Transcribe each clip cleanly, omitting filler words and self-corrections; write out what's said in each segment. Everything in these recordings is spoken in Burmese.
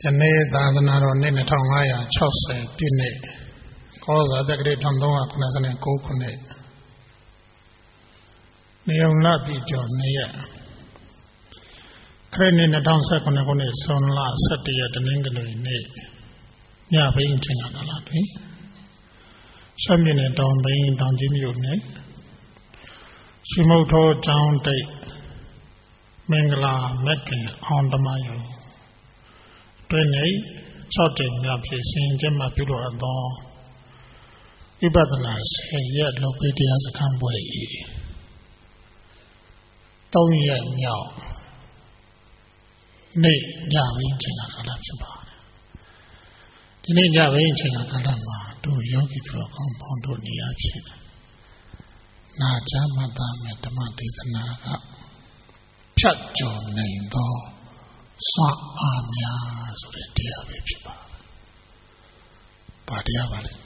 ယနေ့သာသနာတော်နှစ်2560ပြည့်နှစ်ကောဇာတက္ကရာ1389ခုနှစ်နေုံလပြည့်ကျော်2ရက်ခရစ်နှစ်2019ခုနှစ်ဇွန်လ17ရက်တနင်္ဂနွေနေ့ညဘိန်းချိန်ကာလတွင်ရှမ်းပြည်နယ်တောင်ဘိန်းတောင်ကြီးမြို့နယ်ရှိမုတ်ထောကျောင်းတိတ်မင်္ဂလာမက်ကင်အောင်ဓမ္မယုံတွင်နေ6ကြိမ်မြောက်ဖြစ်စဉ်ကျမှပြုလို့အပ်သောဝိပဿနာ10ရက်လောကိတရားစခန်းပွဲ၏3ရက်မြောက်နေ့ညဘိန်းချိန်ကာလဖြစ်ပါတယ်ဒီနေ့ညဘိန်းချိန်ကာလမှာတို့ယောဂီသူတော်ကောင်းပေါင်းတို့နေရာဖြစ်နာချမ်းမှတ်သားမဲ့ဓမ္မဒေသနာကဖြတ်ကျော်နိုင်သောစွမ်းအားများဆိုတဲ့တရားပဲဖြစ်ပါတယ်။ဘာတရားပါလဲ။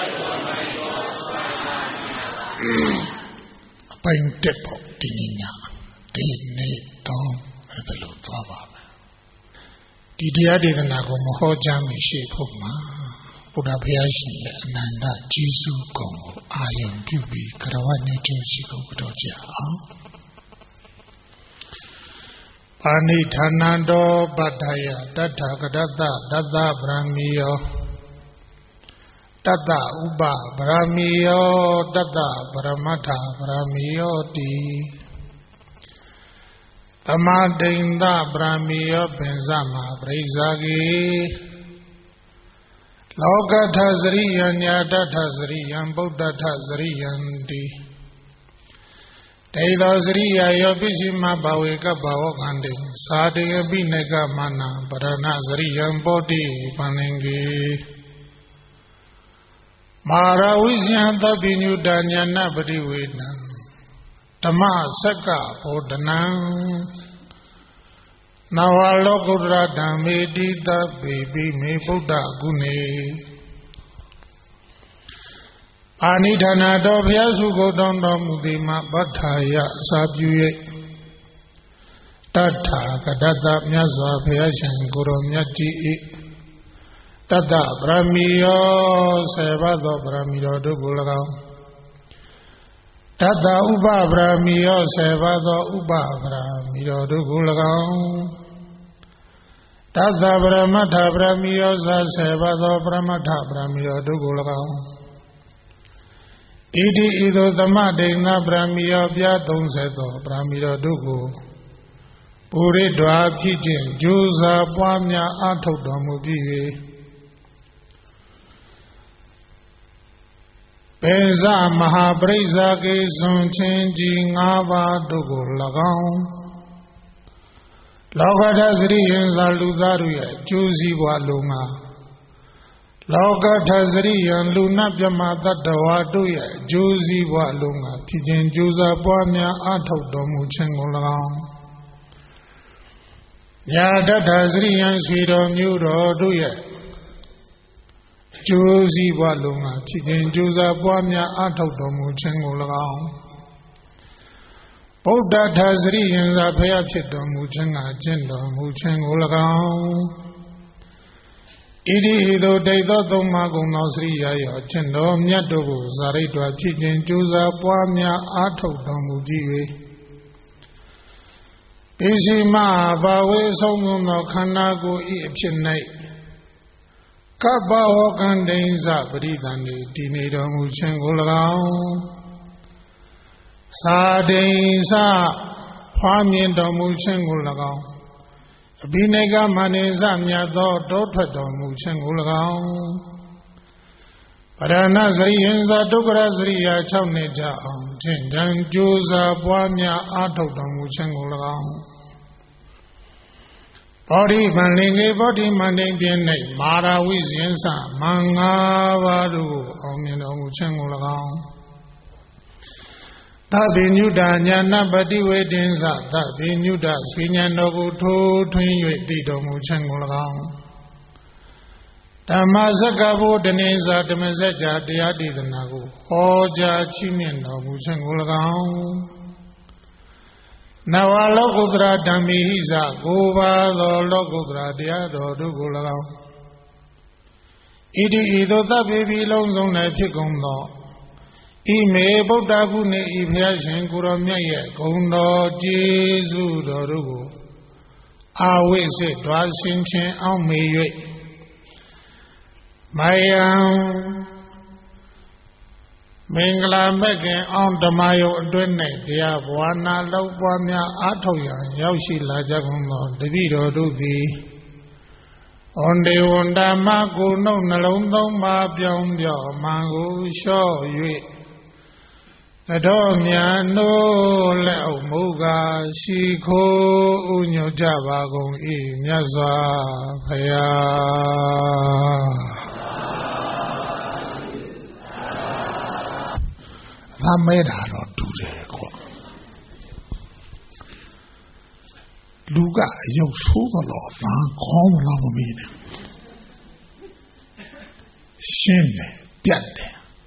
အပိုင်းတက်ဖို့ဒီနေ့ညဒီနေ့တော့အဲ့ဒါလို့သွားပါမယ်။ဒီတရားဒေသနာကိုမဟောကြားမရှိဖို့မှာဘုရားဘုရားရှင်ရဲ့အနန္တကြီးစုကုံကိုအာယုံပြုပြီးကရဝညခြင်းရှိကိုကြောကြအောင်။ပါဏိဌာနတောပတ္ထယတတ္ထကတတတတဗရမီယောတတဥပဗရမီယောတတဗရမထဗရမီယောတိသမဒိန္ဒဗရမီယောပင်စမပရိစ္ဆာကေလောကထစရိယညာတထစရိယံဗုဒ္ဓထစရိယံတိတေသောစရိယယောပိရှိမဘဝေကဘဝကံတိသာတေပိနေကမနာပရဏစရိယံပောတိပန္နင်ကေမာရဝိဇယံသဗ္ဗညုတညာဏပတိဝေနံဓမ္မစက္ကဘောဓနံနဝလောကုတ္တရဓမ္မေတိသဗ္ဗေပိမေဗုဒ္ဓဂုဏေအာနိဌာနတော်ဘုရားစုကိုတောင်းတော်မူသည်မှာဗဋ္ဌာယအစာပြု၍တတ္ထာကတတမြတ်စွာဘုရားရှင်ကိုရောမြတ်ကြီး၏တတဗရမီယော7ပါးသောဗရမီတော်တို့ကို၎င်းတတဥပဗရမီယော7ပါးသောဥပဗရမီတော်တို့ကို၎င်းတတဗရမထဗရမီယော10ပါးသောဗရမထဗရမီတော်တို့ကို၎င်းဣတိဤသို့သမဒိဏဗရမီယောပြ30သောဗရမီတော်တို့ကိုပုရိဒွာဖြစ်ခြင်းကြိုးစားပွားများအားထုတ်တော်မူပြီး၍ပေဇမဟာပရိစ္ဆာကေစွန်ချင်းကြီး5ပါးတို့ကို၎င်းလောကထစရိယံသာလူသားတို့ရဲ့ကျိုးစည်းပွားလုံငါလောကထစရိယံလူနာပြမတတ္တဝါတို့ရဲ့အကျိုးစီးပွားလုံးကဖြစ်ခြင်းကြိုးစားပွားများအားထုတ်တော်မူခြင်းကို၎င်းညာတတ္ထစရိယံဆွေတော်မျိုးတော်တို့ရဲ့အကျိုးစီးပွားလုံးကဖြစ်ခြင်းကြိုးစားပွားများအားထုတ်တော်မူခြင်းကို၎င်းဗုဒ္ဓထစရိယံသာဖျားဖြစ်တော်မူခြင်းကကျင့်တော်မူခြင်းကို၎င်းဣတိဟိသောဒိဋ္ဌောသုံးပါးကုံသောစရိယာယောအချင်းတော်မြတ်တို့ကိုဇာရိတွာဖြစ်ခြင်းကြိုးစားပွားများအားထုတ်တော်မူကြ၍ပိစီမဘာဝေဆုံးသောခန္ဓာကိုယ်၏အဖြစ်၌ကပ္ပဝကံဒိဉ္စပရိသန္တိတည်နေတော်မူခြင်းကို၎င်းသာဒိဉ္စဖွားမြင်တော်မူခြင်းကို၎င်းအဘိနိကမနိစမြတ်သောတောထွက်တော်မူခြင်းကို၎င်းပရဏစရိယံဇာဒုက္ခရစရိယာ6နှစ်ကြအောင်ထင်တန်ကြိုးစားပွားများအားထုတ်တော်မူခြင်းကို၎င်းဘောဓိမန္လိငေဘောဓိမန္လိပြင်း၌မာရဝိဇယံစမင်္ဂပါးတို့အောင်မြင်တော်မူခြင်းကို၎င်းသဗ္ဗညုတညာဏပတိဝေဒင်္စသဗ္ဗညုတဆွေဉာဏ်တော်ကိုထိုးထွင်း၍သိတော်မူခြင်းကို၎င်းဓမ္မစက္ကဗုဒ္ဓနေသာဓမ္မစကြာတရားဒေသနာကိုဟောကြားချီးမြှင့်တော်မူခြင်းကို၎င်း Nawa Lokudra Dhammihiza Goba Lokudra Diado Dugulau Idi Ido Tabi Long Netigondo Ime Buddha Gune Ibhashin Kuromya Gondo Jesu Dorugu Awe se Dwasin Chen Aumewe Mayam Mingla Megan on the Mayo Dune, dear Buana Lopamia Atoya, Yoshi Lajagundo, Devido Duzi. On the Wanda Mago, no Nalondo, Mabiambia, Mango, show you. The Domia no Leo Muga, Shiko, Unyo Javago, Yaza, Paya. I made her not do that. Luga, you so the law, call love me. Shin, Piate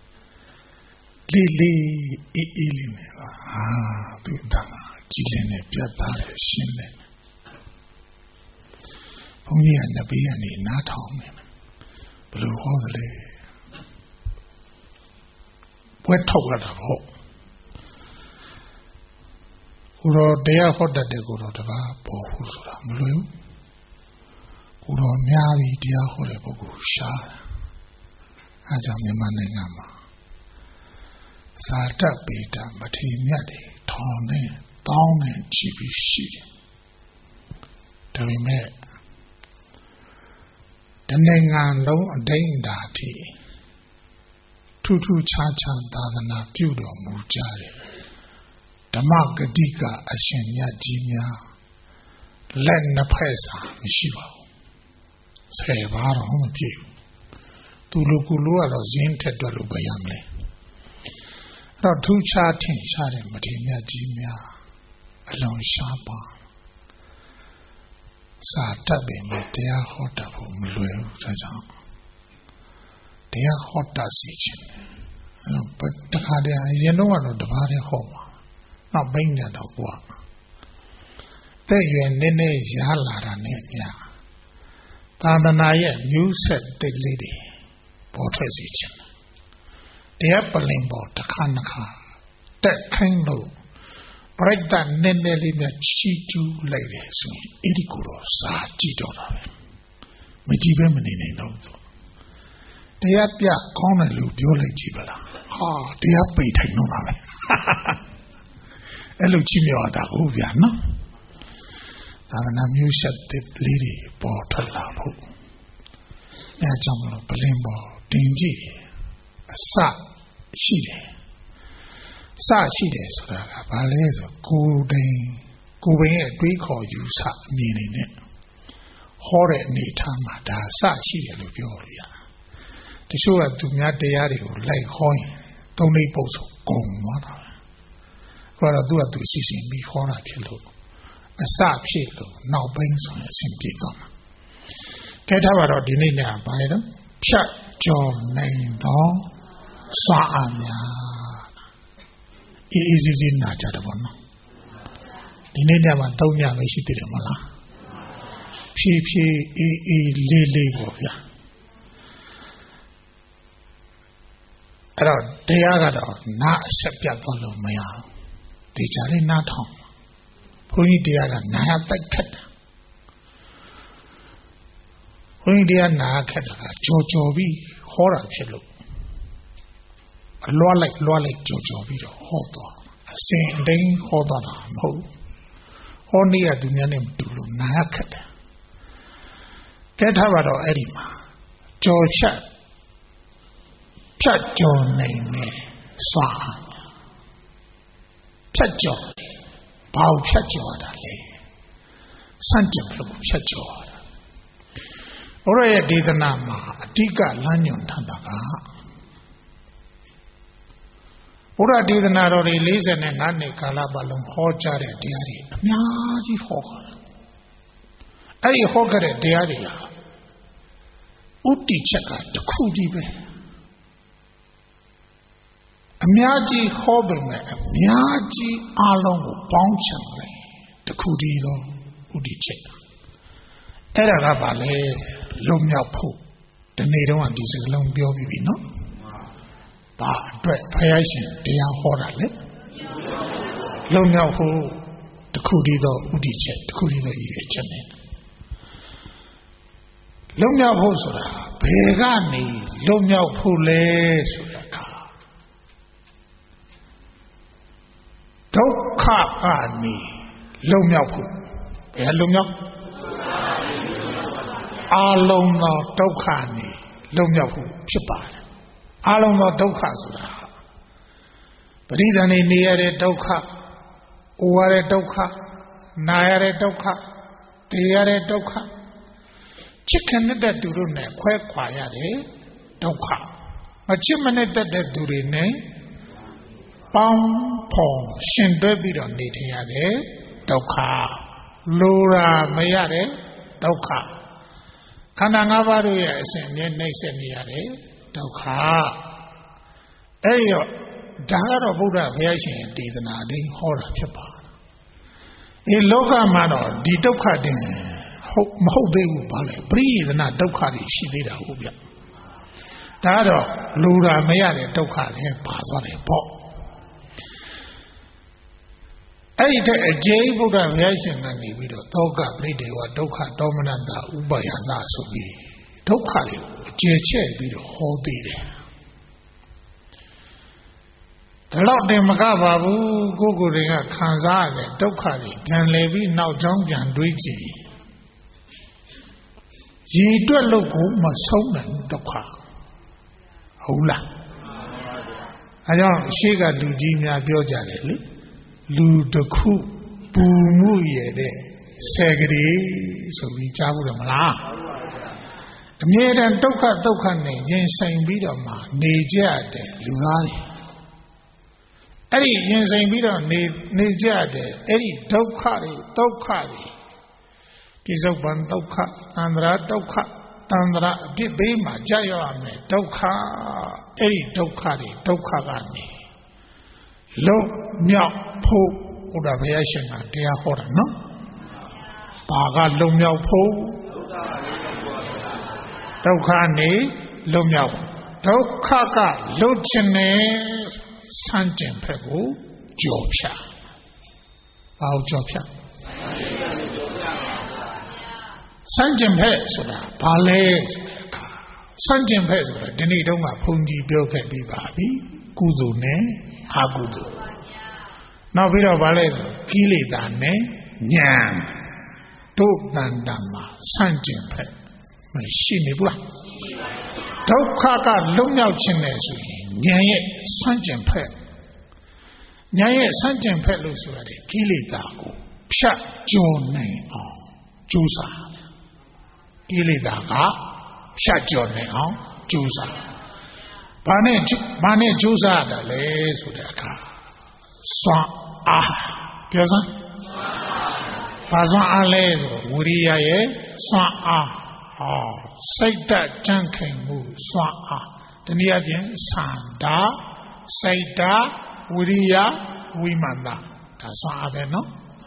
Lily, Ilin, to Dama, Chilene, Piata, Shin. Only and the Biani, not home. Blue Holiday. We're talking about Uro dea hoda de guru dava bohusura mulu. Uro miari dea hore bogu sha. Aja mimane ngama. Sata beta mati miade tone taune chibi shiri. Tawi me. Denengan lo dain dati. Tutu cha dadana pyudo mujare. Damagadika Ashenya Jimia Len Napesa Mishiva Say Varo Homopi Tulukulu Zin Tedalubayamle Ratu Chatin Share Matimia Jimia Alon Shapa Satabe Metea Hota Mulu Rajan Dea Hota Sichin but the Kadia Yenuano the Vare Homa. Not being that of work. There you and Nene Yala Nemia. Tandanaya, you said the lady, Portresichin. The apple limbo, the Kanaka, that kind of break that Nene Limia Chitu ladies, Idikuro, Sa Chidora. Mijibemini no. The Apia Conalu, Yola Jibala. Ah, the Api Technomame. Hello, Jimmy, or the Uviana. I'm a music lady, Portalapo. Najamlo, Balimbo, Dingy, a sa, shide. Sa shide, so that a ballet, golden, going a Greek or you sa, meaning it. Horrid Nitama, da sa shide, Lubioria. The show at Dumiate, like Hoy, don't need both gone water. Where I do a decision before I kill a sap shit, now bangs on a simply gone. Get out of the Nina by them. Shut your name down. Saamia. It is in Najadabon. The Nina Mantonia may sit in Mala. P.P.E. Lily Warrior. They are not acceptable of my own. They are not home. Only they are not the cat. Only they are not cat. Jojobi, horror fellow. A law like Jojobi, hold on. A same thing, hold on. Only a dunyanim dulu, nakat. Get her out of Edima. George, shut your name, Swan. Chacho, Pau Chacho, Sanjay Chacho. Ora did the Nama, Tika Lanyon Tandaka. Ora did the Naro release and Nane Kalabalum Hojare Diari, Naji Hogger. Ari Hogger Diaria Uti Chaka, the Kudibe. Miaji Hobelme, Miaji Along Bounchan. ခုတည်းသောဥဒိချက်အဲ့ဒါကဘာလဲလွတ်မြောက်ဖို့ဒီနေ့တော့ဒီစကားလုံးပြောပြီးပြီနော်ဘာအတွက်ဘုရားရှင်တရားဟောတာလဲလွတ်မြောက်ဖို့တခုတည်းသောဥဒိချက်တခုတည်းသောရည်ရွယ်ချက်နဲ့လွတ်မြောက်ဖို့ဆိုတာဘယ်ကနေလွတ်မြောက်ဖို့လဲဆိုတာကဒုက္ခကနေလွတ်မြောက်ဖို့ဘယ်လွတ်မြောက်အာလုံးသောဒုက္ခနေလွတ်မြောက်ဖို့ဖြစ်ပါတယ်အာလုံးသောဒုက္ခဆိုတာပရိသန္တိနေရတဲ့ဒုက္ခအိုရတဲ့ဒုက္ခနာရတဲ့ဒုက္ခတည်ရတဲ့ဒုက္ခချစ်ခင်တဲ့သူတို့နဲ့ခွဲခွာရတဲ့ဒုက္ခမချစ်မနဲ့တတ်တဲ့သူတွေနဲ့ပေါင်းဖော်ရှင်တွဲပြီးတော့နေထိုင်ရတဲ့ဒုက္ခလိုရာမရတဲ့ဒုက္ခခန္ဓာ၅ပါးတို့ရဲ့အစဉ်အမြဲနှိမ့်ဆက်နေရတဲ့ဒုက္ခအဲ့တော့ဒါကတော့ဗုဒ္ဓဘုရားရှင်ဒေသနာတိုင်းဟောတာဖြစ်ပါတယ်ဒီလောကမှာတော့ဒီဒုက္ခတင်ဟုတ်မဟုတ်သေးဘူးဗါလဲပရိယေဒနာဒုက္ခတွေရှိသေးတာဟုတ်ဗျဒါကတော့လူရာမရတဲ့ဒုက္ခလည်းပါသွားတယ်ပေါ့အဲ့ဒီတဲ့အကျေးဗုဒ္ဓဘုရားရှင်ကနေပြီးတော့သောကပရိဒေဝဒုက္ခဒေါမနတဥပယနာဆိုပြီးဒုက္ခတွေကိုအကျေချဲ့ပြီးတော့ဟောသေးတယ်ဒါတော့တင်မကပါဘူးကိုယ်ကိုယ်တွေကခံစားရတဲ့ဒုက္ခတွေပြန်လည်ပြီးနောက်ကြောင်းပြန်တွေးကြည့်ရည်တွက်လို့ကိုမဆုံးနိုင်ဒုက္ခဟုတ်လားအဲကြောင့်ရှေ့ကလူကြီးများပြောကြတယ်လေလူတစ်ခုပူမှုရတဲ့ဆယ်ကလေးဆိုပြီးကြားဘူးတယ်မလားအမြဲတမ်းဒုက္ခနဲ့ရင်ဆိုင်ပြီးတော့မှနေကြတဲ့လူသားတွေအဲ့ဒီရင်ဆိုင်ပြီးတော့နေကြတဲ့အဲ့ဒီဒုက္ခတွေကိစ္ဆုပံဒုက္ခသန္တရာဒုက္ခသန္တရာအဖြစ်ဘေးမှာကြာရောက်ရမယ်ဒုက္ခအဲ့ဒီဒုက္ခကနေလုံးမြောက်ဖို့ဘုရားဘုရားရှင်ကတရားဟောတာနော်ဘာကလုံးမြောက်ဖို့ဒုက္ခနေလုံးမြောက်ဒုက္ခကလွတ်ခြင်းနဲ့ဆန့်ကျင်ဖက်ကိုကြော်ဖြတ်ဘာကိုကြော်ဖြတ်ဆန့်ကျင်ဖက်ဆိုတာဘာလဲဆန့်ကျင်ဖက်ဆိုတာဒီနေ့တုန်းကဘုန်းကြီးပြောခဲ့ပြီးပါပြီကုသိုလ်နဲ့အကုသိုလ်နောက်ပြီးတော့ဗာလဲဆိုကိလေသာနဲ့ဉာဏ်တို့တန်တန်မှာဆန့်ကျင်ဖက်မရှိနေဘူးလားဒုက္ခကလွတ်မြောက်ခြင်းနဲ့ဆိုရင်ဉာဏ်ရဲ့ဆန့်ကျင်ဖက်လို့ဆိုရတယ်ကိလေသာကိုဖြတ်ကျော်နိုင်အောင်ကြိုးစားကိလေသာကဖြတ်ကျော်နိုင်အောင်ကြိုးစားဘာနဲ့ကြိုးစားရတာလဲဆိုတဲ့အခါစွမ်းအားပြောစမ်းဘာစွမ်းအားလဲဆိုဝိရိယရဲ့စွမ်းအားစိတ်ဓာတ်ကြံ့ခိုင်မှုစွမ်းအားတနည်းအားဖြင့်သန္တာစိတ်ဓာတ်ဝိရိယဝိမာန်ဒါစွမ်းအားပဲနော်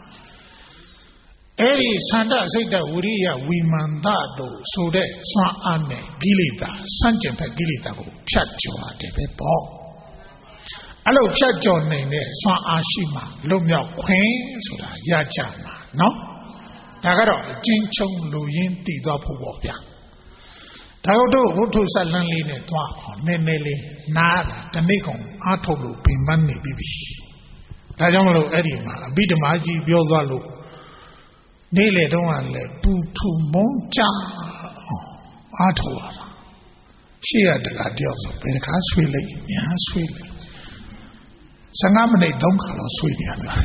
အဲ့ဒီသန္တာစိတ်ဓာတ်ဝိရိယဝိမာန်တို့ဆိုတဲ့စွမ်းအားနဲ့ကိလေသာစန့်ကျင်ဖက်ကိလေသာကိုဖြတ်ကျော်ရတယ်ပဲပေါ့အဲ့လိုဖြတ်ကျော်နိုင်တဲ့စွမ်းအားရှိမှလွတ်မြောက်ခွင့်ဆိုတာရကြမှာနော်ဒါကတော့အချင်းချင်းလူရင်းတည်သွားဖို့ပေါ့ဗျာဒါတို့ဝတ္ထုဆက်လန်းလေးနဲ့တွားအောင်နည်းနည်းလေးနားတာတနေ့ကုန်အားထုတ်လို့ပင်ပန်းနေပြီဒါကြောင့်မလို့အဲ့ဒီမှာအဘိဓမ္မာကြီးပြောသွားလို့နေ့လေတုန်းကလည်းပူထူမုန်းကြအားထုတ်ရတာရှေ့ရတကတယောက်ဆိုဘယ်တကားဆွေးလိုက်ညာဆွေးလိုက်15မိနစ်3ခါလောက်ဆွေးနေရတယ်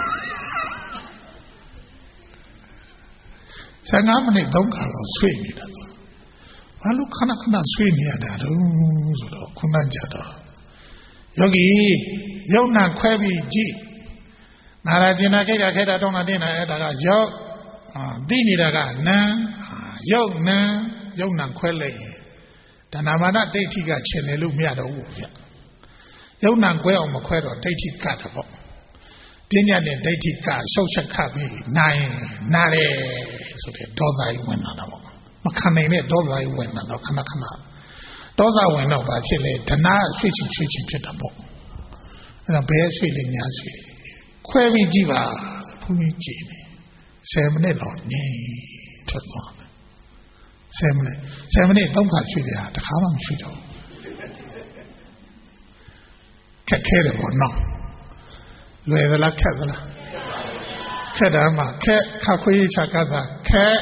15မိနစ်3ခါလောက်ဆွေးနေတာဘာလို့ခဏဆွေးနေရတာတော့ဆိုတော့ခုနကြတော့ယောဂီယုံနာခွဲပြီးကြည့်နာရာကျင်နာခိတာခဲတာတောင်းတာတင်းတာအဲ့ဒါကယောသိနေတာကနာယုံနာခွဲလိုက်ရင်ဒါနာမနာဒိဋ္ဌိကချင်တယ်လို့မရတော့ဘူးဗျယုံနာခွဲအောင်မခွဲတော့ဒိဋ္ဌိကတ်တယ်ပေါ့ဒညာနဲ့ဒိဋ္ဌိကရှုပ်ချက်ခတ်ပြီးနိုင်နားလေဆိုတဲ့ဒေါသကြီးဝင်လာတာပေါ့မခံနိုင်တဲ့ဒေါသကြီးဝင်လာတော့ခဏခဏဒေါသဝင်တော့ဘာဖြစ်လဲဓနာဆွေးချင်ဖြစ်တာပေါ့အဲ့တော့ဘယ်ဆွေးလဲညာဆွေးခွဲပြီးကြည့်ပါဘုန်းကြီးကြည့်နေ10မိနစ်တော့ငြိမ်ထွက်သွားတယ်10မိနစ်3ခါဆွေးတယ်ဟာတစ်ခါမှမဆွေးတော့ခက်ခဲတယ်ပေါ့နော်လွယ်သလားခက်သလားခက်တယ်မှာခက်ခါခွေးချကသာခက်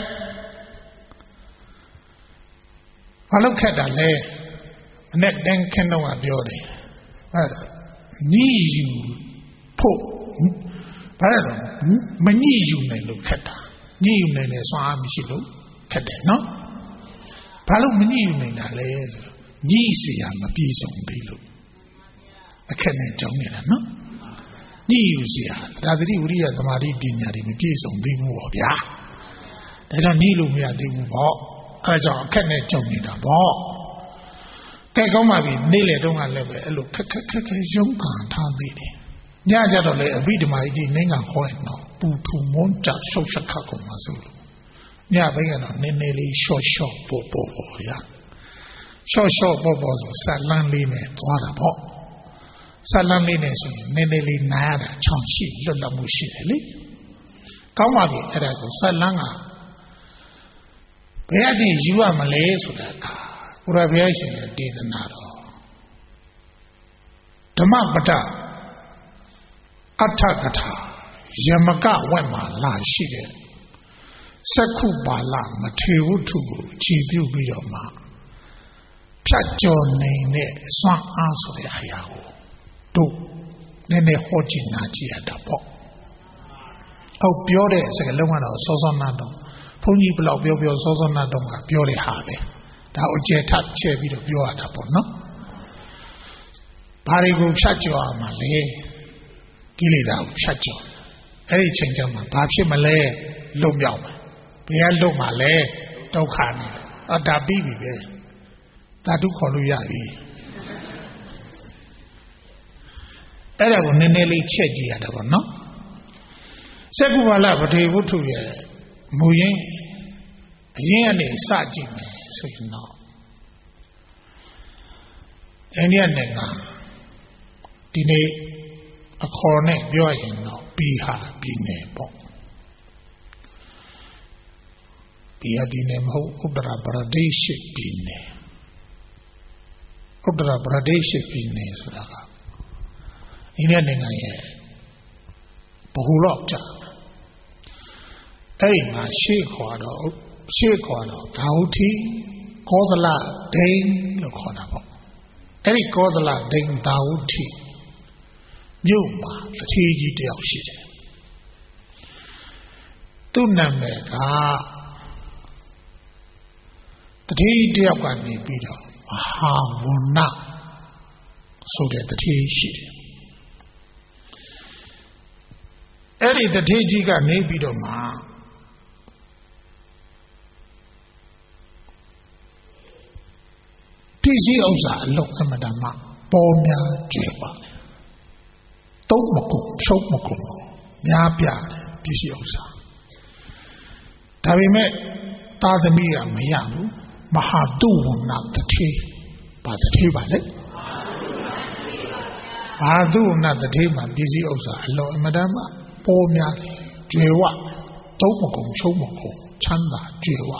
ဘာလို့ခက်တာလဲအနဲ့တန်းခင်းတော့ပြောတယ်အဲညီယူဖို့ဘာလဲတော့မညှိယူနိုင်လို့ခက်တာညှိယူနိုင်တယ်စွမ်းအားမရှိလို့ခက်တယ်နော်ဘာလို့မညှိယူနိုင်တာလဲဆိုတော့ညှိเสียမပြေဆုံးသေးလို့အခက်နဲ့ကြောင်းနေတာနော်ညှိယူเสียသာသတိဝိရိယသမာဓိပညာတွေမပြေဆုံးသေးဘူးပေါ့ဗျာဒါတော့ညှိလို့မရသေးဘူးပေါ့အဲဒါကြောင့်အခက်နဲ့ကြောင်းနေတာပေါ့ကဲကောင်းပါပြီနေ့လေတုန်းကလည်းပဲအဲ့လိုခက်ရုန်းကန်ထားသေးတယ်ညကြတော့လေအဘိဓမ္မာကြီးနိုင်ငံခေါ်ရင်တော့ပူထူမွန်းကြရှုပ်ရှက်ခတ်ကုန်မှာဆိုလို့ညဘိကတော့နည်းနည်းလေးရှော့ပေါ့ရရှော့ပေါ့ဆိုဆက်လန်းလေးနဲ့သွားတာပေါ့ဆက်လန်းလေးနဲ့ဆိုရင်နည်းနည်းလေးနားရတာချောင်ရှိလွတ်လပ်မှုရှိတယ်လေကောင်းပါပြီအဲ့ဒါဆိုဆက်လန်းကဘယ်အပြင်ယူရမလဲဆိုတာကဘုရားဘုရားရှင်ရဲ့ဒေသနာတော်ဓမ္မပဒအဋ္ဌကထာယမကဝက်မှာလာရှိတဲ့စက္ခုပါဠမထေဝုထုကိုခြေပြုပြီးတော့မှဖြတ်ကျော်နိုင်တဲ့စွမ်းအားဆိုတဲ့အရာကိုတို့နည်းနည်းဟောကြည့်နာကြည့်ရတာပေါ့ဟုတ်ပြောတဲ့စကားလုံးကတော့စောနာတော့ဘုန်းကြီးဘလောက်ပြောစောနာတော့ကပြောတဲ့ဟာပဲဒါအကျယ်ထပ်ချဲ့ပြီးတော့ပြောရတာပေါ့နော်ဘာတွေကိုဖြတ်ကျော်ရမှာလဲကိလေသာကိုဖြတ်ကျော်အဲ့ဒီချိန်ကျမှဘာဖြစ်မလဲလွတ်မြောက်မှာဘယ်ကလွတ်မှာလဲဒုက္ခနေတယ်ဒါပြီးပြီပဲသာဓုခေါ်လို့ရပြီအဲ့ဒါကိုနည်းနည်းလေးချက်ကြည့်ရတာပေါ့နော်စက္ကုပါဠပထေဝုထုရဲ့မူရင်းအရင်ကနေစကြည့်မယ်ဆိုရင်တော့အိန္ဒိယနိုင်ငံဒီနေ့အခေါ်နဲ့ပြောရင်တော့ဘီဟာပြည်နယ်ပေါ့ဘီဟာပြည်နယ်မဟုတ်ဥတ္တရပရဒေ့ရှ်ပြည်နယ်ဥတ္တရပရဒေ့ရှ်ပြည်နယ်ဆိုတာကအိန္ဒိယနိုင်ငံရဲ့ဘဟုလောက်ကြာအဲ့မှာရှေ့ခေါ်တော့သာဝတိကောသလဒိန်လို့ခေါ်တာပေါ့အဲ့ဒီကောသလဒိန်သာဝတိမြို့မှာတထေးကြီးတယောက်ရှိတယ်သူ့နာမည်ကတထေးကြီးတယောက်ကနေပြီးတော့မဟာဝဏဆိုတဲ့တထေးရှိတယ်အဲ့ဒီတထေးကြီးကနေပြီးတော့မှပစ္စည်းဥစ္စာအလုံးအမတမပေါ်များကျွယ်ပါတယ်တုံးမကုန်ဖြုတ်မကုန်များပြတယ်ပစ္စည်းဥစ္စာဒါပေမဲ့သာသမီကမရဘူးမဟာတုဝဏတထေးပါတထေးပါလေမဟာတုဝဏတထေးမှာပစ္စည်းဥစ္စာအလုံးအမတမပေါ်များကျွယ်ဝတုံးမကုန်ဖြုတ်မကုန်ချမ်းသာကျွယ်ဝ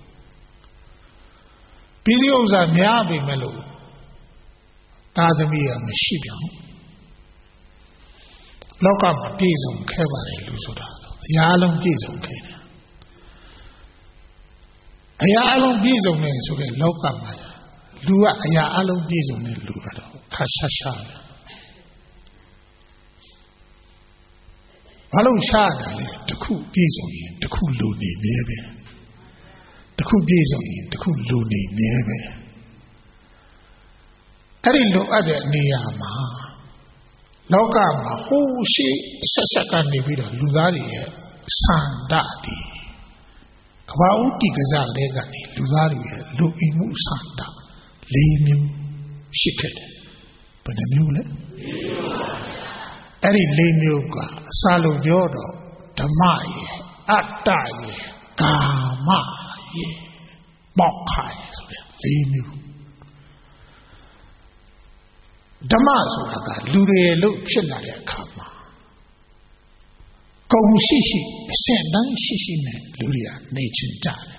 ပစ္စည်းဥစ္စာများပြီမဲ့လို့သာသမီကမရှိပြန်ဘူးလောကမှာပြည့်စုံခဲ့ပါတယ်လူဆိုတာအရာအလုံးပြည့်စုံခဲ့တယ်အရာအလုံးပြည့်စုံနေဆိုတဲ့လောကမှာလူကအရာအလုံးပြည့်စုံတဲ့လူကတော့ခါရှာရှာဘာလို့ရှာတာလဲတစ်ခုပြည့်စုံရင်တစ်ခုလူနေနေပဲတစ်ခုပြည့်စုံရင်တစ်ခုလူနေနေပဲအဲ့ဒီလိုအပ်တဲ့နေရာမှာလောကမှာဟိုးရှိဆက်ကနေပြီးတော့လူသားတွေရဲ့စန္ဒတိကဘာဥတီကစားတဲ့ကနေလူသားတွေရဲ့လူအိမ်မှုစန္ဒ၄မျိုးရှိခဲ့တယ်ဘယ်နှမျိုးလဲအဲ့ဒီ၄မျိုးကစာလို့ပြောတော့ဓမ္မရေအတ္တရေကာမရေမောက္ခရေဆိုတဲ့၄မျိုးဓမ္မဆိုတာကလူတွေလို့ဖြစ်လာတဲ့အခါမှာဂုဏ်ရှိရှိအဆင့်တန်းရှိရှိနဲ့လူတွေကနေချင်ကြတယ်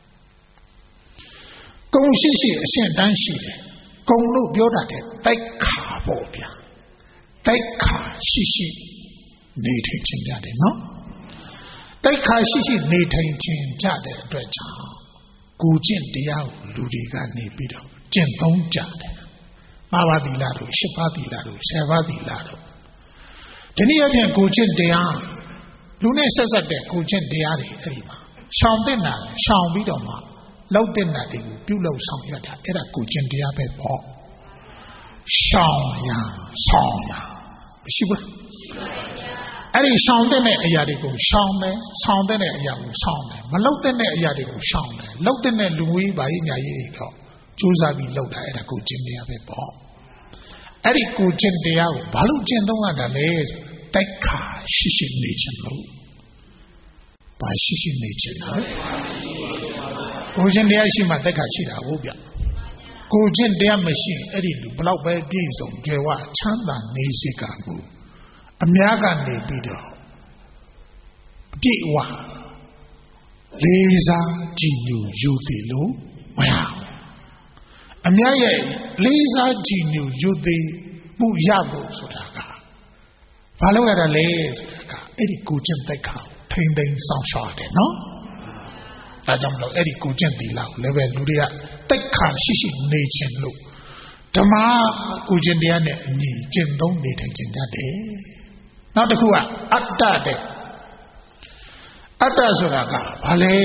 ဂုဏ်ရှိရှိအဆင့်တန်းရှိတယ်ဂုဏ်လို့ပြောတာတဲ့တိုက်ခါပေါ့ဗျာတိုက်ခါရှိရှိနေထိုင်ချင်ကြတယ်နော်တိုက်ခါရှိရှိနေထိုင်ချင်ကြတဲ့အတွက်ကြောင့်ကိုကျင့်တရားကိုလူတွေကနေပြီးတော့ကျင့်သုံးကြတယ်၅ပါးသီလတို့၈ပါးသီလတို့10ပါးသီလတို့ဒီနည်းအားဖြင့်ကိုကျင့်တရားလူနဲ့ဆက်ဆက်တဲ့ကိုကျင့်တရားတွေအဲ့ဒီမှာရှောင်တဲ့နာရှောင်ပြီးတော့မှလောက်တဲ့နာတွေကိုပြုလုပ်ဆောင်ရတာအဲ့ဒါကိုကျင့်တရားပဲပေါ့ရှောင်ရဆောင်ရမရှိဘူးအဲ့ဒီရှောင်တဲ့အရာတွေကိုရှောင်တယ်ဆောင်တဲ့အရာကိုဆောင်တယ်မလောက်တဲ့အရာတွေကိုရှောင်တယ်လောက်တဲ့လူဝေးပါရေးညာရေးတော့ကြိုးစားပြီးလောက်တာအဲ့ဒါကိုကျင့်တရားပဲပေါ့အဲ့ဒီကိုကျင့်တရားကိုဘာလို့ကျင့်သုံးရတာလဲတိုက်ခါရှိရှိနေခြင်းလို့ဘာရှိရှိနေခြင်းလဲကိုကျင့်တရားရှိမှတိုက်ခါရှိတာဟုတ်ဗျကိုကျင့်တရားမရှိအဲ့ဒီလူဘလောက်ပဲပြည့်စုံကြွယ်ဝချမ်းသာနေစေကမှုအများကနေပြီးတော့ပြည့်ဝလေးစားကြည်ညိုယူသည်လို့မရအများရဲ့လေးစားကြည်ညိုယူသည်မှုရဖို့ဆိုတာကဘာလို့ရတာလဲဆိုတာကအဲ့ဒီကိုကျင့်တိုက်ခါထိမ့်သိမ်းဆောင်ရှောက်တယ်နော်ဒါကြောင့်မလို့အဲ့ဒီကိုကျင့်သီလကိုလည်းပဲလူတွေကတိုက်ခါရှိရှိနေခြင်းလို့ဓမ္မကိုကျင့်တရားနဲ့အညီကျင့်သုံးနေထိုင်ခြင်းတတ်တယ်နောက်တစ်ခုကအတ္တတဲ့အတ္တဆိုတာကဘာလဲ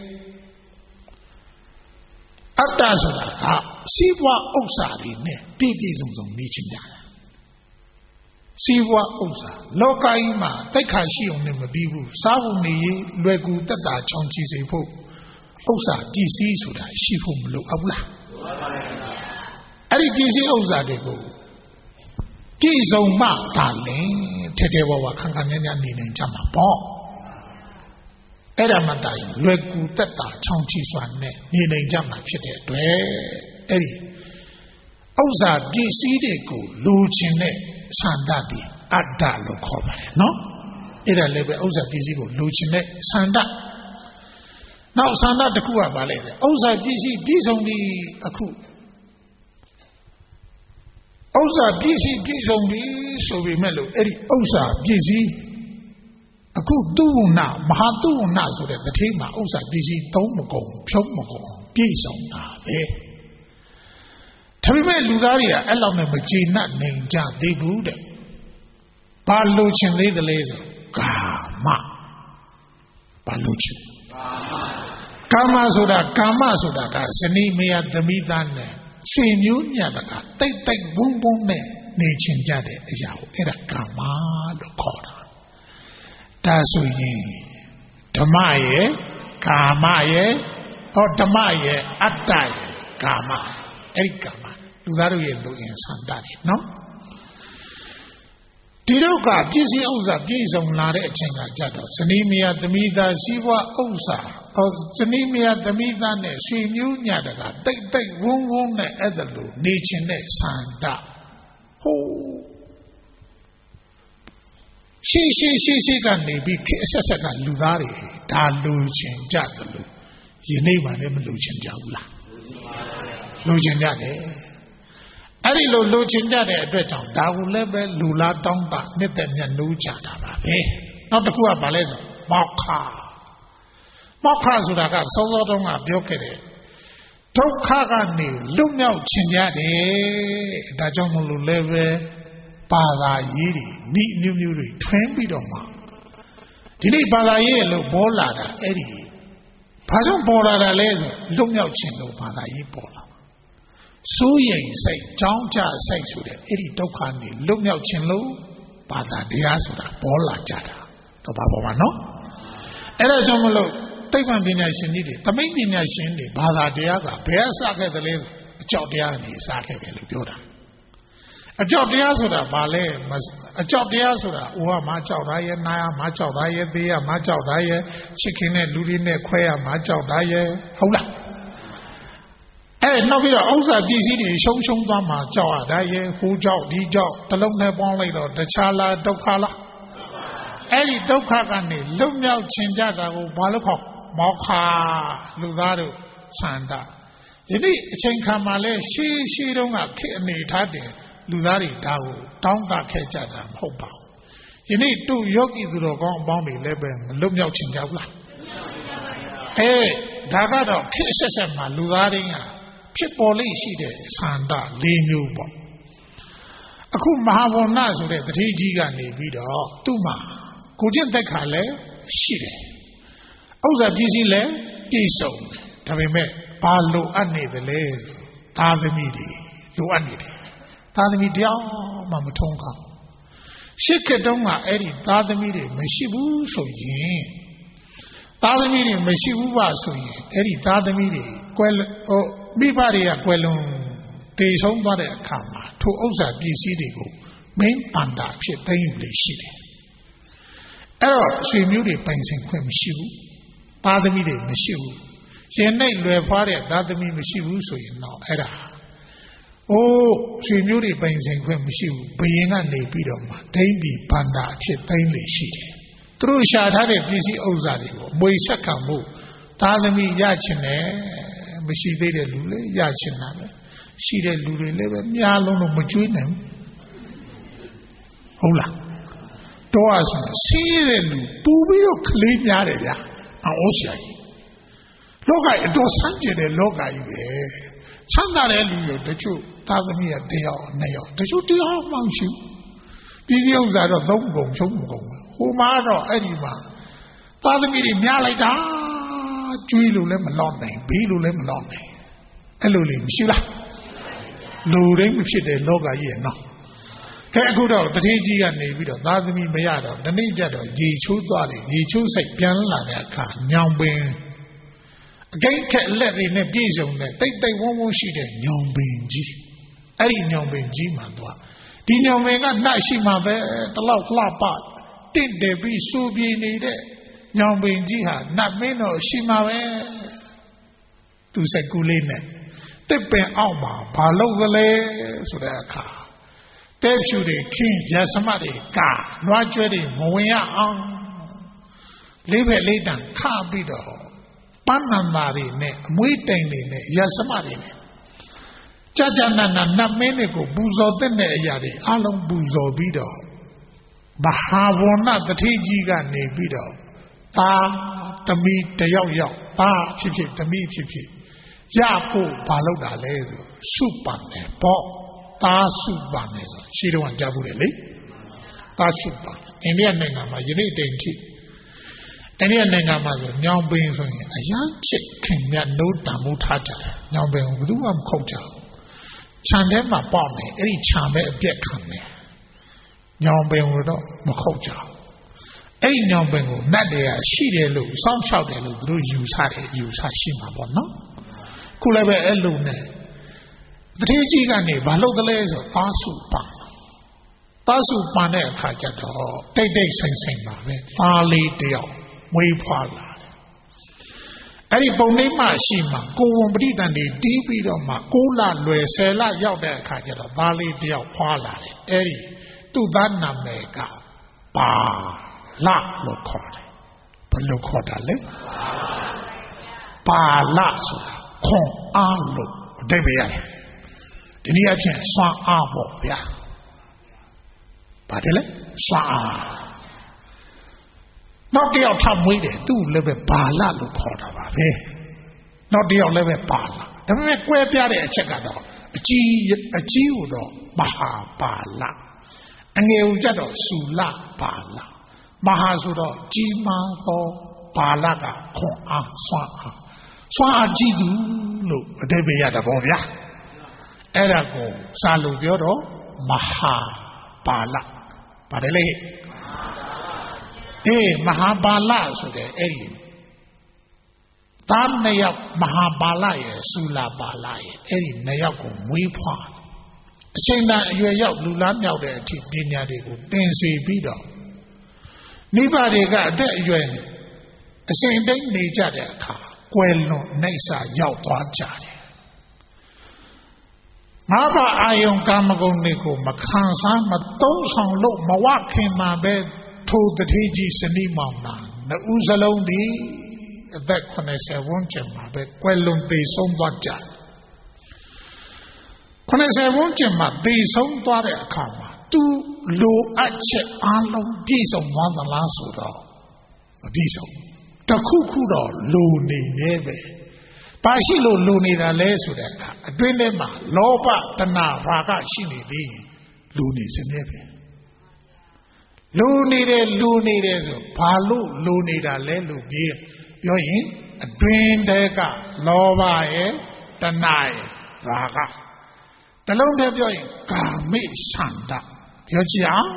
အတ္တဆိုတာကစီးပွားဥစ္စာတွေနဲ့ပြည့်ပြည့်စုံစုံနေခြင်းကြတယ်စီးပွားဥစ္စာလောကကြီးမှာတိုက်ခါရှိအောင်နဲ့မပြီးဘူးစားဖို့နေရေးလွယ်ကူတက်တာချောင်ချီစေဖို့ဥစ္စာပစ္စည်းဆိုတာရှိဖို့မလိုအပ်ဘူးလားအဲ့ဒီပစ္စည်းဥစ္စာတွေကိုပြည့်စုံမှသာလေထဲထဲဝဝခန့်ခန့်ညံ့ညံ့နေနိုင်ကြမှာပေါ့အဲ့ဒါမှတိုင်လွယ်ကူတက်တာချောင်ချီစွာနဲ့နေနိုင်ကြမှာဖြစ်တဲ့အတွက်အဲ့ဒီဥစ္စာပစ္စည်းတွေကိုလိုချင်တဲ့ဆန္ဒတွေအတ္တလို့ခေါ်ပါတယ်နော်အဲ့ဒါလည်းပဲဥစ္စာပစ္စည်းကိုလိုချင်တဲ့ဆန္ဒနောက်ဆန္ဒတစ်ခုကဘာလဲဥစ္စာပစ္စည်းပြည့်စုံပြီအခုဥစ္စာပစ္စည်းပြည့်စုံပြီဆိုပေမဲ့လို့အဲ့ဒီဥစ္စာပစ္စည်းအခုသူဝနာမဟာသူဝနာဆိုတဲ့တတိမှာဥစ္စာပစ္စည်းသုံးမကုန်ဖြုံးမကုန်ပြည့်စုံတာပဲဒါပေမဲ့လူသားတွေကအဲ့လောက်နဲ့မကျေနပ်နိုင်ကြသေးဘူးတဲ့ဘာလို့ချင်သေးတယ်လဲဆိုကာမဘာလို့ချင်ကာမဆိုတာကဇနီးမယားသမီးသားနဲ့ဆွေမျိုးညတကတိတ်တိတ်ဘုံဘုံနဲ့နေချင်ကြတဲ့အရာကိုအဲ့ဒါကာမလို့ခေါ်တာဒါဆိုရင်ဓမ္မရဲ့ကာမရဲ့ဓမ္မရဲ့အတ္တရဲ့ကာမအဲ့ဒီကာမလူသားတို့ရဲ့လူရင်ဆန္ဒတွေနော်ဒီတော့ကပြည့်စည်ဥစ္စာပြည့်စုံလာတဲ့အချိန်ကကြတော့ဇနီးမယားသမီးသားစီးပွားဥစ္စာဇနီးမယားသမီးသားနဲ့ဆွေမျိုးညတကတိတ်တိတ်ဝုန်းဝုန်းနဲ့အဲ့ဒါလိုနေချင်တဲ့ဆန္ဒဟိုရှိကနေပြီးခေအဆက်ဆက်ကလူသားတွေဒါလိုချင်ကြတယ်လို့ယနေ့မှလည်းမလိုချင်ကြဘူးလားလိုချင်ကြတယ်အဲ့ဒီလိုချင်ကြတဲ့အတွက်ကြောင့်ဒါကိုလည်းပဲလူလားတောင်းတနှစ်သက်မြတ်နိုးကြတာပါပဲနောက်တစ်ခုကဘာလဲဆိုမောက္ခဆိုတာကစောစောတုန်းကပြောခဲ့တယ်ဒုက္ခကနေလွတ်မြောက်ချင်ကြတယ်ဒါကြောင့်မလို့လည်းပဲပါဠိရေးတွေဤအမျိုးမျိုးတွေထွင်းပြီးတော့မှဒီနေ့ပါဠိရေးလို့ပေါ်လာတာအဲ့ဒီဘာကြောင့်ပေါ်လာတာလဲဆိုလွတ်မြောက်ခြင်းလို့ဘာသာရေးပေါ်လာစိုးရိမ်စိတ်ကြောင်းကြစိတ်ဆိုတဲ့အဲ့ဒီဒုက္ခနဲ့လွတ်မြောက်ခြင်းလို့ဘာသာတရားဆိုတာပေါ်လာကြတာတော့ဘာပေါ်မှာနော်အဲ့ဒါကြောင့်မလို့သိပ္ပံပညာရှင်တွေသမိတ်ပညာရှင်တွေဘာသာတရားကဘယ်အစခဲ့သလဲအကြောက်တရားကနေစခဲ့တယ်လို့ပြောတာအကြောက်တရားဆိုတာဘာလဲအကြောက်တရားဆိုတာဦးကမကြောက်တာရဲ့နားရမကြောက်တာရဲ့သေးရမကြောက်တာရဲ့ချစ်ခင်တဲ့လူတွေနဲ့ခွဲရမကြောက်တာရဲ့ဟုတ်လားနောက်ပြီးတော့ဥစ္စာပစ္စည်းတွေရှုံးသွားမှကြောက်ရတာရဲ့ဟိုကြောက်ဒီကြောက်တစ်လုံးနဲ့ပေါင်းလိုက်တော့တခြားလားဒုက္ခလားအဲ့ဒီဒုက္ခကနေလွတ်မြောက်ခြင်းကြတာကိုဘာလို့ခေါ်မောက္ခလူသားတို့ဆန္ဒဒီနေ့အချိန်ခါမှာလဲရှေးတုန်းကခေတ်အနေထားတယ်လူသားတွေဒါကိုတောင်းတခဲ့ကြတာမဟုတ်ပါဘူးယနေ့တို့ယောဂီသူတော်ကောင်းအပေါင်းတွေလည်းပဲမလွတ်မြောက်ခြင်းကြဘူးလားဒါကတော့ခေတ်ဆက်မှာလူသားတွေကဖြစ်ပေါ်လိမ့်ရှိတဲ့ဆန္ဒ၄မျိုးပေါ့အခုမဟာဝဏ္ဏဆိုတဲ့တတိကြီးကနေပြီးတော့သူ့မှာကိုကျင့်သက်ခါလည်းရှိတယ်ဥစ္စာပစ္စည်းလည်းပြည့်စုံတယ်ဒါပေမဲ့ဘာလိုအပ်နေသလဲသားသမီးတွေလိုအပ်နေတယ်သားသမီးတရားမှမထုံးကောင်းရှစ်ခေတ်တုန်းကအဲ့ဒီသားသမီးတွေမရှိဘူးဆိုရင်သားသမီးတွေမရှိဘူးပါဆိုရင်အဲ့ဒီသားသမီးတွေမိဘတွေကကွယ်လွန်တည်ဆုံးသွားတဲ့အခါမှာထိုဥစ္စာပစ္စည်းတွေကိုမင်းပန္တာဖြစ်သိမ်းယူလေရှိတယ်အဲ့တော့ဆွေမျိုးတွေပိုင်ဆိုင်ခွင့်မရှိဘူးသားသမီးတွေမရှိဘူးရင်နဲ့လွယ်ဖွားတဲ့သားသမီးမရှိဘူးဆိုရင်တော့အဲ့ဒါဆွေမျိုးတွေပိုင်ဆိုင်ခွင့်မရှိဘူးဘယင်ကနေပြီးတော့မှဒိဋ္ဌိပန္တာဖြစ်သိမ်းလေရှိတယ်သူတို့ရှာထားတဲ့ပစ္စည်းဥစ္စာတွေကိုမွေဆက်ခံမှုသားသမီးရချင်တယ်မရှိသေးတဲ့လူလေရချင်တာပဲရှိတဲ့လူတွေလည်းပဲများလုံးတော့မကျွေးနိုင်ဘူးဟုတ်လားတော့အဆိုစီးတဲ့လူပူပြီးတော့ကလေးများတယ်ဗျာအော်ဆရာကြီးလောကအတော်ဆန်းကျင်တဲ့လောကကြီးပဲချမ်းသာတဲ့လူတွေတချို့သားသမီးက1ယောက်2ယောက်တချို့1ယောက်မှမရှိဘူးပြည်စည်းဥစ္စာတော့3ပုံချုံမကုန်ဘူးဟိုမှာတော့အဲ့ဒီမှာသားသမီးတွေများလိုက်တာကျွေးလို့လည်းမလော့နိုင်ဘေးလို့လည်းမလော့နိုင်အဲ့လိုလေမရှိလားလူတိုင်းမဖြစ်တဲ့လောကကြီးရဲ့နော်အခုတော့တတိကြီးကနေပြီးတော့သားသမီးမရတော့ဒီနေ့ကျတော့ရေချိုးသွားတယ်ရေချိုးစိတ်ပြန်လာတဲ့အခါညောင်ပင်အကိတ်ခက်လက်တွေနဲ့ပြည့်စုံတဲ့တိတ်တိတ်ဝုန်းဝုန်းရှိတဲ့ညောင်ပင်ကြီးအဲ့ဒီညောင်ပင်ကြီးမှသွားဒီညောင်ပင်ကနှက်ရှိမှပဲတလောက်လှပတင့်တယ်ပြီးစူပြေနေတဲ့ညောင်ပင်ကြီးဟာနှက်မင်းတော့ရှိမှပဲသူစက်ကူလေးနဲ့တစ်ပင်အောက်မှာဘာလုပ်သလဲဆိုတဲ့အခါတဲဖြူတွေခင်းရစမတွေကာနွားကျွဲတွေမဝင်ရအောင်လေးဘက်လေးတန်ခပြီးတော့ပန်းနန္တာတွေနဲ့အမွှေးတိုင်တွေနဲ့ရစမတွေနဲ့ကြာနတ်နတ်မင်းတွေကိုပူဇော်တဲ့အရာတွေအလုံးပူဇော်ပြီးတော့မဟာဝဏ္ဏတတိကြီးကနေပြီးတော့သားသမီးတယောက်ယောက်သားဖြစ်ဖြစ်သမီးဖြစ်ဖြစ်ရဖို့ဘာလုပ်တာလဲဆိုစုပန်တယ်ပေါ့သားစုပန်တယ်ဆိုရှင်းတော့ကြားဘူးလေသားစုပန်အိန္ဒိယနိုင်ငံမှာယနေ့တိမ်ထိအိန္ဒိယနိုင်ငံမှာဆိုညောင်ပင်ဆိုရင်အရန်ချစ်ခင်မြတ်နိုးတံမိုးထားကြတယ်ညောင်ပင်ကိုဘယ်သူမှမခုတ်ကြဘူးခြံထဲမှာပေါက်နေအဲ့ဒီခြံပဲအပြက်ခံနေညောင်ပင်ကိုတော့မခုတ်ကြဘူးအဲ့ဒီညောင်ပင်ကိုနတ်တွေကရှိတယ်လို့စောင့်ရှောက်တယ်လို့သူတို့ယူဆရှိမှာပေါ့နော်ခုလည်းပဲအဲ့လိုနဲ့တတိကြီးကနေဘာလုပ်သလဲဆိုသားစုပန်တဲ့အခါကျတော့တိတ်တိတ်ဆိုင်ဆိုင်ပါပဲသားလေးတယောက်မွေးဖွားလာတယ်အဲ့ဒီပုံနှိမ့်မရှိမှကိုဝန်ပဋိသန္ဓေတီးပြီးတော့မှ6လလွယ်10လရောက်တဲ့အခါကျတော့သားလေးတယောက်ဖွားလာတယ်အဲ့ဒီသူ့သားနာမည်ကပါလလို့ခေါ်တယ်ဘယ်လိုခေါ်တာလဲပါလဆိုတာခွန်အားလို့အဓိပ္ပာယ်ရတယ်ဒီနည်းအဖြစ်စွမ်းအားပေါ့ဗျာပါတယ်လေစွမ်းအားနောက်တစ်ယောက်ထပ်မွေးတယ်သူ့လည်းပဲပါလလို့ခေါ်တာပါပဲနောက်တစ်ယောက်လည်းပဲပါလဒါပေမဲ့ကွဲပြားတဲ့အချက်ကတော့အကြီးကိုတော့မဟာပါလအငယ်ကိုကြတော့စုလပါလမဟာဆိုတော့ကြီးမားသောပါလကခွန်အားစွမ်းအားကြီးသူလို့အဓိပ္ပာယ်ရတာပေါ့ဗျာအဲ့ဒါကိုစာလို့ပြောတော့မဟာပါလပါတယ်လေမဟာပါလဆိုတဲ့အဲ့ဒီသားနှစ်ယောက်မဟာပါလရဲ့ဆူလာပါလရဲ့အဲ့ဒီနှစ်ယောက်ကိုမွေးဖွားအချိန်တန်အရွယ်ရောက်လူလားမြောက်တဲ့အထိပညာတွေကိုသင်စေပြီးတော့မိဘတွေကအသက်အရွယ်အစဉ်တိုင်းနေကြတဲ့အခါကွယ်လွန်နှိမ့်စာရောက်သွားကြတယ်ငါးပါးအာယုံကာမဂုဏ်တွေကိုမခံစားမသုံးဆောင်လို့မဝခင်မှာပဲထိုတတိကြီးစနိမောင်နာနှစ်ဦးစလုံးသည်အသက်80ဝန်းကျင်မှာပဲကွယ်လွန်သေဆုံးသွားကြတယ်80ဝန်းကျင်မှာသေဆုံးသွားတဲ့အခါမှာသူလိုအပ်ချက်အားလုံးပြည့်စုံသွားသလားဆိုတော့မပြည့်စုံတခုခုတော့လိုနေနေပဲဘာရှိလို့လိုနေတာလဲဆိုတဲ့အခါအတွင်းထဲမှာလောဘတဏှာရာဂရှိနေပြီလိုနေစနေပဲလိုနေတယ်ဆိုဘာလို့လိုနေတာလဲလို့ပြောရင်အတွင်းထဲကလောဘရဲ့တဏှာရဲ့ရာဂတလုံးတည်းပြောရင်ကာမိဆန္ဒပြောကြည့်အောင်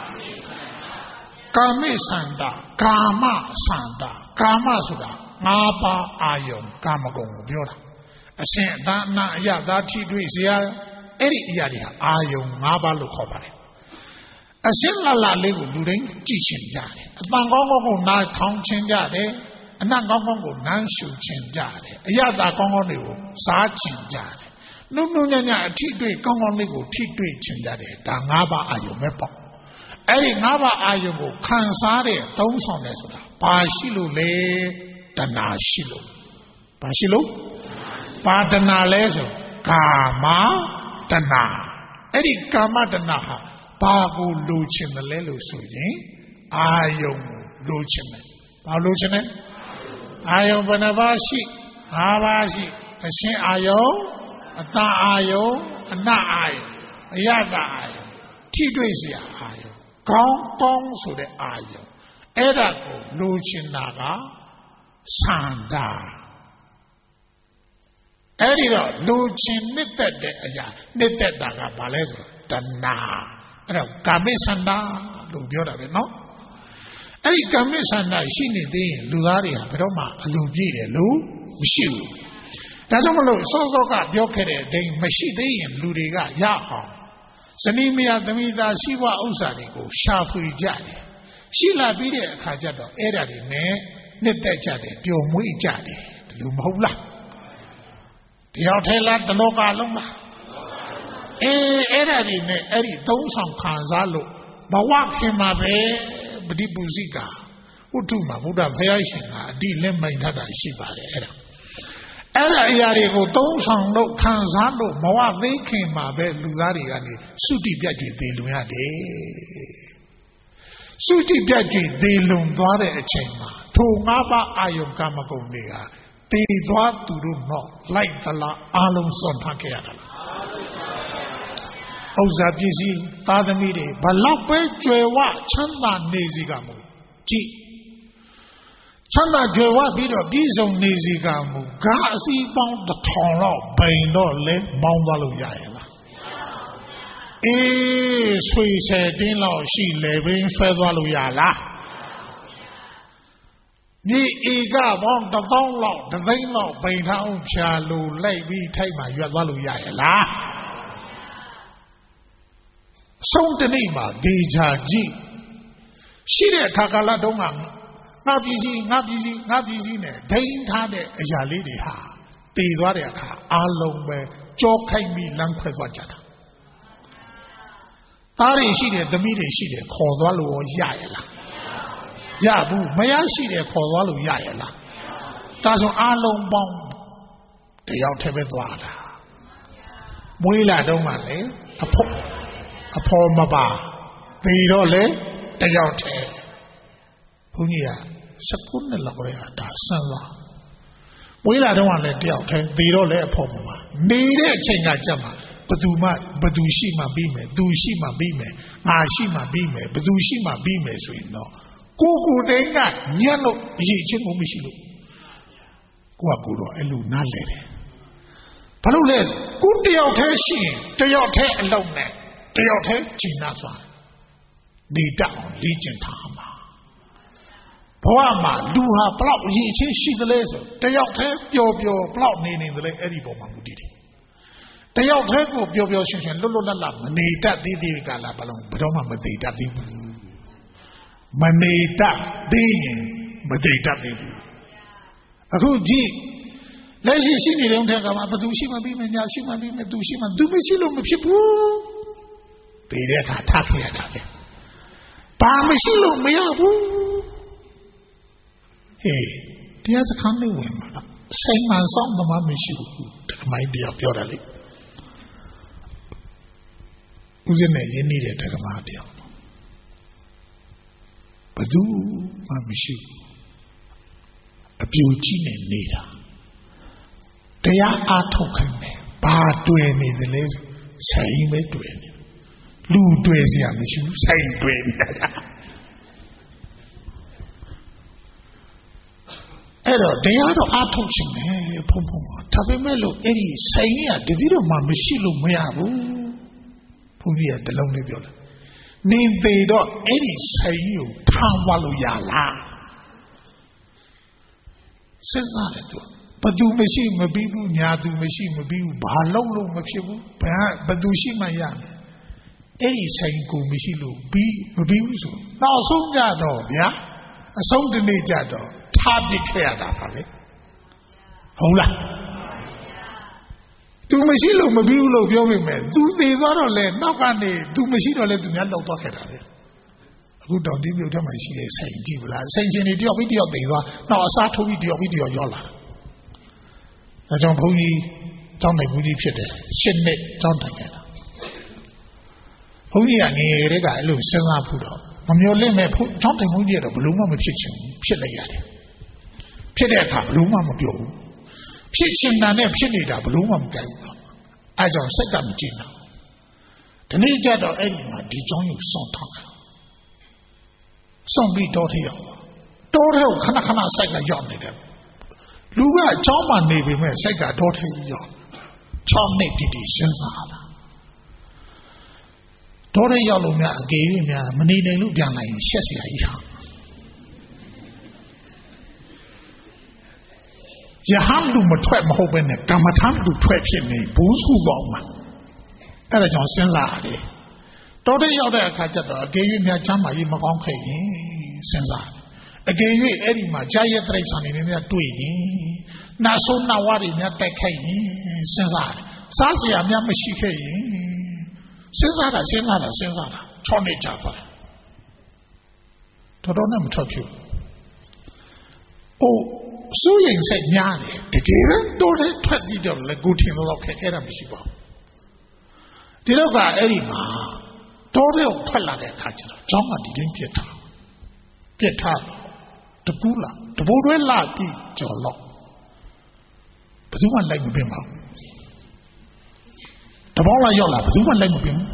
ကာမိဆန္ဒကာမဆန္ဒကာမဆိုတာငါးပါးအာယုံကာမဂုဏ်ကိုပြောတာအရှင်အသာအနာအယသာထိတွေ့เสียအဲ့ဒီအရာတွေဟာအာယုံ၅ပါးလို့ခေါ်ပါတယ်အရှင်လလလေးကိုလူတိုင်းကြည့်ချင်ကြတယ်အပန်ကောင်းကောင်းကိုနားထောင်ချင်ကြတယ်အနံ့ကောင်းကောင်းကိုနမ်းရှုချင်ကြတယ်အယသာကောင်းကောင်းတွေကိုစားချင်ကြတယ်နုညံ့အထိတွေ့ကောင်းကောင်းလေးကိုထိတွေ့ချင်ကြတယ်ဒါ၅ပါးအာယုံပဲပေါ့အဲ့ဒီ၅ပါးအာယုံကိုခံစားတဲ့သုံးဆောင်တယ်ဆိုတာဘာရှိလို့လဲတဏှာရှိလို့ဘာရှိလို့ဘာတဏှာလဲဆိုကာမတဏှာအဲ့ဒီကာမတဏှာဟာဘာကိုလိုချင်တယ်လဲလို့ဆိုရင်အာယုံကိုလိုချင်တယ်ဘာလိုချင်လဲအာယုံဘယ်နှပါးရှိ၅ပါးရှိအရှင်အာယုံအတန်အာယုံအနတ်အာယုံအယတအာယုံထိတွေ့เสียအာယုံကောင်းကောင်းဆိုတဲ့အာယုံအဲ့ဒါကိုလိုချင်တာကဆန္ဒအဲ့ဒီတော့လူချင်းနှစ်သက်တဲ့အရာနှစ်သက်တာကဘာလဲဆိုတော့တဏှာအဲ့တော့ကာမိဆန္ဒလို့ပြောတာပဲနော်အဲ့ဒီကာမိဆန္ဒရှိနေသေးရင်လူသားတွေဟာဘယ်တော့မှအလိုပြည့်တယ်လို့မရှိဘူးဒါကြောင့်မလို့စောစောကပြောခဲ့တဲ့အတိုင်းမရှိသေးရင်လူတွေကရအောင်ဇနီးမယားသမီးသားရှိဘဥစ္စာတွေကိုရှာဖွေကြတယ်ရှိလာပြီးတဲ့အခါကျတော့အဲ့ဒါတွေနဲ့နှစ်သက်ကြတယ်ပျော်မွေ့ကြတယ်ဒီလိုမဟုတ်လားတယောက်ထဲလားတလောကလုံးလားအဲ့ဒါတွေနဲ့အဲ့ဒီသုံးဆောင်ခံစားလို့ဘဝခင်မှာပဲပฏิပုဇိကဝတ္ထုမှာဘုရားဖျားရှင်ကအတိလက်မိန်ထတာရှိပါတယ်အဲ့ဒါအရာတွေကိုသုံးဆောင်လို့ခံစားလို့ဘဝသေးခင်မှာပဲလူသားတွေကနေသုတိပြတ်ကြွေသေလွန်ရတယ်သုတိပြတ်ကြွေသေလွန်သွားတဲ့အချိန်မှာထိုငါးပါးအာယုံကာမဂုဏ်တွေကတည်သွားသူတို့တော့လိုက်သလားအလုံးစွန့်ထားခဲ့ရတာလားဥစ္စာပစ္စည်းသားသမီးတွေဘလောက်ပဲကြွယ်ဝချမ်းသာနေစီကမို့ကြည့်ချမ်းသာကြွယ်ဝပြီးတော့ပြည်စုံနေစီကမို့ဂါအစီပေါင်း1000လောက်ပိန်တော့လဲမောင်းသွားလို့ရရဲ့လားဆွေဆယ်တင်းလောက်ရှိလေပင်ဆွဲသွားလို့ရလားမြေဧကပေါင်း1000လောက်တသိန်းလောက်ပိန်ထားအောင်ဖြာလို့လိုက်ပြီးထိုက်မှရွက်သွားလို့ရရဲ့လားဆုံးတနေ့မှာဒေချာကြည့်ရှိတဲ့အခါကာလတုန်းကငါပြည်စည်းနဲ့ဒိန်းထားတဲ့အရာလေးတွေဟာတည်သွားတဲ့အခါအလုံးပဲကြောခိုက်ပြီးလမ်းခွဲသွားကြတာသားတွေရှိတယ်သမီးတွေရှိတယ်ခေါ်သွားလို့ရရဲ့လားရဘူးမရရှိတယ်ခေါ်သွားလို့ရရဲ့လားဒါဆိုအလုံးပေါင်းတယောက်တည်းပဲသွားတာမွေးလာတော့မှလေအဖော်မပါသေတော့လေတယောက်တည်းဘုန်းကြီးက19နှစ်လောက်ရတာဆန်းသွားမွေးလာတော့မှလည်းတယောက်တည်းသေတော့လေအဖော်မပါနေတဲ့အချိန်ကကြက်မှာဘသူရှိမှပြီးမယ်သူရှိမှပြီးမယ်ငါရှိမှပြီးမယ်ဘသူရှိမှပြီးမယ်ဆိုရင်တော့ကိုတိုင်းကညံ့လို့အရေးချင်းကိုမရှိလို့ကိုတော့အဲ့လိုနားလဲတယ်ဘာလို့လဲကိုတယောက်တည်းရှိရင်တယောက်တည်းအလုံးနဲ့တယောက်တည်းဂျီနာစွာနေတတ်အောင်လေ့ကျင့်ထားမှာဘဝမှာလူဟာဘလောက်အရေးချင်းရှိသလဲဆိုတယောက်တည်းပျော်ဘလောက်နေသလဲအဲ့ဒီပုံမှာမူတည်တယ်တယောက်တည်းကိုပျော်ပျော်ရွှင်ရွှင်လွတ်လွတ်လပ်လပ်မနေတတ်သေးသေးကလာဘလုံးဘယ်တော့မှမသိတတ်သေးဘူးမနေတတ်သေးရင်မသိတတ်သေးဘူးအခုကြည့်လက်ရှိရှိနေတဲ့ဥထက်ကမှဘသူရှိမှပြီးမယ်ညာရှိမှပြီးမယ်သူရှိမှသူမရှိလို့မဖြစ်ဘူးပြီးတဲ့အခါထားခဲ့ရတာပဲဘာမရှိလို့မရဘူးဟေးတရားစခန်းလေးဝင်မှာဆိုင်မှန်ဆောင်သမားမရှိဘူးတခမိုင်းတရားပြောတာလေဦးဇင်းနဲ့ရင်းနှီးတဲ့တခမားတရားဘသူမှမရှိဘူးအပြူကြီးနဲ့နေတာတရားအားထုတ်ခိုင်းတယ်ဘာတွေ့နေသလဲဆိုင်ပဲတွေ့နေလူတွေ့စရာမရှိဘူးဆိုင်တွေ့နေတာအဲ့တော့တရားတော့အားထုတ်ရှင်တယ်ဖုံဖုံဒါပေမဲ့လို့အဲ့ဒီဆိုင်ရတတိတော့မှမရှိလို့မရဘူးဘုရားတလုံးလေးပြောတယ်နေသေးတော့အဲ့ဒီဆိုင်ကိုထားသွားလို့ရလားစဉ်းစားတယ်သူဘသူမရှိမပြီးဘူးညာသူမရှိမပြီးဘူးဘာလို့မဖြစ်ဘူးဘသူရှိမှရမယ်အဲ့ဒီဆိုင်ကိုမရှိလို့ပြီးမပြီးဘူးဆိုနောက်ဆုံးကြတော့ဗျာအဆုံးတနေ့ကြတော့ထားပစ်ခဲ့ရတာပါလေဟုတ်လားသူမရှိလို့မပြီးဘူးလို့ပြောမိမယ်သူသေသွားတော့လေနောက်ကနေသူမရှိတော့လေသူများလောက်သွားခဲ့တာလေအခုတောင်ဒီမြို့ထဲမှာရှိတဲ့ဆိုင်ကြည့်ဗလားဆိုင်ရှင်တွေတယောက်ပြီးတယောက်သေသွားနောက်အစားထိုးပြီးတယောက်ပြီးတယောက်ရောက်လာဒါကြောင့်ဘုန်းကြီးကျောင်းတိုင်ဘုန်းကြီးဖြစ်တယ်8နှစ်ကျောင်းတိုင်ခဲ့တာဘုန်းကြီးကငယ်ငယ်ကအဲ့လိုစဉ်းစားဖို့တော့မမျော်လင့်မဲ့ကျောင်းတိုင်ဘုန်းကြီးကတော့ဘလို့မှမဖြစ်ချင်ဘူးဖြစ်လိုက်ရတယ်ဖြစ်တဲ့အခါဘလို့မှမပြောဘူးဖြစ်ချင်တာနဲ့ဖြစ်နေတာဘလို့မှမကြိုက်ဘူးအဲကြောင့်စိတ်ကမကြည့်တော့ဒီနေ့ကျတော့အဲ့ဒီမှာဒီကျောင်းကိုစောင့်ထားတယ်စောင့်ပြီးတော့ထရောက်တော်တဲ့ခဏခဏစိုက်ကရောက်နေတယ်လူကအเจ้าမှနေပေမဲ့စိုက်ကတော့ထဲရောက်6နှစ်တိတိစဉ်းစားတာတော်တဲ့ရောက်လို့များအကေကြီးများမနေနိုင်လို့ပြန်လာရင်ရှက်เสียကြီးဟာယဟန်လူမထွက်မဟုတ်ပဲနဲ့ကမ္မထမ်းလူထွက်ဖြစ်နေဘူးစုပေါင်းမှာအဲ့ဒါကြောင့်စဉ်းစားရတယ်တော်တဲ့ရောက်တဲ့အခါကျတော့အကေကြီးများချမ်းသာကြီးမကောင်းခဲ့ရင်စဉ်းစားအကယ်၍အဲ့ဒီမှာကြာရက်တိရစ္ဆာန်တွေနဲ့တွေ့ရင်နာဆိုးနာဝါတွေများတိုက်ခိုက်ရင်စဉ်းစားတယ်စားစရာများမရှိခဲ့ရင်စဉ်းစားတာ6နှစ်ကြာသွားတယ်တော်နဲ့မထွက်ဖြစ်ဘူးစိုးရင်စိတ်များတယ်တကယ်တော့တဲ့ထွက်ပြီးတော့လည်းကိုထင်လို့ခက်ခဲတာမရှိပါဘူးဒီတော့ကအဲ့ဒီမှာတော်တဲ့ထွက်လာတဲ့အခါကျတော့ကျောင်းကဒီတိုင်းပြစ်ထားတကူးလာတဘိုးတွဲလာပြီးကြော်တော့ဘယ်သူမှလိုက်မပြင်းပါဘူးတဘောလာရောက်လာဘယ်သူမှလိုက်မပြင်းဘူး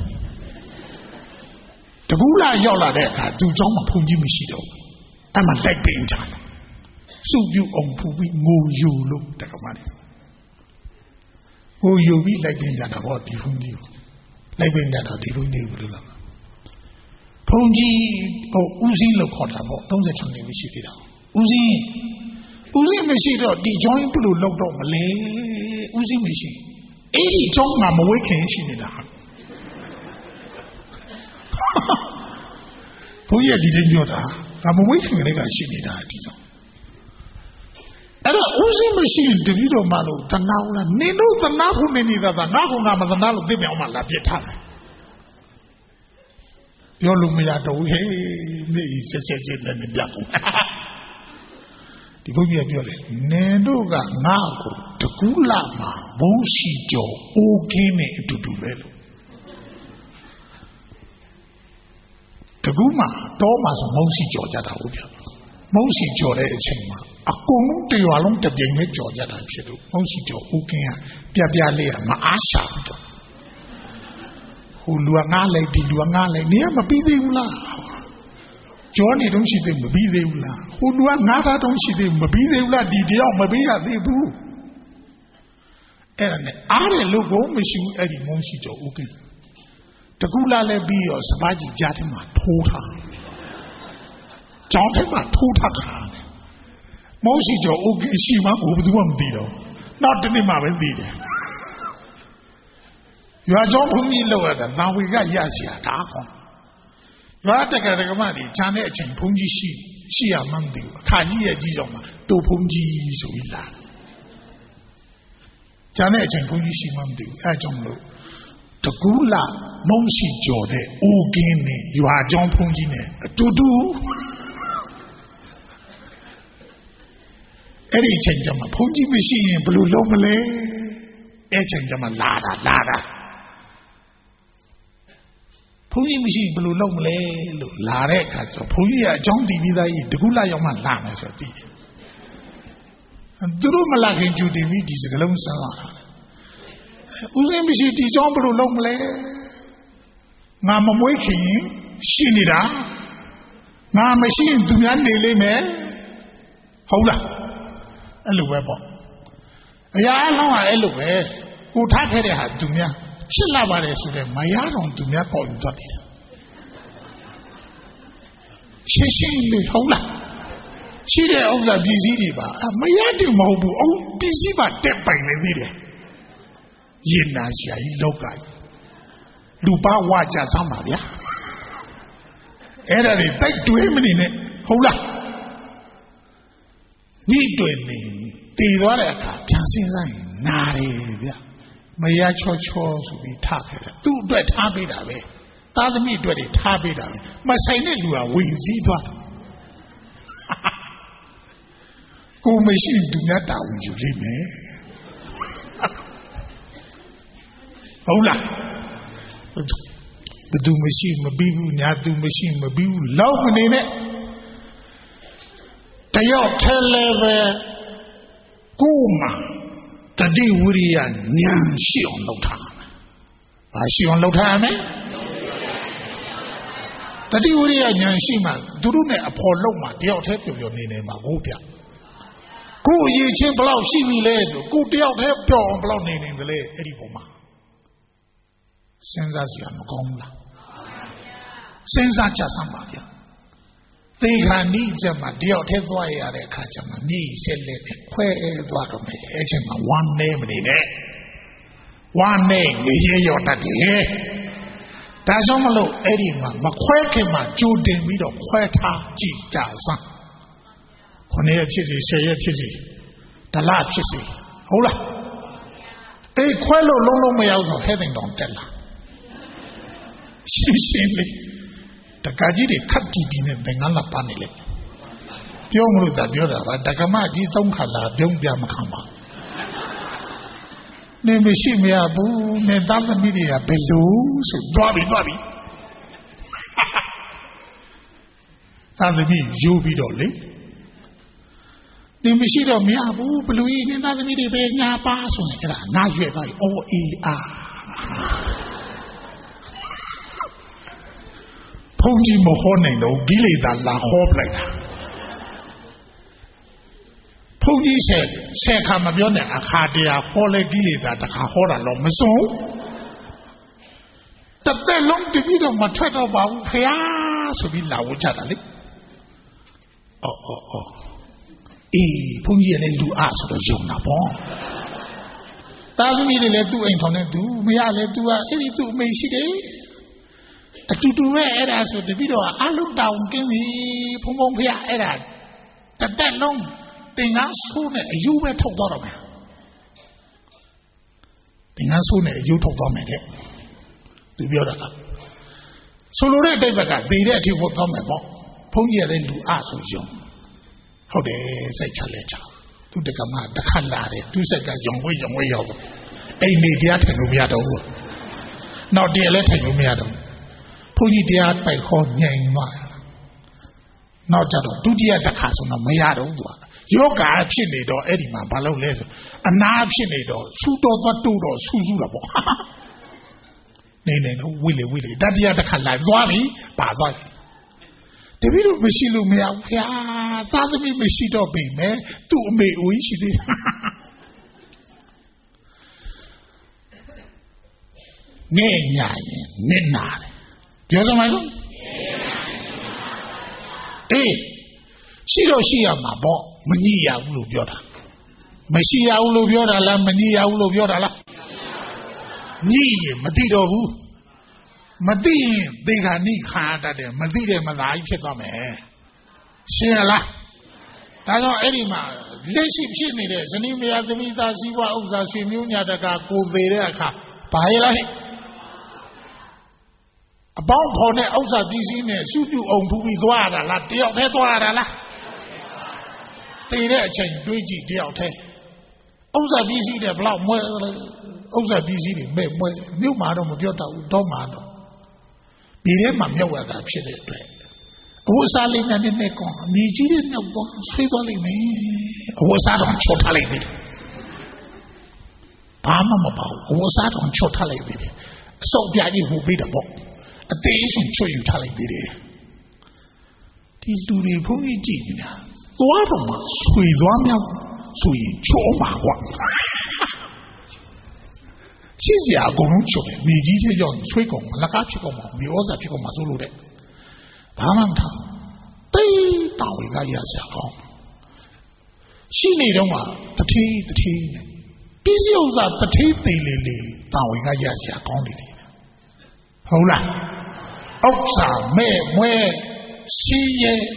တကူးလာရောက်လာတဲ့အခါသူเจ้าမှဖုန်ကြီးမရှိတော့ဘူးအဲ့မှလိုက်ပြင်းချတယ်စုပြုအောင်ဖူပြီးငိုယူလို့တက္ကမလေးငိုယူပြီးလိုက်ပြင်းကြတာပေါ့ဒီဖုန်ကြီးလိုက်ပြင်းကြတော့ဒီဖုန်ကြီးဘယ်လိုလဲဘုန်းကြီးဦးစင်းလို့ခေါ်တာပေါ့36နှစ်ရှိသေးတာဦးစင်းမရှိတော့ဒီကျောင်းဘယ်လိုလောက်တော့မလဲဦးစင်းမရှိအဲ့ဒီကျောင်းကမဝိခင်ရှိနေတာဘုန်းကြီးဒီတိုင်းပြောတာကမဝိခင်လေးကရှိနေတာဒီကျောင်းအဲ့တော့ဦးစင်းမရှိရင်တပည့်တော်မလို့တနာဦးလားနင်တို့တနာဖို့နေနေတာကငါကမတနာလို့သိမြောင်မှလာပြစ်ထားတယ်ပြောလို့မရတော့ဘူးဟဲ့နေဆက်နဲ့ပြတ်ကုန်ဒီဘုန်းကြီးကပြောတယ်နင်တို့ကငါ့ကိုတကူးလာမှာဘုံရှိကြောအိုးကင်းနဲ့အတူတူပဲလို့တကူးမှာတော့မှာဆိုမုံရှိကြောကြတာဟုတ်ပြမုံရှိကြောတဲ့အချိန်မှာအကုန်လုံးတရွာလုံးတပြိုင်နဲ့ကြောကြတာဖြစ်လို့မုံရှိကြောအိုးကင်းကပြလေးကမအားရှာဘူးတော့ဟိုလူကငားလိုက်ဒီလူကငားလိုက်နေမပြီးသေးဘူးလားကြောနေတော့ရှိသေးမပြီးသေးဘူးလားဟိုလူကငားထားတော့ရှိသေးမပြီးသေးဘူးလားဒီတယောက်မပြီးရသေးဘူးအဲ့ဒါနဲ့အားရလို့ကိုမရှိဘူးအဲ့ဒီမုန်းရှိကြောဦးကင်းတကူလာလဲပြီးရောစပါးကြီးကြားထဲမှာထိုးထားကြောင်းထဲမှာထိုးထားတာမုန်းရှိကြောဦးကင်းရှိမှဘယ်သူမှမသိတော့နောက်တနေ့မှပဲသိတယ်ရွာကျောင်းဘုန်းကြီးလောက်ရတာသာဝေကရစီရတာကောရွာတက္ကရာကမတွေခြံတဲ့အချိန်ဘုန်းကြီးရှိရမှမသိဘူးအခါကြီးရဲ့ကြီးဆောင်မှာတူဘုန်းကြီးဆိုပြီးလာခြံတဲ့အချိန်ဘုန်းကြီးရှိမှမသိဘူးအဲကြောင့်မလို့တကူးလာမုံရှိကြော်တဲ့အိုကင်းနဲ့ရွာကျောင်းဘုန်းကြီးနဲ့အတူတူအဲ့ဒီအချိန်ကျမှဘုန်းကြီးမရှိရင်ဘယ်လိုလုပ်မလဲအဲ့ချိန်ကျမှလာတာဘုန်းကြီးမရှိဘယ်လိုလုပ်မလဲလို့လာတဲ့အခါဆိုဘုန်းကြီးကအကြောင်းတည်ပြီးသားကြီးတကူးလာရောက်မှလာမယ်ဆိုသိတယ်သူတို့မလာခင်ကြိုတင်ပြီးဒီစကလုံးဆန်းလာတာဦးစင်းမရှိဒီကြောင်းဘယ်လိုလုပ်မလဲငါမမွေးခင်ရှိနေတာငါမရှိရင်သူများနေလိမ့်မယ်ဟုတ်လားအဲ့လိုပဲပေါ့အရာအလုံးကအဲ့လိုပဲကိုထားခဲ့တဲ့ဟာသူများဖြစ်လာပါတယ်ဆိုတော့မရတော့သူများပေါ်ယူတတ်တယ်ရှင်းလေးဟုတ်လားရှိတဲ့ဥစ္စာပစ္စည်းတွေပါမရတယ်မဟုတ်ဘူးအုံးပစ္စည်းပါတက်ပိုင်နေသေးတယ်ရင်နာရှာကြီးလောက်ကလူပါဝါကြစမ်းပါဗျာအဲ့ဒါတွေတိုက်တွေးမနေနဲ့ဟုတ်လားဒီတွေးနေတည်သွားတဲ့အခါပြန်စဉ်းစားရင်နာတယ်ဗျာမရချောချောဆိုပြီးထားခဲ့တယ်သူ့အတွက်ထားပေးတာပဲသားသမီးအတွက်တွေထားပေးတာပဲမဆိုင်တဲ့လူကဝင်စည်းသွားတယ်ကိုမရှိသူများတာဝန်ယူလိမ့်မယ်ဟုတ်လားဘသူမရှိမပြီးဘူးညာသူမရှိမပြီးဘူးလောက်မနေနဲ့တယောက်ထဲလည်းပဲကိုမှတတိဝိရိယဉာဏ်ရှိအောင်လုပ်ထားမယ်။ဘာရှိအောင်လုပ်ထားရမလဲ။တတိဝိရိယဉာဏ်ရှိမှသူတို့နဲ့အဖော်လုံးမှတယောက်ထဲပျော်နေမှာကိုဗျ။ကိုအရေးချင်းဘလောက်ရှိပြီလဲဆိုကိုတယောက်ထဲပျော်အောင်ဘလောက်နေတယ်လဲအဲ့ဒီပုံမှာစဉ်းစားစရာမကောင်းဘူးလား။စဉ်းစားကြစမ်းပါဗျာ။သေခါနိကျမှတယောက်ထဲသွားရတဲ့အခါကျမှမြေဆက်လက်ခွဲသွားတော့မယ်အဲ့ချိန်မှာဝမ်းနေမနေနဲ့ဝမ်းနေနေရောတတ်တယ်ဒါကြောင့်မလို့အဲ့ဒီမှာမခွဲခင်မှာကြိုတင်ပြီးတော့ခွဲထားကြည့်ကြစမ်း9 ရက်ဖြစ်စီ10 ရက်ဖြစ်စီတလဖြစ်စီဟုတ်လားအဲ့ခွဲလို့လုံးမရောက်ဆိုဟဲ့တဲ့တောင်တက်လာရှင်းလေးတက္ကကြီးတွေခတ်တီတီနဲ့ဘယ်ငါလာပါနေလဲပြောမလို့သာပြောတာပါတက္ကမကြီး3ခါလာပြုံးပြမခံပါနေမရှိမရဘူးနေသားသမီးတွေကဘယ်လိုဆိုသွားပြီသားသမီးယူပြီးတော့လေနေမရှိတော့မရဘူးဘလူကြီးနေသားသမီးတွေပဲညာပါဆိုရင်အဲ့ဒါနာရွက်သွားပြီအော်အေးအာဘုန်းကြီးမဟောနိုင်တော့ကိလေသာလာဟောပလိုက်တာဘုန်းကြီးဆယ်ခါမပြောနဲ့အခါတရားဟောလဲကိလေသာတစ်ခါဟောတာတော့မစုံတစ်သက်လုံးတပည့်တော်မထွက်တော့ပါဘူးဖေ။ဆိုပြီးလာဝကြတာလေအော်အေးဘုန်းကြီးလည်းလူအားဆိုတော့ယုံတာပေါ့သားသမီးတွေလည်းသူ့အိမ်ထောင်နေသူမရလည်းသူကအဲ့ဒီသူ့အမေရှိတယ်အတူတူပဲအဲ့ဒါဆိုတပည့်တော်အလုံးတောင်ကင်းပြီဖုံဖုံဖေ။အဲ့ဒါတစ်သက်လုံးတင်ငါဆိုးနဲ့အယူပဲထုတ်သွားတော့မယ်တင်ငါဆိုးနဲ့အယူထုတ်သွားမယ်တဲ့သူပြောတာကဆိုလိုတဲ့အတိတ်ဘက်ကသေတဲ့အထိဖို့သွားမယ်ပေါ့ဘုန်းကြီးလည်းလူအားဆိုယုံဟုတ်တယ်စိတ်ချလဲချသူတက္ကမတစ်ခါလာတယ်သူစိတ်ကယုံဝဲရောက်တော့အိမ်နေတရားထိုင်လို့မရတော့ဘူးနောက်တရားလည်းထိုင်လို့မရတော့ဘုန်းကြီးတရားပိုက်ခေါ်ညင်သွားနောက်ကြတော့ဒုတိယတစ်ခါဆိုတော့မရတော့ဘူးယောဂါဖြစ်နေတော့အဲ့ဒီမှာဘာလုပ်လဲဆိုအနာဖြစ်နေတော့ဆူတော့တော့တော့ဆူတာပေါ့နေတော့ဝိလေတတိယတစ်ခါလာသွားပြီပါသွားပြီတပည့်တို့မရှိလို့မရဘူးခင်ဗျာသားသမီးမရှိတော့ပြီမယ်သူ့အမေအိုကြီးရှိသေးတယ်နေညာရင်နစ်နာတယ်ပြောစမ်းပါလို့အေးရှိတော့ရှိရမှာပေါ့မညှိရဘူးလို့ပြောတာမရှိရဘူးလို့ပြောတာလားမညှိရဘူးလို့ပြောတာလား Ni, Madido, Madi, they got Nick hard at them, Madide Malai Kitame. Shela. I know any man, Leship Shinides, and he may have the Mita Siwa Uza Simunia that got go there. Paila. A bomb on the outside this in a suit you own to be Dwara, La Dio Pedwara. They there change Duji Diote. Outside this in a block, outside this in a new madam of Yota Domado. Be there, my milk, I've said it. Was I in the neck on me? She didn't know what me. Was I on Chotale? Palmable, was I on Chotale? So the idea who beat a book. A day isn't sure you tell it. These do the pony genius. What a man, sweet one, sweet choma one. She's a going to me, John Swicom, Lacachicom, the other Chico Mazulu. Pamanta, they towing a yasako. She need on the tea. Busy at the tea, they lily, towing a yasako. Hola. Outside, where see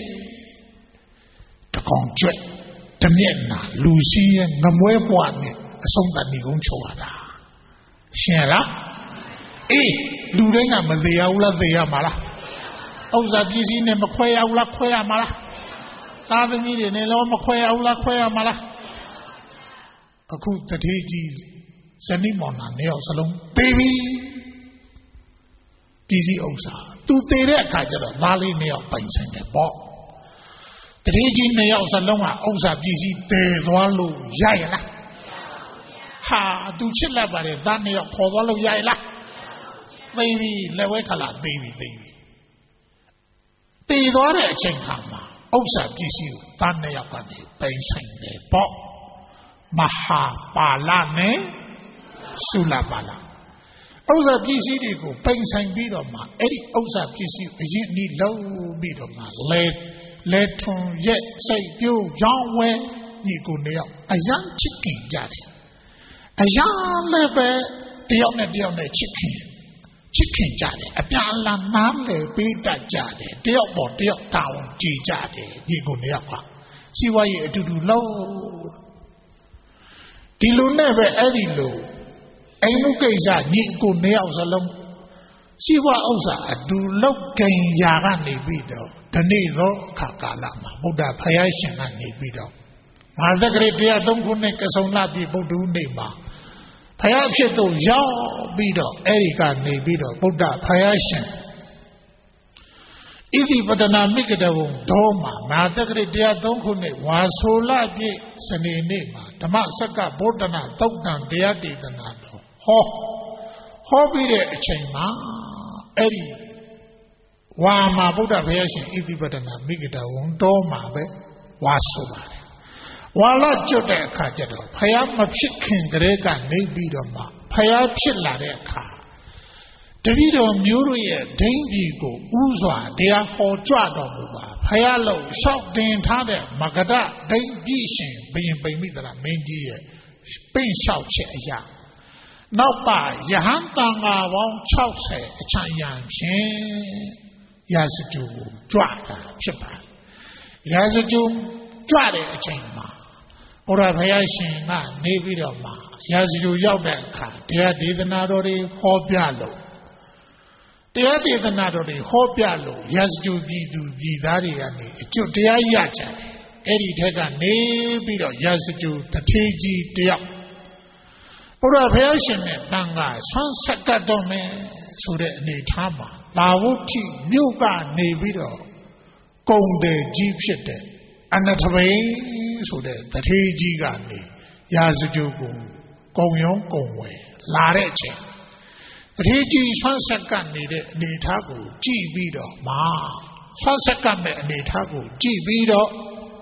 the contract, the Mena, Lucy, and Namuebuan, a song that Nigon Choada. Shella? Eh, Lurena, Madeaula, the Amara. Outside, this in a Maquia, Quea Mara. Other million, and all Maquia, Quea Mara. A cook that he sending on a nail salon. Baby! Easy Osa. To take a catcher, Valley nail paints in the ball. The region nails alone are Osa busy, the Walu Yaila. Ha, do chilla by the Daniel Covalo Yaila. Baby, Lewekala, baby. The Dora Chenkama, Osa busy, Daniel paints in the ball. Maha Balane Sulabala. Osa busy go, paints and beat of my Eddie Osa busy, you need low beat of my let on yet say you, young way, you go near a young chicken daddy. A young level, the only chicken daddy, a piala namle beat that daddy, deal down, G daddy, you go near. See why you do low. Dilu never Eddie low. Ainukeza ni go nails alone. See what Osa do look gain Yarani Bido, the Nido Kakalama, Buddha Payashin and Nibido. Malagre dear don't go make us on Lati Budu Nima. Payasheto Yaw Bido, Erika Nibido, Buddha Payashin. Idi Badana Mikadavum, Doma, Malagre dear don't go make Wasola de Sanenema, Tamasaka, Bodana, Tokdan, Deadi the Nado. Ho be a chain, Eddie. Wama Buddha Payashin, Idi Badana Mikadavum, Doma, Wasola. Walla Joda Kajado, Payam chicken, Grega, Nabidoma, Payap Chilareka. Davido Muria, Dangigo, Uzwa, therefore Jadoma, Payalo, Shock the entire Magada, Dangishin, being by me that I made ye, Spain South Chia. Now by Yahantanga won't chouse a Chayang Shin Yazaju, Drata, Chipa. Yazaju, Drata, Chima. Or a Payashin, Navidoma, Yazju Yobeka, dear Didanadori, Hobialo. Dear Didanadori, Hobialo, Yazju Gidu Gidari, and Judia Yacha, Eddie Tega, Navido, Yazju, Tateji, dear. Or a Payashin, Nanga, Sansakadome, so that Nitama, Lauti, Nuga, Navido, Gonde, Jeep Shit, and the terrain. So that the Gani, Yazugu, Gongyon Gongway, Lareche. The Tiji Swansakan Nitago, G Bido, Ma, Swansakan Nitago, G Bido,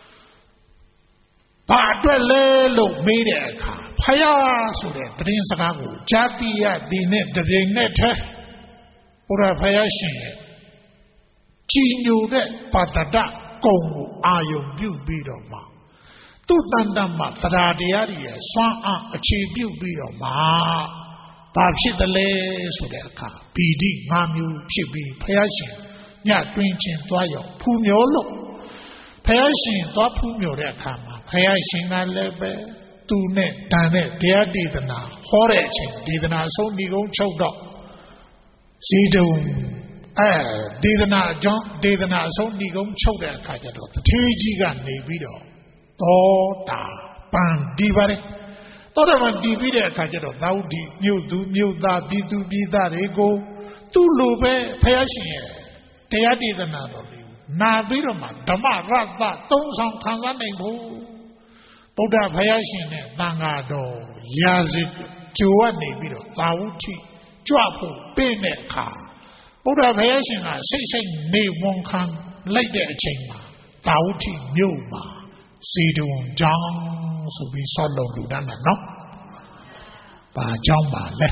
Padre look made a car, Paya, so that Trinsanago, Jatia, the net, or a Payashin, Ginu, Patada. Kongu ayo biu bido ma. Tu tanda ma tadadiari swan a achi biu bido ma. ဘာဖြစ်တယ်လဲဆိုတဲ့အခါပီတိ၅မျိုးဖြစ်ပြီးဘုရားရှင်ညတွင်ချင်းသွားရောက်ဖူးမြော်လို့ဘုရားရှင်သွားဖူးမြော်တဲ့အခါမှာဘုရားရှင်ကလည်းပဲသူနဲ့တန်တဲ့တရားဒေသနာဟောတဲ့အချိန်ဒေသနာအဆုံးဒီကုန်းချုပ်တော့ဇီတုံဒေသနာအကြောင်းဒေသနာအဆုံးဒီကုန်းချုပ်တဲ့အခါကျတော့တထေးကြီးကနေပြီးတော့သောတာပန်ဒီပါလေသောတာပန်ဒီပြီးတဲ့အခါကျတော့သာဝတိမြို့သူမြို့သားပြည်သူပြည်သားတွေကိုသူ့လိုပဲဘုရားရှင်ရဲ့တရားဒေသနာတော်လေးနာပြီးတော့မှဓမ္မရတ္တသုံးဆောင်ခံစားနိုင်ဖို့ဗုဒ္ဓဘုရားရှင်နဲ့သံဃာတော်ရာဇိကျိုးကနေပြီးတော့သာဝတိကြွဖို့ပေးတဲ့အခါဗုဒ္ဓဘုရားရှင်ကစိတ်စိတ်နေဝန်ခံလိုက်တဲ့အချိန်မှာသာဝတိမြို့မှာစေတုံကျောင်းဆိုပြီးဆောက်လုပ်လူတန်းတာနော်။ဘာကျောင်းပါလဲ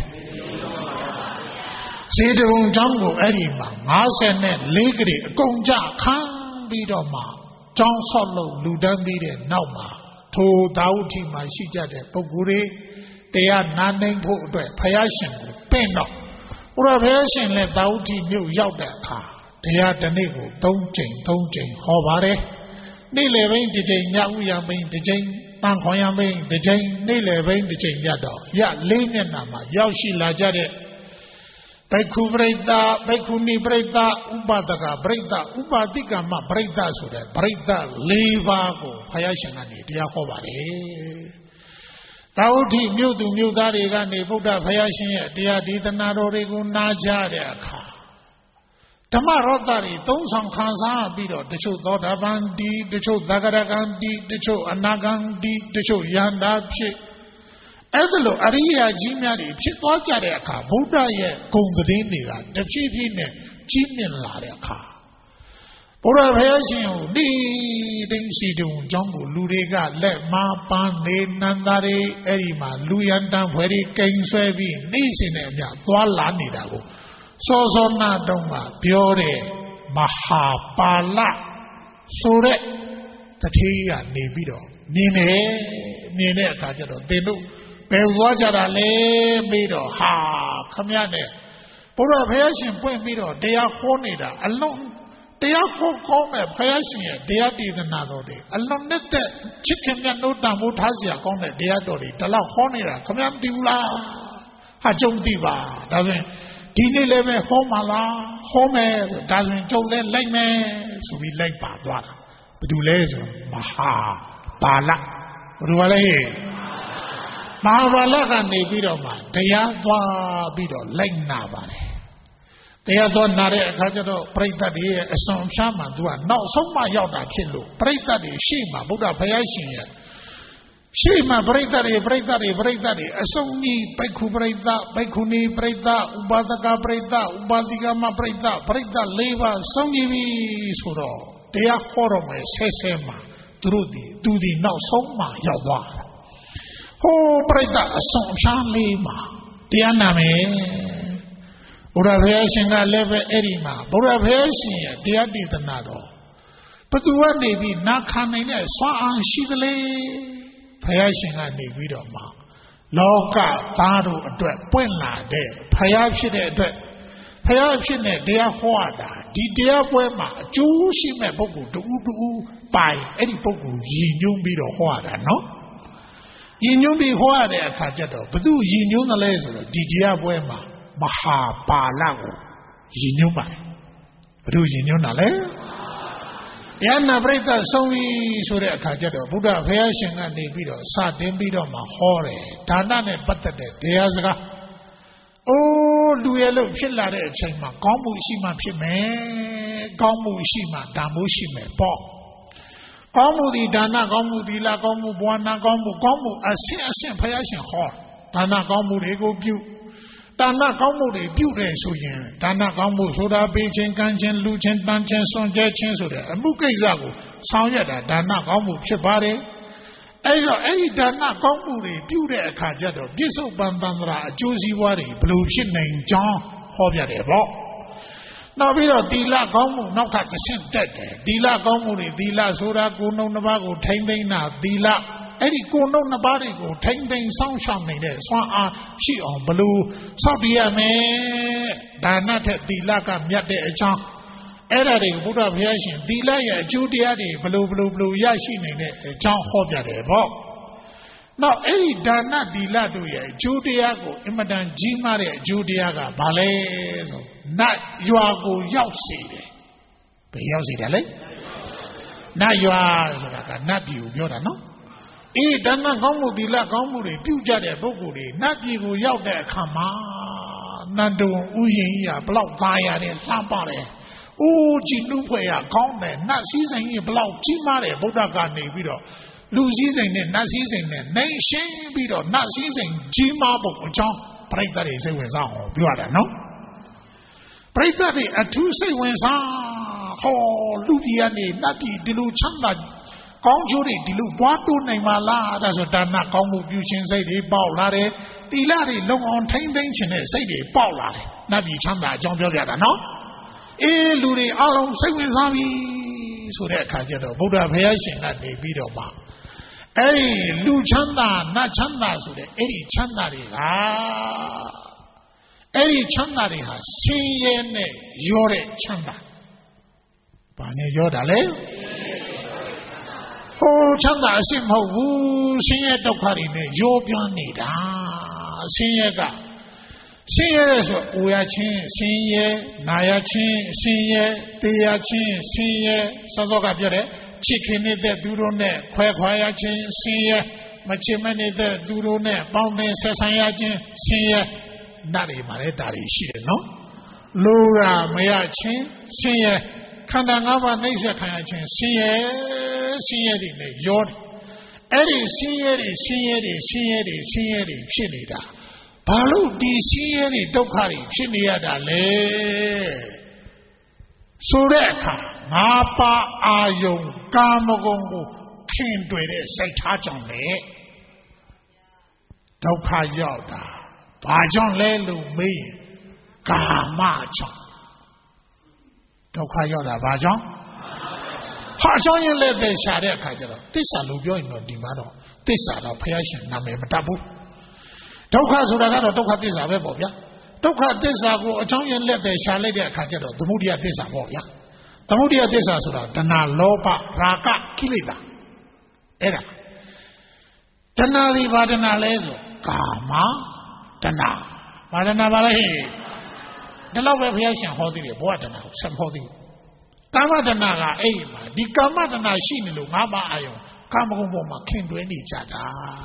။စေတုံကျောင်းကိုအဲ့ဒီမှာ54ကလေးအကုန်ကြခန်းပြီးတော့မှကျောင်းဆောက်လုပ်လူတန်းပြီးတဲ့နောက်မှာထိုသာဝတိမှာရှိကြတဲ့ပုဂ္ဂိုလ်တွေတရားနာနိုင်ဖို့အတွက်ဘုရားရှင်ကိုပင့်တော့ဘုရားရှင်လည်းသာဝတိမြို့ရောက်တဲ့အခါတရားတစ်နေ့ကို3ကြိမ်ဟောပါတယ်နေ့လယ်ပိုင်းတစ်ကြိမ်ညဦးရပိုင်းတစ်ကြိမ်တန်ခွန်ရပိုင်းတစ်ကြိမ်နေ့လယ်ပိုင်းတစ်ကြိမ်ရတော့ရ4မျက်နှာမှာရောက်ရှိလာကြတဲ့ဘိက္ခုပရိသတ်ဘိက္ခုနီပရိသတ်ဥပဒကပရိသတ်ဥပါတိကမပရိသတ်ဆိုတဲ့ပရိသတ်4ပါးကိုဘုရားရှင်ကနေတရားဟောပါတယ်သာဝတိမြို့သူမြို့သားတွေကနေဗုဒ္ဓဘုရားရှင်ရဲ့တရားဒေသနာတော်တွေကိုနာကြားတဲ့အခါဓမ္မရတ္တတွေသုံးဆောင်ခံစားပြီးတော့တချို့သောတာပန်တိတချို့သဂရကံတိတချို့အနာဂံတိတချို့ယန္တာဖြစ်အဲ့ဒါလိုအရိယာကြီးများတွေဖြစ်သွားကြတဲ့အခါဗုဒ္ဓရဲ့ဂုဏ်သတင်းတွေကတဖြည်းဖြည်းနဲ့ကြီးမြင့်လာတဲ့အခါဘုရားဘုရားရှင်ကိုဒီတိုင်းစီတုံကျောင်းကိုလူတွေကလက်မပန်းနေနန္တာတွေအဲ့ဒီမှာလူရန်တန်ဖွယ်တွေကိန်းဆွဲပြီးနေရှင်နဲ့အမြသွားလာနေတာကိုစောစောနာတုံးကပြောတဲ့မဟာပါဠဆိုတဲ့တထေးကနေပြီးတော့မြင်တဲ့အခါကျတော့သင်တို့ဘယ်သွားကြတာလဲပြီးတော့ဟာခမရနဲ့ဘုရားဘုရားရှင်ပွင့်ပြီးတော့တရားဟောနေတာအလုံးတရားဟောကောင်းတဲ့ဘုရားရှင်ရဲ့တရားဒေသနာတော်တွေအလုံးနဲ့တဲ့ချစ်ခင်မြတ်လို့တန်ဖိုးထားစရာကောင်းတဲ့တရားတော်တွေဒီလောက်ဟောနေတာခမရမသိဘူးလားဟာကြုံသိပါဒါဆိုရင်ဒီနေ့လည်းပဲဟောမှာလားဟောမယ်ဆိုဒါဆိုရင်ကြုံလဲလိုက်မယ်ဆိုပြီးလိုက်ပါသွားတာဘယ်သူလဲဆိုမဟာပါဠဘယ်သူလဲမဟာပါဠကနေပြီးတော့မှတရားသွားပြီးတော့လိုက်နာပါတယ်တရားသွားနာတဲ့အခါကျတော့ပရိသတ်တွေရဲ့အစွန်ဖြားမှသူကနောက်ဆုံးမှရောက်တာဖြစ်လို့ပရိသတ်တွေရှေ့မှာဗုဒ္ဓဘုရားရှင်ရဲ့ရှေ့မှာပရိသတ်တွေအစုံကြီးဘိက္ခုပရိသတ်ဘိက္ခုနီပရိသတ်ဥပါဒကပရိသတ်ဥပါတိကမပရိသတ်၄ပါးစုံကြီးပြီဆိုတော့တရားဟောတော့မယ်ဆဲမှာသူဒီနောက်ဆုံးမှရောက်သွားတာဟိုပရိသတ်အစွန်ဖြားလေးမှာတရားနာမယ်ဘုရားဘုရားရှင်ကလည်းပဲအဲ့ဒီမှာဘုရားဘုရားရှင်ရဲ့တရားဒေသနာတော်ဘသူကနေပြီးနာခံနိုင်တဲ့စွမ်းအားရှိသလဲဘုရားရှင်ကနေပြီးတော့မှလောကသားတို့အတွက်ပွင့်လာတဲ့ဘုရားဖြစ်တဲ့အတွက်ဘုရားဖြစ်တဲ့တရားဟောတာဒီတရားပွဲမှာအကျိုးရှိမဲ့ပုဂ္ဂိုလ်တူပိုင်အဲ့ဒီပုဂ္ဂိုလ်ရည်ညွှန်းပြီးတော့ဟောတာနော်ရည်ညွှန်းပြီးဟောရတဲ့အခါကျတော့ဘသူရည်ညွှန်းတယ်လဲဆိုတော့ဒီတရားပွဲမှာမဟာပါဠကိုရည်ညွှန်းပါတယ်ဘသူရည်ညွှန်းတာလဲတရားနာပရိသတ်ဆုံးပြီဆိုတဲ့အခါကျတော့ဘုရားဘုရားရှင်ကနေပြီးတော့စတင်ပြီးတော့မှဟောတယ်ဒါနနဲ့ပတ်သက်တဲ့တရားစကားအိုးလူရဲ့လို့ဖြစ်လာတဲ့အချိန်မှာကောင်းမှုရှိမှဖြစ်မယ်ကောင်းမှုရှိမှဓမ္မိုးရှိမယ်ပေါ့ကောင်းမှုဒီဒါနကောင်းမှုသီလကောင်းမှုဘဝနာကောင်းမှုအဆင့်ဘုရားရှင်ဟောဒါနကောင်းမှုတွေကိုပြုဒါနကောင်းမှုတွေပြုတယ်ဆိုရင်ဒါနကောင်းမှုဆိုတာပေးခြင်းကမ်းခြင်းလူခြင်းတန်ခြင်းစွန့်ကြဲခြင်းဆိုတဲ့အမှုကိစ္စကိုဆောင်ရွက်တာဒါနကောင်းမှုဖြစ်ပါတယ်အဲ့တော့အဲ့ဒီဒါနကောင်းမှုတွေပြုတဲ့အခါကျတော့ပြစ္ဆုတ်ပန်တန္တရာအကျိုးစီးပွားတွေဘယ်လိုဖြစ်နိုင်ကြောင်းဟောပြတယ်ပေါ့နောက်ပြီးတော့သီလကောင်းမှုနောက်ထပ်တစ်ဆင့်တက်တယ်သီလကောင်းမှုတွေသီလဆိုတာကိုယ်နှုတ်တစ်ပါးကိုထိမ့်သိမ်းတာသီလအဲ့ဒီကိုယ်နှုတ်နှစ်ပါးတွေကိုထိမ့်သိမ်းစောင့်ရှောက်နေတဲ့စွမ်းအားရှိအောင်ဘလို့စောင့်တည်ရမယ်ဒါနထက်သီလကမြတ်တဲ့အကြောင်းအဲ့ဒါတွေကိုဘုရားဘုရားရှင်သီလရဲ့အကျိုးတရားတွေဘလို့ရရှိနေတဲ့အကြောင်းဟောပြတယ်ပေါ့နောက်အဲ့ဒီဒါနသီလတို့ရဲ့အကျိုးတရားကိုအင်မတန်ကြီးမားတဲ့အကျိုးတရားကဘာလဲဆိုနတ်ရွာကိုရောက်စေတယ်ဘယ်ရောက်စေတယ်လဲနတ်ရွာဆိုတာကနတ်ပြည်ကိုပြောတာနော်အေးဒါနကောင်းမှုသီလကောင်းမှုတွေပြုကြတဲ့ပုဂ္ဂိုလ်တွေနတ်ပြည်ကိုရောက်တဲ့အခါမှာနန္ဒုံဥယျာဉ်ကြီးကဘလောက်သားရတယ်လှမ်းပါတယ်အိုးကြည်လူဖွဲ့ရကောင်းတယ်နတ်စည်းစိမ်ကြီးဘလောက်ကြီးမားတယ်ဗုဒ္ဓကနေပြီးတော့လူစည်းစိမ်နဲ့နတ်စည်းစိမ်နဲ့နိုင်ရှင်းပြီးတော့နတ်စည်းစိမ်ကြီးမားဖို့အကြောင်းပြိတ္တတွေစိတ်ဝင်စားအောင်ပြောရတာနော်ပြိတ္တတွေအထူးစိတ်ဝင်စားဟောလူပြည်ကနေနတ်ပြည်ဒီလိုချမ်းသာကောင်းကျိုးတွေဒီလိုပွားတိုးနိုင်မှာလားဒါဆိုဒါနကောင်းမှုပြုခြင်းစိတ်တွေပေါက်လာတယ်သီလတွေလုံအောင်ထိမ့်သိမ်းခြင်းနဲ့စိတ်တွေပေါက်လာတယ်နတ်ပြည်ချမ်းသာအကြောင်းပြောပြတာနော်အေးလူတွေအလုံးစိတ်ဝင်စားပြီဆိုတဲ့အခါကျတော့ဗုဒ္ဓဘုရားရှင်ကနေပြီးတော့မှအဲ့ဒီလူချမ်းသာနတ်ချမ်းသာဆိုတဲ့အဲ့ဒီချမ်းသာတွေကအဲ့ဒီချမ်းသာတွေဟာဆင်းရဲနဲ့ရောတဲ့ချမ်းသာဘာနဲ့ရောတာလဲဟိုချမ်းသာအစစ်မဟုတ်ဘူးဆင်းရဲဒုက္ခတွေနဲ့ရောပြန်းနေတာဆင်းရဲကဆင်းရဲဆိုအိုရချင်းဆင်းရဲနာရချင်းဆင်းရဲတေးရချင်းဆင်းရဲစောစောကပြောတယ်ချစ်ခင်နေတဲ့သူတို့နဲ့ခွဲခွာရချင်းဆင်းရဲမချစ်မနေတဲ့သူတို့နဲ့ပေါင်းသင်းဆက်ဆံရချင်းဆင်းရဲနားတွေမှာလည်းဒါတွေရှိတယ်နော်လိုရာမရချင်းဆင်းရဲခန္ဓာ၅ပါးနှိစ္စခံရချင်းဆင်းရဲတွေနဲ့ရောတယ်အဲ့ဒီဆင်းရဲတွေဖြစ်နေတာဘာလို့ဒီဆင်းရဲတွေဒုက္ခတွေဖြစ်နေရတာလဲဆိုတဲ့အခါငါးပါးအာယုံကာမဂုဏ်ကိုခင်တွေ့တဲ့စိတ်ထားကြောင့်လေဒုက္ခရောက်တာဘာကြောင့်လဲလို့မေးရင်ကာမကြောင့်ဒုက္ခရောက်တာဘာကြောင့်ဟာအကြောင်းရင်းလည်းပဲရှာတဲ့အခါကျတော့သစ္စာလို့ပြောရင်တော့ဒီမှာတော့သစ္စာတော့ဘုရားရှင်နာမည်မတတ်ဘူးဒုက္ခဆိုတာကတော့ဒုက္ခသစ္စာပဲပေါ့ဗျာဒုက္ခသစ္စာကိုအကြောင်းရင်းလက်တယ်ရှာလိုက်တဲ့အခါကျတော့သမုဒိယသစ္စာပေါ့ဗျာသမုဒိယသစ္စာဆိုတာတဏှာလောဘရာဂကိလေသာအဲ့ဒါတဏှာဒီဘာတဏှာလဲဆိုကာမတဏှာဘာတဏှာပါလဲဒီလောက်ပဲဘုရားရှင်ဟောသေးတယ်ဘောတဏှာကိုဆက်ဟောသေးဘူးကာမတဏှာကအဲ့ဒီမှာဒီကာမတဏှာရှိနေလို့ငါးပါးအာယုံကာမဂုဏ်ပေါ်မှာခင်တွဲနေကြတာ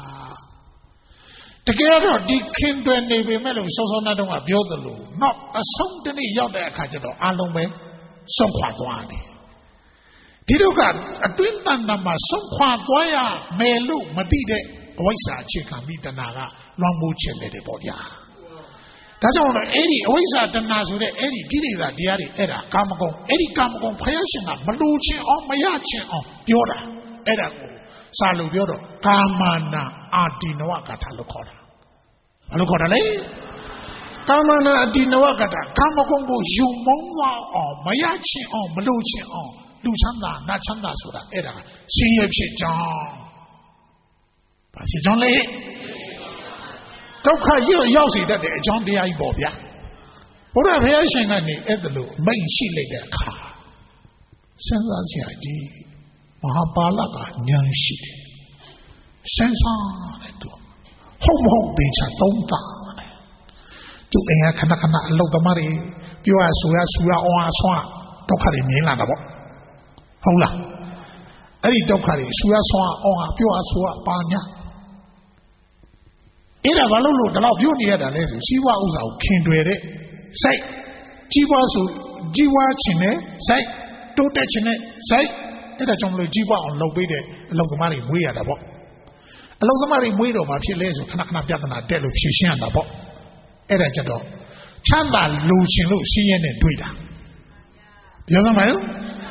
တကယ်တော့ဒီခင်တွယ်နေပေမဲ့လို့စောစောနာတုန်းကပြောသလိုနောက်အဆုံးတနေ့ရောက်တဲ့အခါကျတော့အလုံးပဲဆုံးခွာသွားတယ်ဒီတော့ကအတွင်းတဏ္ဍာမှာဆုံးခွာသွားရမယ်လို့မသိတဲ့အဝိဇ္ဇာအခြေခံပြီးတဏှာကလွှမ်းမိုးခြင်းတယ်ပေါ့ဗျာဒါကြောင့်တော့အဲ့ဒီအဝိဇ္ဇာတဏှာဆိုတဲ့အဲ့ဒီကိလေသာတရားတွေအဲ့ဒါကာမဂုဏ်အဲ့ဒီကာမဂုဏ်ဘုရားရှင်ကမလိုချင်အောင်မရချင်အောင်ပြောတာအဲ့ဒါကိုစာလို့ပြောတော့ကာမနာအာတိနဝကထာလို့ခေါ်တာဘာလို့ခေါ်တာလဲကာမနာအာတိနဝကထာကာမဂုဏ်ကိုယုံမုန်းအောင်မရချင်အောင်မလိုချင်အောင်လူချမ်းသာနတ်ချမ်းသာဆိုတာအဲ့ဒါဆင်းရဲဖြစ်ကြောင်းဘာဖြစ်ကြောင်းလဲဒုက္ခရောက်စေတတ်တဲ့အကြောင်းတရားကြီးပေါ့ဗျာဘုရားဘုရားရှင်ကနေအဲ့ဒါလို့မိန့်ရှိလိုက်တဲ့အခါစဉ်းစားစရာကြီးမဟာပါဠကဉာဏ်ရှိတယ်စဉ်းစားတယ်သူဟုတ်မဟုတ်သေချာသုံးတာသူအိမ်ကခဏခဏအလုပ်သမားတွေပြောရဆိုရအောင်အဆွမ်းဒုက္ခတွေမြင်လာတာပေါ့ဟုတ်လားအဲ့ဒီဒုက္ခတွေဆူရဆွမ်းအောင်ပြောရဆိုရပါညာအဲ့ဒါဘာလို့ဒီလောက်ပြောနေရတာလဲဆိုကြီးပွားဥစ္စာကိုခင်တွယ်တဲ့စိတ်ကြီးပွားဆိုကြီးပွားခြင်းနဲ့စိတ်တိုးတက်ခြင်းနဲ့စိတ်အဲ့ဒါကြောင့်မလို့ကြီးပွားအောင်လုပ်ပေးတဲ့အလုပ်သမားတွေမွေးရတာပေါ့အလုပ်သမားတွေမွေးတော့မှဖြစ်လဲဆိုခဏခဏပြဿနာတက်လို့ဖြေရှင်းရတာပေါ့အဲ့ဒါကြတော့ချမ်းသာလိုချင်လို့ရှင်းရဲနဲ့တွေ့တာပြောစမ်းပါဦး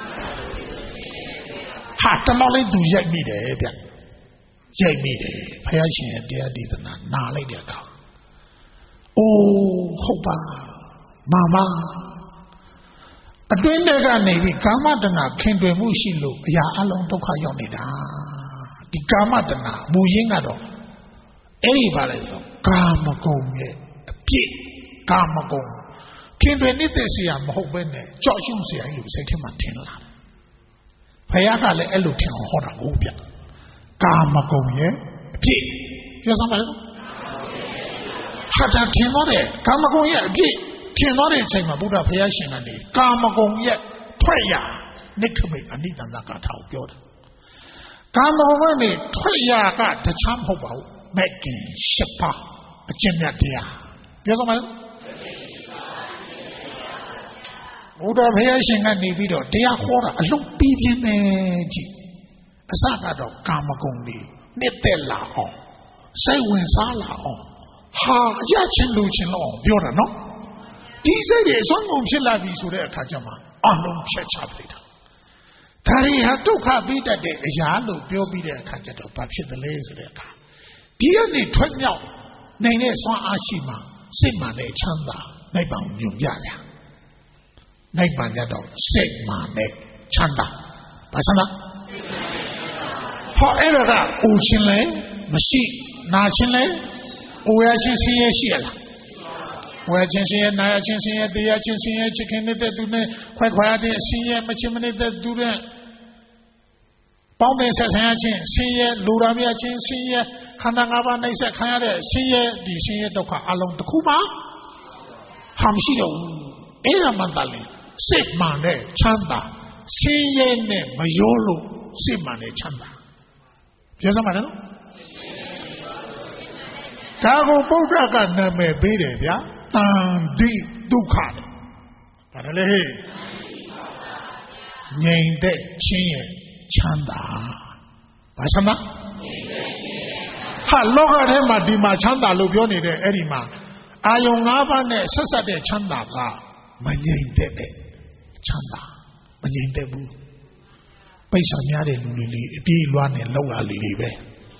ဟာတမောက်လေးသူရိုက်မိတယ်ဗျရိုက်မိတယ်ဘုရားရှင်ရဲ့တရားဒေသနာနာလိုက်တဲ့အခါအိုးဟုတ်ပါမအတွင်းထဲကနေပြီးကာမတဏခင်တွယ်မှုရှိလို့အရာအလုံးဒုက္ခရောက်နေတာဒီကာမတဏမူရင်းကတော့အဲ့ဒီပါလေဆိုကာမဂုဏ်ရဲ့အပြည့်ကာမဂုဏ်ခင်တွေနေတဲ့ဆရာမဟုတ်ပဲနဲ့ကြောက်ရွံ့ဆရာကြီးလို့စိတ်ထဲမှာထင်လာတယ်ဘုရားကလည်းအဲ့လိုထင်အောင်ဟောတာဟုတ်ဗျကာမဂုဏ်ရဲ့အပြည့်ပြောစမ်းပါလို့ဟာတာထင်တော့တယ်ကာမဂုဏ်ရဲ့အပြည့်ထင်တော့တဲ့အချိန်မှာဘုရားဘုရားရှင်ကနေကာမဂုဏ်ရဲ့ထွက်ရနိခမိတ်အနိတန္တကထာကိုပြောတယ်ကာမဂုဏ်ကနေထွက်ရကတခြားမဟုတ်ပါဘူးမဲ့ကင်၈ပါးအကျင့်မြတ်တရားပြောစမ်းပါလို့ဘုရားဘုရားရှင်ကနေပြီးတော့တရားဟောတာအလုံးပြီးပြင်းနေကြည့်အစကတော့ကာမဂုဏ်တွေနှစ်သက်လာအောင်စိတ်ဝင်စားလာအောင်ဟာရချင်းလူချင်းလောက်အောင်ပြောတာနော်ဒီစိတ်တွေအစွမ်းကုန်ဖြစ်လာပြီဆိုတဲ့အခါကျမှအလုံးဖြတ်ချပလိုက်တာဒါရီဟာဒုက္ခပြီးတတ်တဲ့အရာလို့ပြောပြီးတဲ့အခါကျတော့ဘာဖြစ်သလဲဆိုတဲ့အခါဒီကနေထွက်မြောက်နိုင်တဲ့စွမ်းအားရှိမှစိတ်မှန်တဲ့ချမ်းသာနိဗ္ဗာန်ကိုမြင်ကြတယ်နိဗ္ဗာန်ကြတော့စိတ်မှန်တဲ့ချမ်းသာဘာချမ်းသာဟောအဲ့ဒါကအိုခြင်းလဲမရှိနာခြင်းလဲအိုရခြင်းဆင်းရဲရှိရလားဝဲခြင်းဆင်းရဲနာရခြင်းဆင်းရဲတရားခြင်းဆင်းရဲချစ်ခင်တဲ့သူနဲ့ခွဲခွာရတဲ့အဆင်းရဲမချစ်မနေတဲ့သူနဲ့ပေါင်းတဲ့ဆက်ဆံရခြင်းဆင်းရဲလူရာပြခြင်းဆင်းရဲခန္ဓာ၅ပါးနှိမ့်ဆက်ခံရတဲ့ဆင်းရဲဒီဆင်းရဲဒုက္ခအလုံးတစ်ခုမှဟာမရှိတော့ဘူးအဲ့ဒါမှတလည်းစိတ်မှန်တဲ့ချမ်းသာဆင်းရဲနဲ့မရောလို့စိတ်မှန်တဲ့ချမ်းသာပြောစမ်းပါနော်ဒါကိုဗုဒ္ဓကနာမည်ပေးတယ်ဗျာတန်တိဒုက္ခတဲ့ဘာလဲဟဲ့ငြိမ်တဲ့ချင်းရဲ့ချမ်းသာဘာချမ်းသာဟာလောကထဲမှာဒီမှာချမ်းသာလို့ပြောနေတဲ့အဲ့ဒီမှာအာယုံ၅ပါးနဲ့ဆက်ဆက်တဲ့ချမ်းသာကမငြိမ်တဲ့ချမ်းသာမငြိမ်တဲ့ဘူးပိဿာများတဲ့လူတွေအပြေးလွှားနဲ့လောက်လာလေပဲ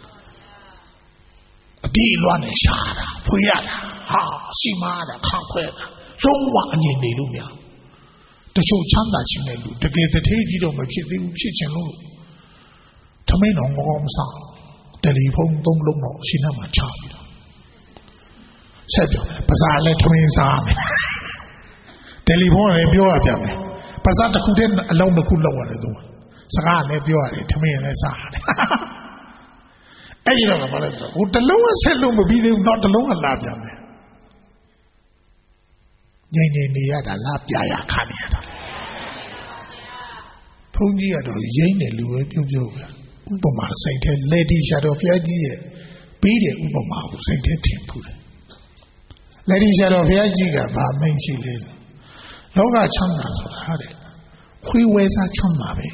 အပြေးလွှားနဲ့ရှာတာဖွေရတာဟာစီမားတာခန့်ခွဲတာလုံးဝအငြိမ်နေလို့မရတချို့ချမ်းသာခြင်းတဲ့လူတကယ်တထေးကြီးတော့မဖြစ်သေးဘူးဖြစ်ခြင်းလို့ထမင်းတော်ငေါမစားတယ်လီဖုန်းသုံးလုံးတော့ရှင်းနှမှာချပြီးတော့ဆက်ပြောတယ်ပစားလည်းထမင်းစားမယ်တယ်လီဖုန်းလည်းပြောရပြန်မယ်ပစားတစ်ခုတည်းအလုံးတစ်ခုလောက်ရတယ်သူစကားလည်းပြောရတယ်ထမင်းလည်းစားတယ်အဲ့ဒီတော့ဘာလဲဆိုဟိုတစ်လုံးဆက်လို့မပြီးသေးဘူးတော့တစ်လုံးကလာပြန်တယ်ငြိမ်နေနေရတာလားပြရခါနေရတာဘုန်းကြီးကတော့ရိမ့်တယ်လူပဲပြုတ်ပြုတ်ပဲဥပမာစိတ်ထဲလက်တီရှာတော်ဘုရားကြီးရဲ့ပြီးတဲ့ဥပမာကိုစိတ်ထဲထင်ဖူးတယ်လက်တီရှာတော်ဘုရားကြီးကဗာမိန်ရှိလေလောကချမ်းသာဆိုတာတဲ့ခွေးဝဲစားချမ်းသာပဲ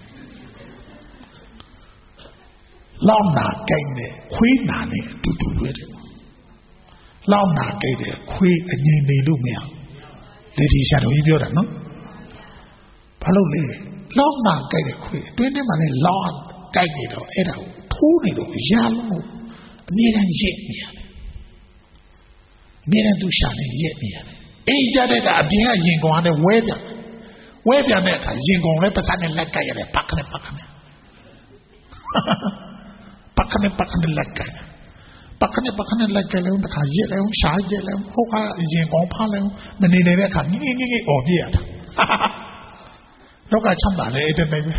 လောက်နာကြိုက်တဲ့ခွေးနာနဲ့အတူတူပဲတဲ့လောက်နာကြိုက်တဲ့ခွေးအငြိမ်နေလို့မရလက်တီရှာတော်ကြီးပြောတာနော်ဘာလို့လဲလောက်နာကြိုက်တဲ့ခွေးအတွင်းထဲမှာလည်းလောက်ကြိုက်နေတော့အဲ့ဒါကိုထိုးနေတော့ရလုံးအမြဲတမ်းရက်နေရတယ်အမြဲတမ်းသူရှာနေရက်နေရတယ်အိမ်ကြတဲ့ကအပြင်ကရင်ကောင်နဲ့ဝဲပြန်တဲ့အခါရင်ကောင်လည်းပတ်စံနဲ့လက်ကြိုက်ရတယ်ပတ်ခနဲ့လက်ကဲလည်းတခါရက်လည်းရှားရက်လည်းဟုတ်ကရင်ကောင်ဖားလည်းမနေနေတဲ့အခါငိအော်ပြရတာလောကချမ်းသာလေအဲ့တဲ့ပဲ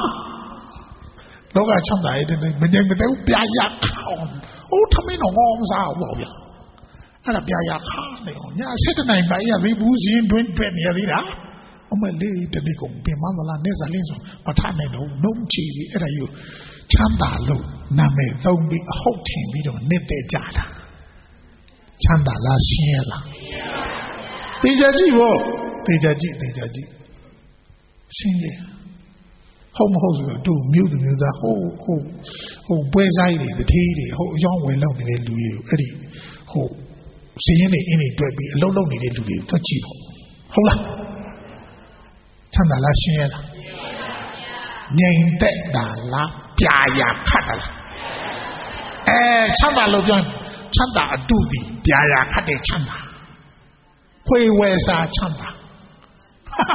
လောကချမ်းသာအဲ့တဲ့မငြိမ်မသက်ပြာရခအောင်ဟိုထမင်းတော့ငေါမစားဘူးဗျာအဲ့ဒါပြာရခနေအောင်ညာ7နိုင်ပါရသေးဘူးရှင်တွင်းနေရသေးတာအမလေးတတိကုန်ပြင်မလာနဲ့စလင်းဆိုမထနိုင်တော့နှုံးချီပြီးအဲ့ဒါယူချမ်းသာလို့နာမည်သုံးပြီးအဟုတ်ထင်ပြီးတော့နေတဲ့ကြတာချမ်းသာလားရှင်းရလားတေချာကြည့်ဖို့တေချာကြည့်ရှင်းရဟုတ်မဟုတ်ဆိုတော့သူမြို့သူမျိုးသားဟိုပွဲစားကြီးတွေတတိတွေဟိုအယောင်းဝယ်လောက်နေတဲ့လူတွေကိုအဲ့ဒီဟိုစည်ရင်တွေအင်းတွေတွဲပြီးအလုံးလုံးနေတဲ့လူတွေကိုသတ်ကြည့်ဖို့ဟုတ်လားချမ်းသာလားရှင်းရလားငြိမ်သက်တာလားပြာရခတ်တာလားချမ်းသာလို့ပြောချမ်းသာအတူတည်ပြာရခတ်တဲ့ချမ်းသာခွေဝဲစားချမ်းသာ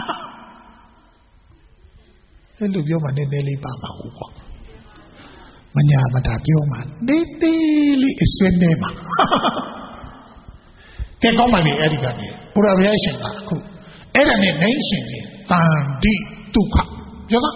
အဲ့လိုပြောမှနည်းနည်းလေးပါမှာဟုတ်ကွာမညာမတာပြောမှနေတေးလေးအစွဲနေမှာကဲကောင်းပါလေအဲ့ဒီကနေဘုရားဘုရားရှင်ကအခုအဲ့ဒါနဲ့နိုင်ရှင်ကြီးတန်တိဒုက္ခပြောလား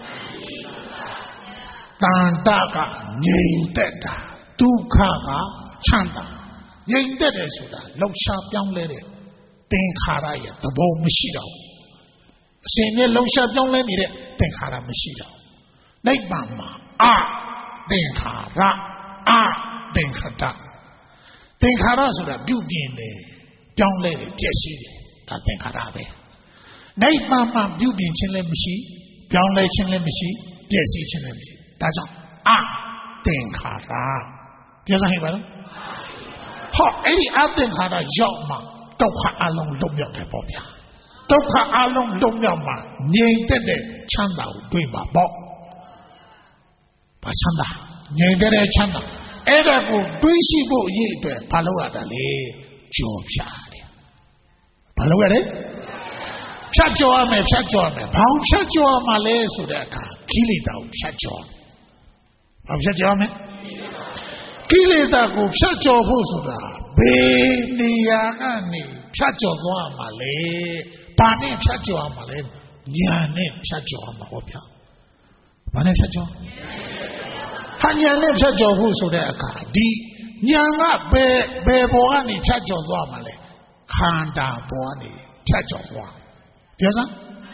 တန်တကငြိမ်သက်တာဒုက္ခကချမ်းသာငြိမ်သက်တယ်ဆိုတာလှောက်ရှားပြောင်းလဲတဲ့သင်္ခါရရဲ့သဘောမရှိတော့ဘူးအရှင်မြတ်လှောက်ရှားပြောင်းလဲနေတဲ့သင်္ခါရမရှိတော့ဘူးနိဗ္ဗာန်မှာသင်္ခါရသင်္ခတသင်္ခါရဆိုတာပြုပြင်တယ်ပြောင်းလဲတယ်ပြည့်စည်တယ်ဒါသင်္ခါရပဲနိဗ္ဗာန်မှာပြုပြင်ခြင်းလည်းမရှိပြောင်းလဲခြင်းလည်းမရှိပြည့်စည်ခြင်းလည်းမရှိဒါကြောင့်သင်္ခါရပြောစမ်းဟိပါလားဟောအဲ့ဒီသင်္ခါရရောက်မှဒုက္ခအလုံးလွတ်မြောက်တယ်ပေါ့ဗျာဒုက္ခအလုံးလွတ်မြောက်မှငြိမ်သက်တဲ့ချမ်းသာကိုတွေ့မှာပေါ့ဘာချမ်းသာငြိမ်တဲ့ချမ်းသာအဲ့ဒါကိုတွေးရှိဖို့အရေးအတွက်ဘာလုပ်ရတာလဲကြော်ဖြာတယ်ဘာလုပ်ရလဲဖြတ်ကျော်ရမယ်ဘာလို့ဖြတ်ကျော်ရမှာလဲဆိုတဲ့အခါကိလေသာကိုဖြတ်ကျော်ဘာဖြတ်ကျော်ရမလဲကိလေသာကိုဖြတ်ကျော်ဖို့ဆိုတာဘယ်နေရာကနေဖြတ်ကျော်သွားရမှာလဲဘာနဲ့ဖြတ်ကျော်ရမှာလဲညာနဲ့ဖြတ်ကျော်ရမှာပေါ့ဗျာဘာနဲ့ဖြတ်ကျော်ဟာညာနဲ့ဖြတ်ကျော်ဖို့ဆိုတဲ့အခါဒီညာကဘယ်ဘောကနေဖြတ်ကျော်သွားမှာလဲခန္ဓာဘောကနေဖြတ်ကျော်သွားပြောစမ်း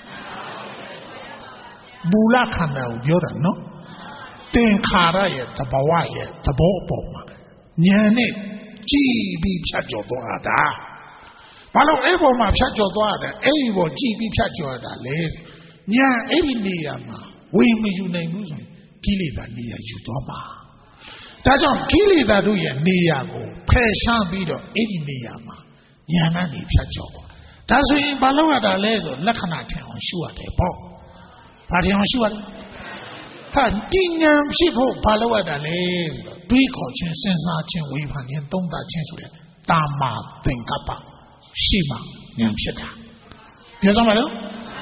မူလခန္ဓာကိုပြောတာနော်သင်္ခါရရဲ့သဘောရဲ့သဘောအပေါ်မှာဉာဏ်နဲ့ကြည့်ပြီးဖြတ်ကျော်သွားတာဘာလို့အဲ့ပေါ်မှာဖြတ်ကျော်သွားတယ်အဲ့ဒီပေါ်ကြည့်ပြီးဖြတ်ကျော်တာလေဉာဏ်အဲ့ဒီနေရာမှာဝေမယူနိုင်ဘူးဆိုရင်ကိလေသာနေရာယူသွားမှာဒါကြောင့်ကိလေသာတို့ရဲ့နေရာကိုဖယ်ရှားပြီးတော့အဲ့ဒီနေရာမှာဉာဏ်နဲ့ဖြတ်ကျော်ဒါဆိုရင်ဘာလို့ရတာလဲဆိုလက္ခဏာထင်အောင်ရှုရတယ်ပေါ့ဘာထင်အောင်ရှုရလဲဟာတိညာဖြစ်ဖို့ဘာလို့ရတာလဲဆိုတော့တွေးခေါ်ခြင်းစဉ်းစားခြင်းဝေဖန်ခြင်းသုံးသပ်ခြင်းဆိုတဲ့တာမာသင်္ကပ္ပရှိမှဉာဏ်ဖြစ်တာပြောစမ်းပါလို့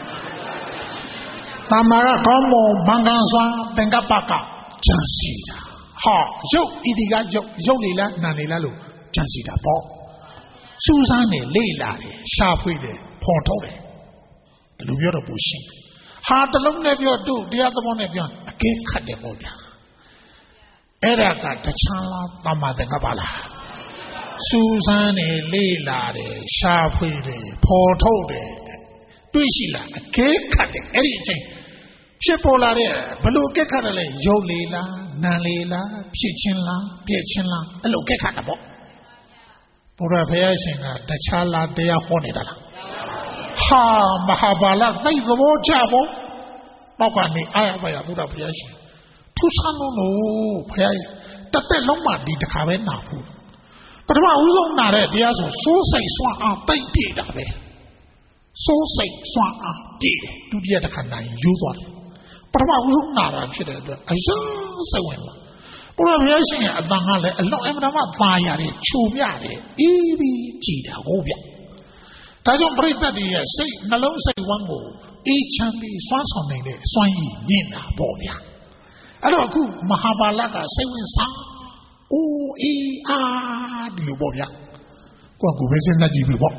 တာမာကကောင်းမွန်ဘင်္ဂန်စွာသင်္ကပ္ပကကြံစီတာဟာရုပ်ဣတိကရုပ်လေလားနာလေလားလို့ကြံစီတာပေါ့စူးစမ်းတယ်လေ့လာတယ်ရှာဖွေတယ်ဖော်ထုတ်တယ်ဘယ်လိုပြောတော့ပူရှင်းဟာတလုံးနဲ့ပြောတို့တရားသဘောနဲ့ပြောအကဲခတ်တယ်ပေါ့ဗျာအဲ့ဒါကတခြားလားသမ္မာသင်္ကပ္ပလားစူးစမ်းတယ်လေ့လာတယ်ရှာဖွေတယ်ဖော်ထုတ်တယ်တွေ့ရှိလားအကဲခတ်တယ်အဲ့ဒီအချိန်ဖြစ်ပေါ်လာတဲ့ဘယ်လိုအကဲခတ်တယ်လဲရုပ်လေလားနာလေလားဖြစ်ချင်းလားပြည့်ချင်းလားအဲ့လိုအကဲခတ်တာပေါ့ဘုရားဘုရားရှင်ကတခြားလားတရားဟောနေတာလားဟာမဟာဘာလသိသဘောကျဖို့ပောက်ကနေအာရပါရဘုရားဘုရားရှင်ထူးဆန်းလို့ဘုရားတစ်သက်လုံးမှဒီတစ်ခါပဲနာဖို့ပထမဦးဆုံးနာတဲ့တရားဆိုစိုးစိတ်စွမ်းအားတိတ်ပြည့်တာပဲစိုးစိတ်စွမ်းအားပြည့်တယ်ဒုတိယတစ်ခါနိုင်ယူသွားတယ်ပထမဦးဆုံးနာတာဖြစ်တဲ့အတွက်အရင်စိတ်ဝင်လာဘုရားဘုရားရှင်ရဲ့အတန်ကလည်းအလောင်းအမှန်မှသာရတယ်ခြုံပြတယ်အေးပြီးကြည်တာဟုတ်ဗျဒါကြောင့်ပြိတ္တတွေရဲ့စိတ်နှလုံးစိတ်ဝမ်းကိုအေးချမ်းပြီးစွမ်းဆောင်နိုင်တဲ့စွမ်းရည်မြင့်တာပေါ့ဗျအဲ့တော့အခုမဟာဘာလကစိတ်ဝင်စားအိုးအေးအားဒီလိုပေါ့ဗျကိုကပဲစဉ်းစားကြည့်ပြီပေါ့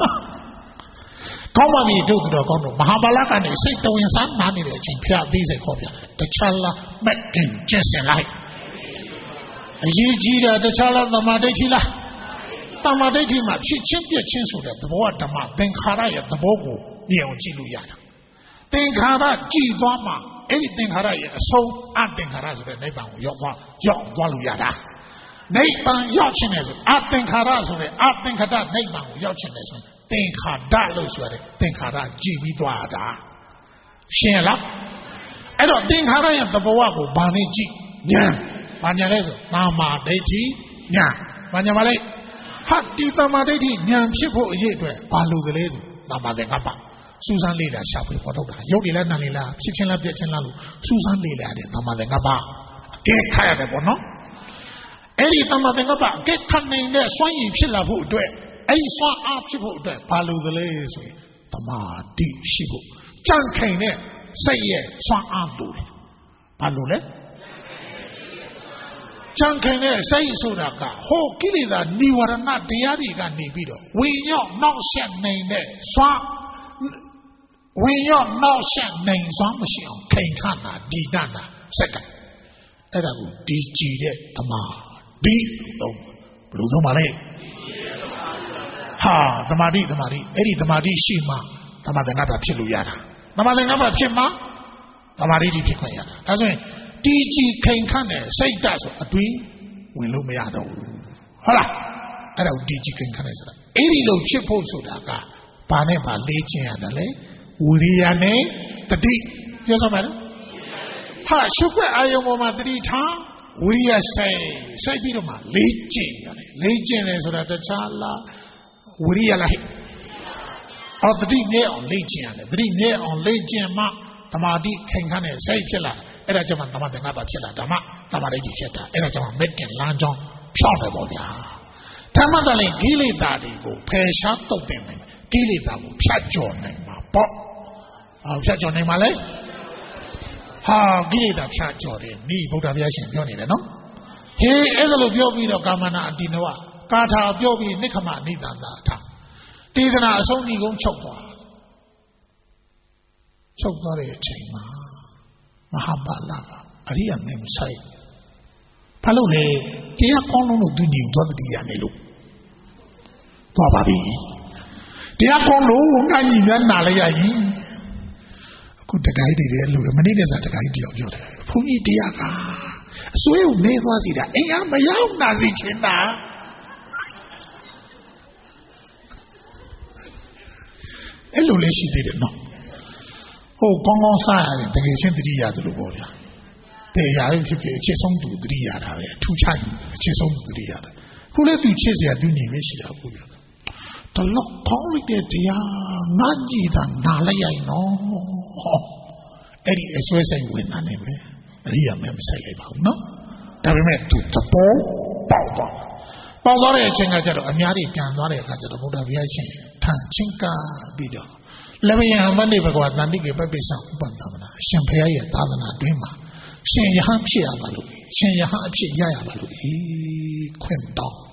ကောင်းပါပြီတို့တော်ကောင်းတော့မဟာဘာလကနေစိတ်တဝင်စားနားနေတဲ့အချိန်ဖျားသေးစိတ်ခေါ်ပြတယ်တခြားလားမက်ခင်ကျင့်စင်လိုက်အရေးကြီးတာတခြားလားသမာဓိရှိလားတမာဒိဋ္ဌိမှာဖြစ်ချင်းပြည့်ချင်းဆိုတဲ့သဘောကဓမ္မသင်္ခါရရဲ့သဘောကိုမြင်အောင်ကြည့်လို့ရတာသင်္ခါရကြည်သွားမှအဲ့ဒီသင်္ခါရရဲ့အဆုံးအသင်္ခါရဆိုတဲ့နိဗ္ဗာန်ကိုရောက်သွားလို့ရတာနိဗ္ဗာန်ရောက်ခြင်းနဲ့ဆိုအသင်္ခါရဆိုတဲ့အသင်္ခတနိဗ္ဗာန်ကိုရောက်ခြင်းနဲ့ဆိုသင်္ခါဒလို့ဆိုတဲ့သင်္ခါရကြည်ပြီးသွားတာရှင်းလားအဲ့တော့သင်္ခါရရဲ့သဘောကိုဘာနဲ့ကြည့်ညာဘာညာလဲဆိုသမာဓိဋ္ဌိညာဘာညာမလဲဟာဒီသမာဓိဋ္ဌိဉာဏ်ဖြစ်ဖို့အရေးအတွက်ဘာလို့ကလေးဆိုသမာသင်္ကပ္ပစူးစမ်းလေ့လာရှာဖွေဖော်ထုတ်တာရုပ်တွေလည်းနာနေလားဖြစ်ချင်းလားပြည့်ချင်းလားလို့စူးစမ်းလေ့လာတဲ့သမာသင်္ကပ္ပအကဲခတ်ရတယ်ပေါ့နော်အဲ့ဒီသမာသင်္ကပ္ပအကဲခတ်နိုင်တဲ့စွမ်းရည်ဖြစ်လာဖို့အတွက်အဲ့ဒီစွမ်းအားဖြစ်ဖို့အတွက်ဘာလို့ကလေးဆိုရင်သမာဓိရှိဖို့ကြံ့ခိုင်တဲ့စိတ်ရဲ့စွမ်းအားလို့တယ်ဘာလို့လဲကြံခိုင်တဲ့စိတ်ဆိုတာကဟိုကိလေသာនិဝရဏတရားတွေကနေပြီးတော့ဝင်ရောက်နောက်ဆက်နေတဲ့စွမ်းဝင်ရောက်နောက်ဆက်နေစွမ်းမရှိအောင်ခိုင်ခန့်တာဒီတတ်တာစက်ကအဲ့ဒါကိုဒီကြည်တဲ့ဓမ္မဒီတော့ဘယ်လိုဆုံးပါလဲဟာသမာဓိအဲ့ဒီသမာဓိရှိမှသမာဓိငါးပါးဖြစ်လို့ရတာသမာဓိငါးပါးဖြစ်မှသမာဓိကြီးဖြစ်ခွင့်ရတာဒါဆိုရင်ဒီကြည်ခိုင်ခန့်တဲ့စိတ်ဓာတ်ဆိုအတွင်းဝင်လို့မရတော့ဘူးဟုတ်လားအဲ့ဒါကိုဒီကြည်ခိုင်ခန့်တဲ့ဆိုတာအဲ့ဒီလိုဖြစ်ဖို့ဆိုတာကဘာနဲ့ဘာလေ့ကျင့်ရတယ်လဲဝိရိယနဲ့တတိပြောစမ်းပါလားဟာရှုပ်ွက်အာယုံပေါ်မှာတတိထားဝိရိယစိုက်ပြီးတော့မှလေ့ကျင့်ရတယ်လေ့ကျင့်တယ်ဆိုတာတခြားလားဝိရိယလားဟဲ့အော်တတိနဲ့အောင်လေ့ကျင့်ရတယ်တတိနဲ့အောင်လေ့ကျင့်မှသမာဓိခိုင်ခန့်တဲ့စိတ်ဖြစ်လာအဲ့ဒါကြောင့်မှသမာဓိငါးပါးဖြစ်လာဓမ္မသမာဓိကြီးဖြစ်တာအဲ့ဒါကြောင့်မက်ကင်လမ်းကြောင်းဖြောင်းတယ်ပေါ့ဗျာဓမ္မတလည်းကိလေသာတွေကိုဖယ်ရှားတုတ်တင်တယ်ကိလေသာကိုဖြတ်ကျော်နိုင်မှာပေါ့ဖြတ်ကျော်နိုင်မှာလေဟာကိလေသာဖြတ်ကျော်တယ်မိဗုဒ္ဓဘုရားရှင်ပြောနေတယ်နော်ဟေးအဲ့ဒါလိုပြောပြီးတော့ကာမနာအတိနဝကာထာပြောပြီးနိခမနိဒန္တာထတေသနာအဆုံးဒီကုန်းချုပ်သွားတဲ့အချိန်မှာမဟာပါဠကအရိယာမင်းဆိုင်ဘာလို့လဲတရားကောင်းလို့သူညီသွားတဲ့တရားနေလို့သွားပါပြီတရားကောင်းလို့ငါညီများနာလိုက်ရရင်အခုတကိုင်းတွေလည်းလို့မနေ့ကစားတကိုင်းတယောက်ပြောတယ်ဘုန်းကြီးတရားကအစွဲကိုနေသွားစီတာအိမ်ကမရောက်နာစီချင်တာအဲ့လိုလည်းရှိသေးတယ်နော်ဟိုကောင်းကောင်းစားရတယ်တကယ်ချင်းတတိရတယ်လို့ပေါ့ဗျာတရားရုပ်ဖြစ်ဖြစ်အချက်ဆုံးသူတတိရတာပဲအထူးခြားအချက်ဆုံးသူတတိရတယ်ခုလည်းသူချစ်စရာသူညီမရှိတာဘူးဗျာတလောက်ကောင်းလိုက်တဲ့တရားငါကြည့်တာနားလိုက်ရနော်ဟောအဲ့ဒီအစွဲဆိုင်ဝင်တာနေပဲအရိယာမဲမဆိုင်လိုက်ပါဘူးနော်ဒါပေမဲ့သူသဘောပေါက်သွားတဲ့အချိန်ကကျတော့အများကြီးပြန်သွားတဲ့အခါကျတော့ဘုရားဘုရားရှင်ထန်ချင်းကပြီးတော့လေဘယံမဏိဘဂဝါတန်တိကေပပိစ္ဆဥပ္ပန္တမနာရှင်ဘုရားရဲ့သာသနာတွင်မှာရှင်ယဟန်ဖြစ်ရပါလို့ရှင်ယဟန်အဖြစ်ရရပါလို့ခွင့်တောင်း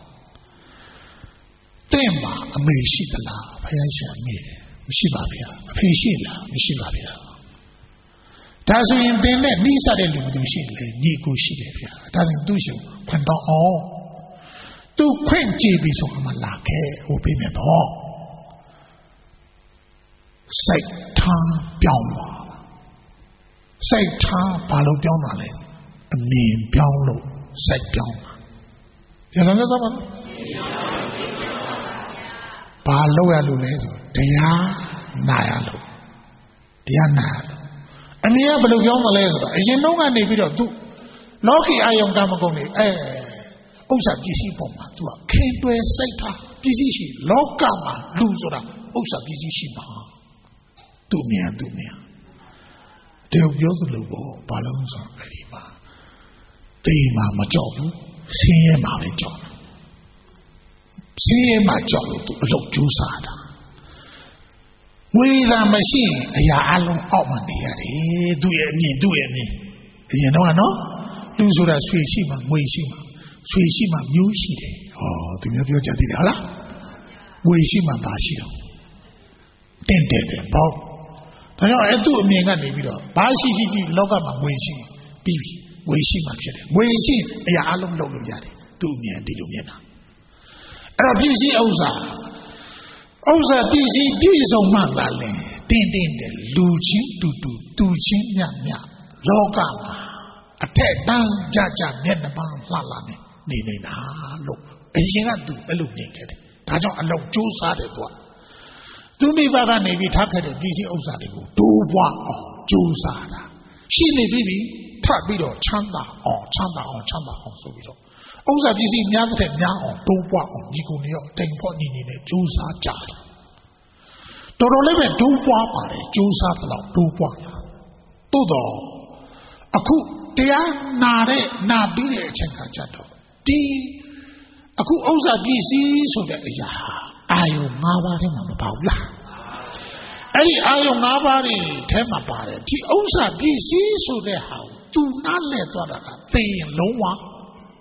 တဲ့မှာအမေရှိသလားဘုရားရှင်အမေမရှိပါဗျာအဖေရှိလားမရှိပါဗျာဒါဆိုရင်သင်နဲ့နှိစတဲ့လူသူရှိတယ်ညီကိုရှိတယ်ဗျာဒါဆိုသူ့ရှင်ခွင့်တောင်းအောင်သူခွင့်ကြည့်ပြီးဆိုမှလာခဲ့ဟိုပြမယ်တော့စိတ်ထားပြောင်းသွားစိတ်ထားဘာလို့ပြောင်းတာလဲအမြင်ပြောင်းလို့စိတ်ပြောင်းတာရတယ်လားသမဘာလို့ရလို့လဲဆိုတရားနာရလို့အမြင်ကဘယ်လိုပြောင်းတာလဲဆိုတော့အရင်တော့ကနေပြီးတော့သူလောကီအာယုံကမကုန်နေဥစ္စာပစ္စည်းပုံမှာသူကခင်တွယ်စိတ်ထားပစ္စည်းရှိလောကမှာလူဆိုတာဥစ္စာပစ္စည်းရှိမှာသူ့မြန်တကယ်ပြောသလိုပေါ့ဘာလို့ဆိုအဲ့ဒီမှာတေးမှာမကြောက်ဘူးဆင်းရဲမှာပဲကြောက်တယ်ဆင်းရဲမှာကြောက်လို့သူအလုပ်ကြိုးစားတာဝိသာမရှိအရာအလုံးအောက်မှာနေရတယ်သူ့ရဲ့အမြင်အရင်တော့နော်လူဆိုတာဆွေရှိမှငွေရှိမှဆွေရှိမှမျိုးရှိတယ်ဟောသူမျိုးပြောကြသေးတယ်ဟုတ်လားငွေရှိမှပါရှိတော့တင့်တယ်ပေါ့ဒါကြောင့်အဲ့သူ့အမြင်ကနေပြီးတော့ဘာရှိလောကမှာငွေရှိပြီးပြီငွေရှိမှဖြစ်တယ်ငွေရှိအရာအလုံးလုပ်လို့ရတယ်သူ့အမြင်ဒီလိုမြင်တာအဲ့တော့ပစ္စည်းဥစ္စာပစ္စည်းပြည့်စုံမှသာလဲတင်းတယ်လူချင်းတူချင်းမြလောကမှာအထက်တန်းကြမျက်နှာပန်းလှနေနေတာလို့အရင်ကသူအဲ့လိုမြင်ခဲ့တယ်ဒါကြောင့်အလောက်ကြိုးစားတယ်သူမိဘကနေပြီးထားခဲ့တဲ့ပစ္စည်းဥစ္စာတွေကိုတိုးပွားအောင်ကြိုးစားတာရှိနေပြီထပ်ပြီးတော့ချမ်းသာအောင်ဆိုပြီးတော့ဥစ္စာပစ္စည်းများတဲ့များအောင်တိုးပွားအောင်ဒီကိုနေရောတိမ်ဖို့ညီနဲ့ကြိုးစားကြတယ်တော်တော်လေးပဲတိုးပွားပါတယ်ကြိုးစားတော့တိုးပွားတာတိုးတော့အခုတရားနာပြီးတဲ့အချိန်ကကြတော့ဒီအခုဥစ္စာပစ္စည်းဆိုတဲ့အရာအာယုံ၅ပါးထဲမှာမပါဘူးလားအဲ့ဒီအာယုံ၅ပါးထဲမှာပါတယ်ဒီဥစ္စာပစ္စည်းဆိုတဲ့ဟာကိုသူနားလည်သွားတာကသိရင်လုံးဝ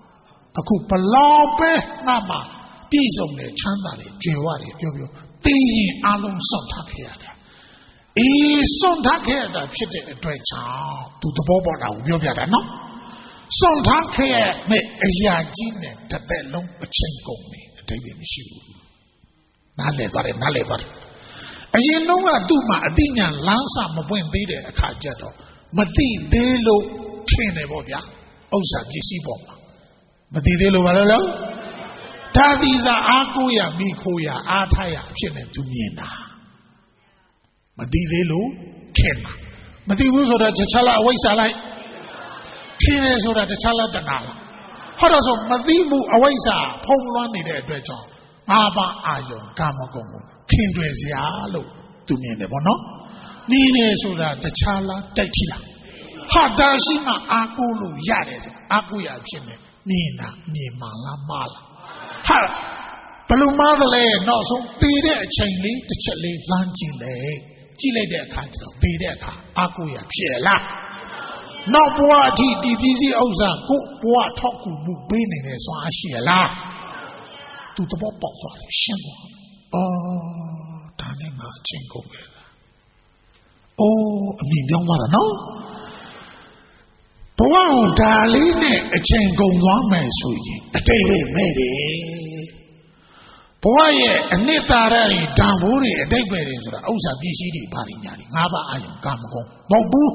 အခုဘလောက်ပဲငါမှပြည့်စုံတဲ့ချမ်းသာတွေကြွယ်ဝတွေပြောသိရင်အလုံးစွန့်ထားခဲ့ရတယ်စွန့်ထားခဲ့ရတာဖြစ်တဲ့အတွက်ကြောင့်သူသဘောပေါက်တာကိုပြောပြတာနော်စွန့်ထားခဲ့ရတဲ့အရာကြီးနဲ့တစ်သက်လုံးအချိန်ကုန်နေအတိတ်ပဲမရှိဘူးနားလည်သွားတယ်အရင်တော့ကသူ့မှာအသိဉာဏ်လမ်းစာမပွင့်သေးတဲ့အခါကျတော့မသိသေးလို့ထင်တယ်ပေါ့ဗျာဥစ္စာပစ္စည်းပေါ်မှာမသိသေးလို့ဘာလို့လဲဒါဒီသာအားကိုးရမိခိုးရအားထားရအဖြစ်နဲ့သူမြင်တာမသိသေးလို့ထင်တာမသိဘူးဆိုတာတခြားလားအဝိဇ္ဇာလိုက်ထင်တယ်ဆိုတာတခြားလားတဏှာလားဟောတော့ဆိုမသိမှုအဝိဇ္ဇာဖုံးလွှမ်းနေတဲ့အတွက်ကြောင့်ငါးပါးအာယုံကာမဂုဏ်ကိုထင်တွေ့စရာလို့သူမြင်တယ်ပေါ့နော်နေနေဆိုတာတခြားလားတိုက်ထီလားဟာတာရှိမှအာကိုလို့ရတယ်ဆိုအာကိုရဖြစ်နေနေတာမြင်မှလားမှားလားဟာဘလို့မှားတယ်လဲနောက်ဆုံးပြီးတဲ့အချိန်လေးတစ်ချက်လေးလမ်းကြည့်လိုက်တဲ့အခါကျတော့ပြီးတဲ့အခါအာကိုရဖြစ်လားနောက်ဘဝအထိဒီပစ္စည်းဥစ္စာကိုဘဝထောက်ကူမှုပေးနေတဲ့စွမ်းအားရှိလားသူသဘောပေါက်သွားတယ်ရှင်းသွားဒါနဲ့ငါအချင်းကုန်ခဲ့တာအမြင်ပြောင်းသွားတာနော်ဘဝကိုဒါလေးနဲ့အချင်းကုန်သွားမယ်ဆိုရင်အတိတ်ပဲမဲ့တယ်ဘဝရဲ့အနှစ်သာရတွေဓာတ်ဘိုးတွေအတိတ်ပဲတွေဆိုတာဥစ္စာပစ္စည်းတွေပါရညာတွေငါးပါးအာယုံကာမဂုဏ်မဟုတ်ဘူး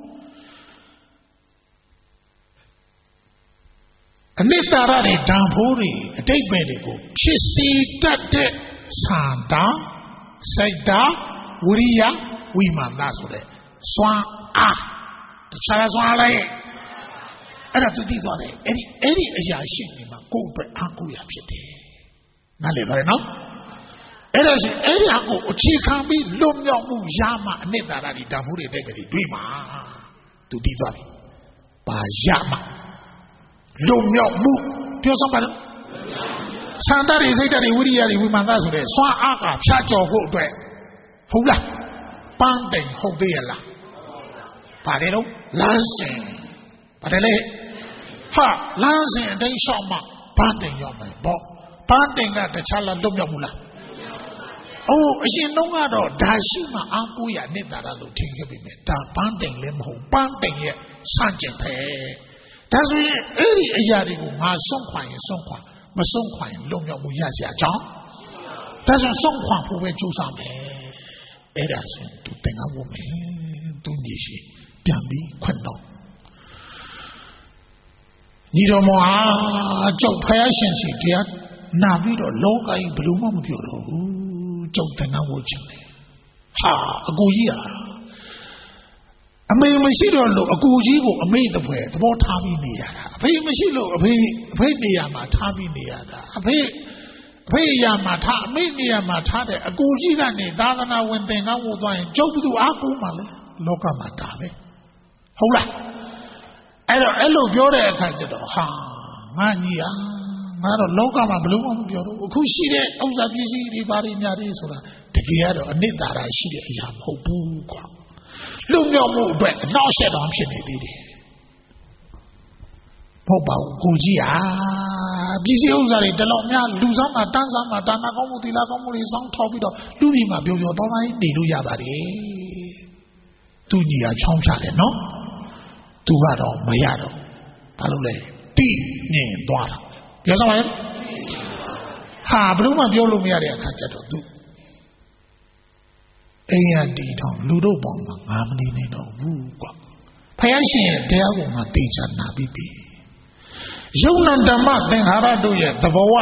အနှစ်သာရတွေဓာတ်ဘိုးတွေအတိတ်ပဲတွေကိုဖြစ်စီတတ်တဲ့သန္တာစိတ်ဓာတ်ဝိရိယဝိမာန်ဆိုတဲ့စွမ်းအားတခြားစွမ်းအားလိုက်အဲ့ဒါသူသိသွားတယ်အဲ့ဒီအရာရှိနေမှာကိုယ်အတွက်အားကိုးရဖြစ်တယ်နားလည်ပါတယ်နော်အဲ့ဒါဆိုအဲ့ဒါကိုအခြေခံပြီးလွတ်မြောက်မှုရမှအနှစ်သာရတွေဓာတ်မှုတွေတဲ့တွေတွေ့မှာသူသိသွားပြီပါရမှလွတ်မြောက်မှုပြောစမ်းပါလားသန္တာတွေစိတ်ဓာတ်တွေဝိရိယတွေဝိမာန်သားဆိုတဲ့စွမ်းအားကဖြတ်ကျော်ဖို့အတွက်ဟုတ်လားပန်းတိမ်ဟုတ်သေးရလားပါတယ်တော့လမ်းစဉ်ပါတယ်လေဟာလမ်းစဉ်အတိုင်းရှောက်မှပန်းတိမ်ရောက်မယ်ပေါ့ပန်းတိမ်ကတခြားလားလွတ်မြောက်မှုလားအရင်တုန်းကတော့ဒါရှိမှအားကိုးရနေတာလို့ထင်ခဲ့ပြီမဲ့ဒါပန်းတိမ်လည်းမဟုတ်ပန်းတိမ်ရဲ့စန့်ကျင်ပဲဒါဆိုရင်အဲ့ဒီအရာတွေကိုငါဆုံးခွာရင်ဆုံးခွာမဆုံးခွာရင်လွတ်မြောက်မှုရစရာကြောင်းဒါဆိုဆုံးခွာဖို့ပဲကြိုးစားမယ်အဲ့ဒါဆိုသူသင်္ကန်းဝတ်မယ်သူညီရှိပြန်ပြီးခွင့်တော့ညီတော်မဟာကြောက်ဖယားရှင်စီတရားနာပြီးတော့လောကကြီးဘယ်လိုမှမပြောတော့ဘူးကြောက်သင်္ကန်းဝတ်ချင်တယ်ဟာအကူကြီးအမေမရှိတော့လို့အကူကြီးကိုအမေတပွဲသဘောထားပြီးနေရတာအဖေမရှိလို့အဖေနေရာမှာထားပြီးနေရတာအဖေရမှာထားအမေနေရာမှာထားတဲ့အကူကြီးကနေသာသနာဝင်သင်္ကန်းဝတ်သွားရင်ကျုပ်ဘသူအားကိုးမှလဲလောကမှာဒါပဲဟုတ်လားအဲ့လိုပြောတဲ့အခါကျတော့ဟာငါညီငါတော့လောကမှာဘယ်လို့မှမပြောတော့အခုရှိတဲ့ဥစ္စာပစ္စည်းတွေဘာတွေညာတွေဆိုတာတကယ်ကတော့အနိတ္တရာရှိတဲ့အရာမဟုတ်ဘူးကွာလုံမြောက်မှုအတွက်အနောက်ဆက်တောင်ဖြစ်နေသေးတယ်ဟုတ်ပါဘူးကိုကြီးပစ္စည်းဥစ္စာတွေတလောက်များလူဆောင်မှာတန်းဆောင်မှာဒါနကောင်းမှုသီလကောင်းမှုတွေစောင်းထောက်ပြီးတော့လူပြည်မှာပြောတောင်းတိုင်းနေလို့ရပါတယ်သူညီချောင်းချတယ်နော်သူကတော့မရတော့ဘာလို့လဲတိညင်သွားတာပြောစမ်းပါရဲ့ဟာဘယ်လို့မှပြောလို့မရတဲ့အခါကျတော့သူအိမ်ရတီထောင်လူတို့ပေါင်းမှာငါမနေနိုင်တော့ဘူးကွာဖယားရှင်ရဲ့တရားကိုငါသိချာနာပြီးပြီယုံနာဓမ္မသင်္ခါရတို့ရဲ့သဘော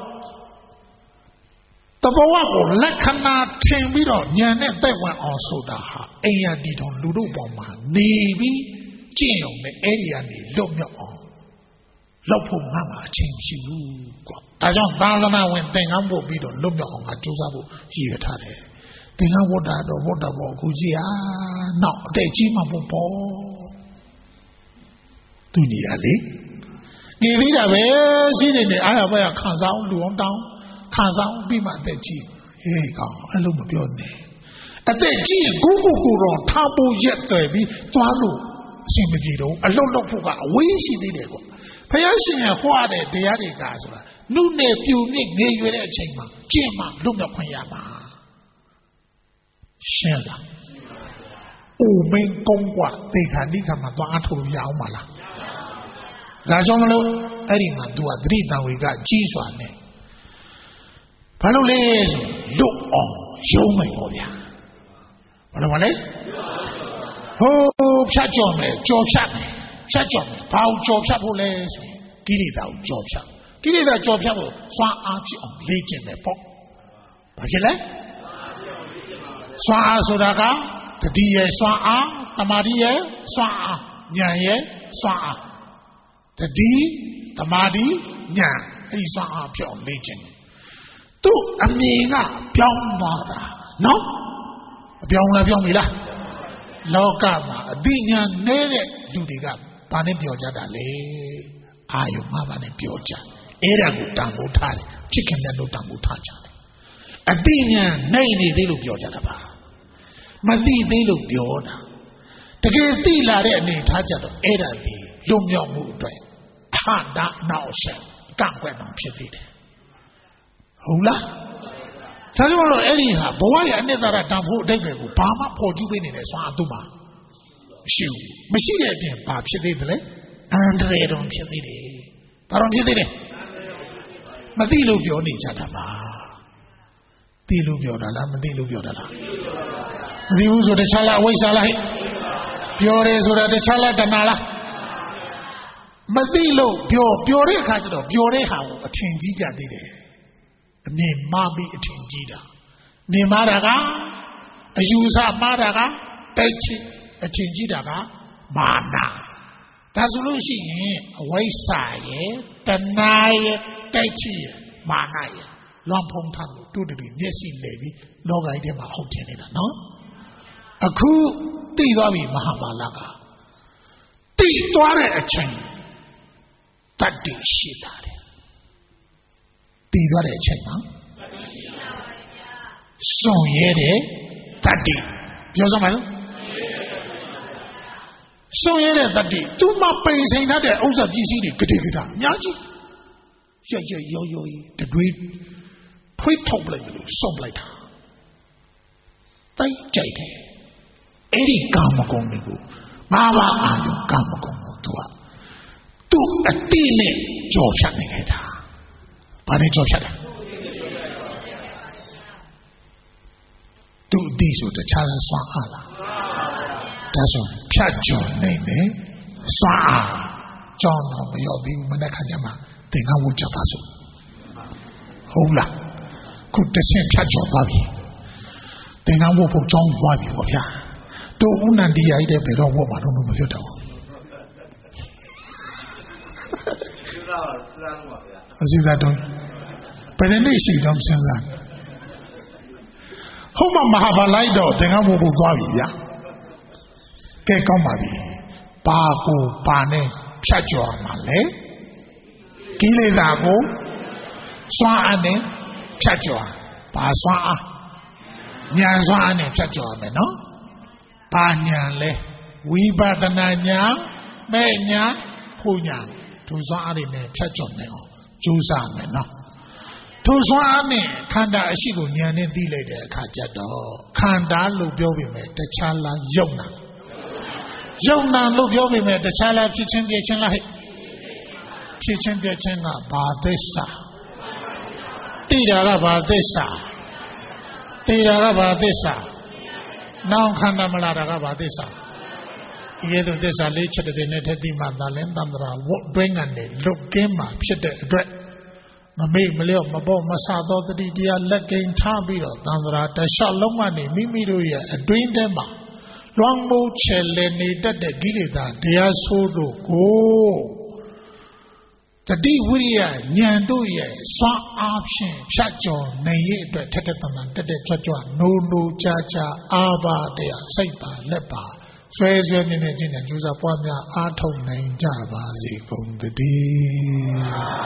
ကိုလက္ခဏာထင်ပြီးတော့ဉာဏ်နဲ့သက်ဝင်အောင်ဆိုတာဟာအိမ်ရတီထောင်လူတို့ပေါင်းမှာနေပြီးကျင့်ရုံနဲ့အဲ့ဒီကနေလွတ်မြောက်အောင်လောက်ဖို့ငါမှအချင်းရှိဘူးကွာဒါကြောင့်သာသနာဝင်သင်္ကန်းပို့ပြီးတော့လွတ်မြောက်အောင်ငါကြိုးစားဖို့ရည်ရွယ်ထားတယ်သင်္ကန်းဝတ်တာတော့ဝတ်တာပေါ့အခုကြီးနောက်အသက်ကြီးမှပေါ့သူညီရလေနေပြီးတာပဲရှိနေတယ်အားရပါရခံစားအောင်လူအောင်တောင်းခံစားအောင်ပြီးမှအသက်ကြီးဟေးကောင်အဲ့လိုမပြောနဲ့အသက်ကြီးကိုတော့ထားဖို့ရက်တယ်ပြီးသွားလို့အရှင်မပြေတော့အလွတ်လုပ်ဖို့ကအဝေးရှိသေးတယ်ကွာဖယားရှင်ရဲ့ဟောတဲ့တရားတွေကဆိုတာလူနဲ့ပြူနဲ့ငယ်ရွယ်တဲ့အချိန်မှာကျင့်မှလွတ်မြောက်ခွင့်ရမှာရှင်းလားအိုမင်းကုန်းกว่าတေခါနိခါမှာသွားအထုတ်လို့ရအောင်မလားဒါကြောင့်မလို့အဲ့ဒီမှာ तू ကသတိတံဝေကကြီးစွာနဲ့ဘာလို့လဲဆိုလွတ်အောင်ရုံးမယ်ပေါ့ဗျာဘာလို့မလဲဟိုးဖြတ်ကြော်မယ်ကြော်ဖြတ်မယ်ဖြတ်ကြော်မယ်ဘာကိုကြော်ဖြတ်ဖို့လဲဆိုရင်ကိလေသာကိုကြော်ဖြတ်ကိလေသာကြော်ဖြတ်ဖို့စွမ်းအားဖြစ်အောင်လေ့ကျင့်မယ်ပေါ့ဘာဖြစ်လဲစွမ်းအားဆိုတာကတတိယစွမ်းအားသမာဓိရဲ့စွမ်းအားဉာဏ်ရဲ့စွမ်းအားတတိသမာဓိဉာဏ်အဲ့ဒီစွမ်းအားဖြစ်အောင်လေ့ကျင့်သူ့အမြင်ကပြောင်းသွားတာနော်အပြောင်းလဲပြောင်းပြီလားလောကမှာအသိဉာဏ်နေတဲ့လူတွေကဘာနဲ့ပြောကြတာလဲအာယုမှာဘာနဲ့ပြောကြအဲ့ဒါကိုတန်ဖိုးထားတယ်ချစ်ခင်တဲ့လို့တန်ဖိုးထားကြတယ်အသိဉာဏ်နိုင်နေသေးလို့ပြောကြတာပါမသိသေးလို့ပြောတာတကယ်သိလာတဲ့အနေထားကြတော့အဲ့ဒါဒီလွတ်မြောက်မှုအတွက်အဟတာနောက်ဆက်ကန့်ကွက်အောင်ဖြစ်သေးတယ်ဟုတ်လားဒါကြောင့်လို့အဲ့ဒီဟာဘဝရဲ့အနှစ်သာရတန်ဖိုးအတိတ်တွေကိုဘာမှဖော်ကျူးပေးနေတယ်ဆိုတော့သူ့မှာမရှိတဲ့အပြင်ဘာဖြစ်သေးတယ်လဲအန္တရာယ်တော့ဖြစ်သေးတယ်ဘာတော့ဖြစ်သေးတယ်မသိလို့ပြောနေကြတာပါသိလို့ပြောတာလားမသိလို့ပြောတာလားမသိဘူးဆိုတခြားလားအဝိဇ္ဇာလားဟဲ့ပြောတယ်ဆိုတာတခြားလားတဏှာလားမသိလို့ပြောတဲ့အခါကျတော့ပြောတဲ့ဟာကိုအထင်ကြီးကြသေးတယ်အမြင်မှားပြီးအထင်ကြီးတာမြင်မှားတာကအယူဆမှားတာကတိုက်ချစ်အထင်ကြီးတာကမာနဒါဆိုလို့ရှိရင်အဝိဇ္ဇာရဲ့တဏှာရဲ့တိုက်ချစ်ရဲ့မာနရဲ့လွန်ဖုံးထားလို့တို့တည်းမျက်စိလဲပြီးလောကကြီးထဲမှာဟုတ်တယ်နေတာနော်အခုသိသွားပြီမဟာပါဠကသိသွားတဲ့အချိန်တတ္တိရှိတာတယ်သိသွားတဲ့အချိန်မှာစွန့်ရဲတဲ့တတ္တိပြောစမ်းပါလို့စွန့်ရဲတဲ့တတ္တိသူမှပိန်ဆိုင်ထားတဲ့ဥစ္စာပစ္စည်းတွေဂတိဂတာအများကြီးရက်ရောတတွေးဖွေးထုတ်လိုက်တယ်လို့စွန့်လိုက်တာတိုက်ကြိုက်တယ်အဲ့ဒီကာမဂုဏ်တွေကိုငါးပါးအာယုကာမဂုဏ်ကိုသူအတိနဲ့ကြော်ဖြတ်နေခဲ့တာဘာနဲ့ကြော်ဖြတ်တာသူအတိဆိုတခြားစွမ်းအားလားဒါဆိုဖြတ်ကြော်နေတယ်စွမ်းအားကြောင်းတော့မရောက်ဘူးမနေ့ကညမှာသင်္ကန်းဝတ်ကြပါစို့ဟုတ်လားခုတဆင့်ဖြတ်ကြော်သွားပြီသင်္ကန်းဝတ်ဖို့ကြောင်းသွားပြီပေါ့ဗျာတို့ဦးနန္ဒီရိုက်တဲ့ဘယ်တော့ဝတ်မှာတော့မဖြစ်တော့ဘူးအစီအစဉ်တော့ဘယ်နဲ့ရှိတော့စဉ်းစားဟုတ်မှမဟာဗလိုက်တော့သင်္ကန်းဝတ်ဖို့သွားပြီဗျာကဲကောင်းပါပြီပါကိုပါနဲ့ဖြတ်ကျော်မှာလေကိလေသာကိုစွမ်းအားနဲ့ဖြတ်ကျော်ပါစွမ်းအားဉာဏ်စွမ်းအားနဲ့ဖြတ်ကျော်မယ်နော်ဘာညာလဲဝိပဿနာညာမဲ့ညာဖို့ညာသူစွမ်းအားတွေနဲ့ဖြတ်ကျော်နိုင်အောင်ကြိုးစားမယ်နော်သူစွမ်းအားနဲ့ခန္ဓာအရှိကိုဉာဏ်နဲ့သိလိုက်တဲ့အခါကျတော့ခန္ဓာလို့ပြောပေမဲ့တခြားလားယုံနာလို့ပြောပေမဲ့တခြားလားဖြစ်ချင်းပြချင်းလားဟဲ့ဖြစ်ချင်းပြချင်းကဘာသစ္စာတိတာကဘာသစ္စာတိတာကဘာသစ္စာနောင်ခန္ဓာမလာတာကဘာသစ္စာဒီလိုသစ္စာလေးချက်တဲ့နဲ့တတိမှသာလင်းတန္တရာဝတ်တွင်းကနေလွတ်ကင်းမှာဖြစ်တဲ့အတွက်မမေ့မလျော့မပေါ့မဆသောတတိတရားလက်ကင်ထားပြီးတော့တန္တရာတလျှောက်လုံးကနေမိမိတို့ရဲ့အတွင်းထဲမှာလွှမ်းမိုးချယ်လည်နေတတ်တဲ့ကိလေသာတရားဆိုးတို့ကိုတတိဝိရိယဉာဏ်တို့ရဲ့စွမ်းအားဖြင့်ဖြတ်ကျော်နိုင်ရဲ့အတွက်ထက်ထက်တန်တန်တက်တက်ကြွကြွနိုးကြာအာဘာတရားစိတ်ပါလက်ပါဆွဲမြင့်ခြင်းနဲ့ကြိုးစားပွားများအားထုတ်နိုင်ကြပါစေကုန်သတည်း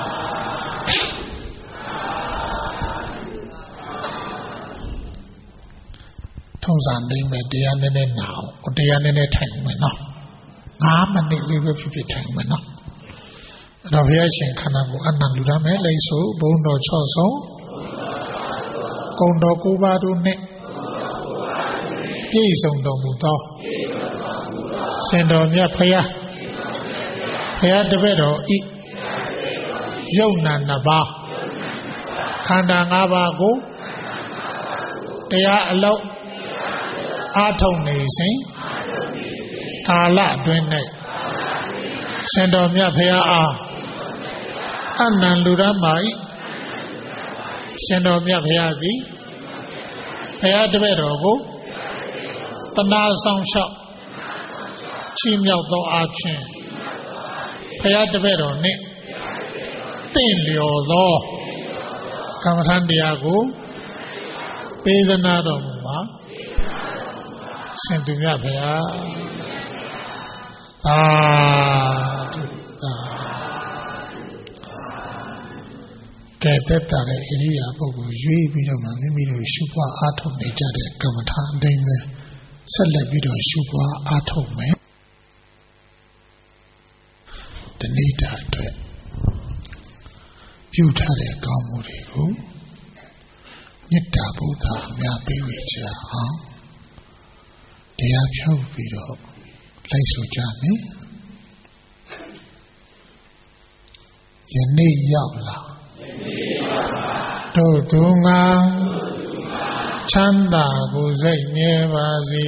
ထုံးစံတိုင်းပဲတရားနည်းနည်းနာအောင်တရားနည်းနည်းထိုင်မယ်နော်9မိနစ်လေးပဲဖြစ်ထိုင်မယ်နော်တော်ဘုရားရှင်ခန္ဓာကိုယ်အနန္တလူရမယ်လိမ့်ဆိုဘုံတော်6ဆုံးကုံတော်9ပါးတို့နှင့်ပြည့်စုံတော်မူသောရှင်တော်မြတ်ဖရာဘုရားတပည့်တော်ဤယုံနာ2ပါးခန္ဓာ5ပါးကိုတရားအလောက်အားထုတ်နေစဉ်ကာလအတွင်း၌ရှင်တော်မြတ်ဖရာအားအနန္တလူရမှာဤရှင်တော်မြတ်ဖရာသည်ဘုရားတပည့်တော်ကိုတနာဆောင်လျှောက်ချီးမြှောက်သောအခြင်းဘုရားတပည့်တော်နှင့်တင့်လျော်သောကမ္မထံတရားကိုပေးသနာတော်မူပါရှင်သူမြတ်ဖရာသာဓုသာကဲတက်တာတဲ့ဣရိယာပုဂ္ဂိုလ်ရွေးပြီးတော့မှမိမိတို့ရှုပွားအားထုတ်နေကြတဲ့ကမ္မထာအတိုင်းပဲဆက်လက်ပြီးတော့ရှုပွားအားထုတ်မယ်ဒီနေ့တာအတွက်ပြုထားတဲ့ကောင်းမှုတွေကိုမေတ္တာဘုဒ္ဓအများပေးဝေကြအောင်တရားဖြောက်ပြီးတော့လိုက်ဆိုကြမယ်ယနေ့ရောက်လာတို့သူငါချမ်းသာကိုယ်စိတ်မြဲပါစေ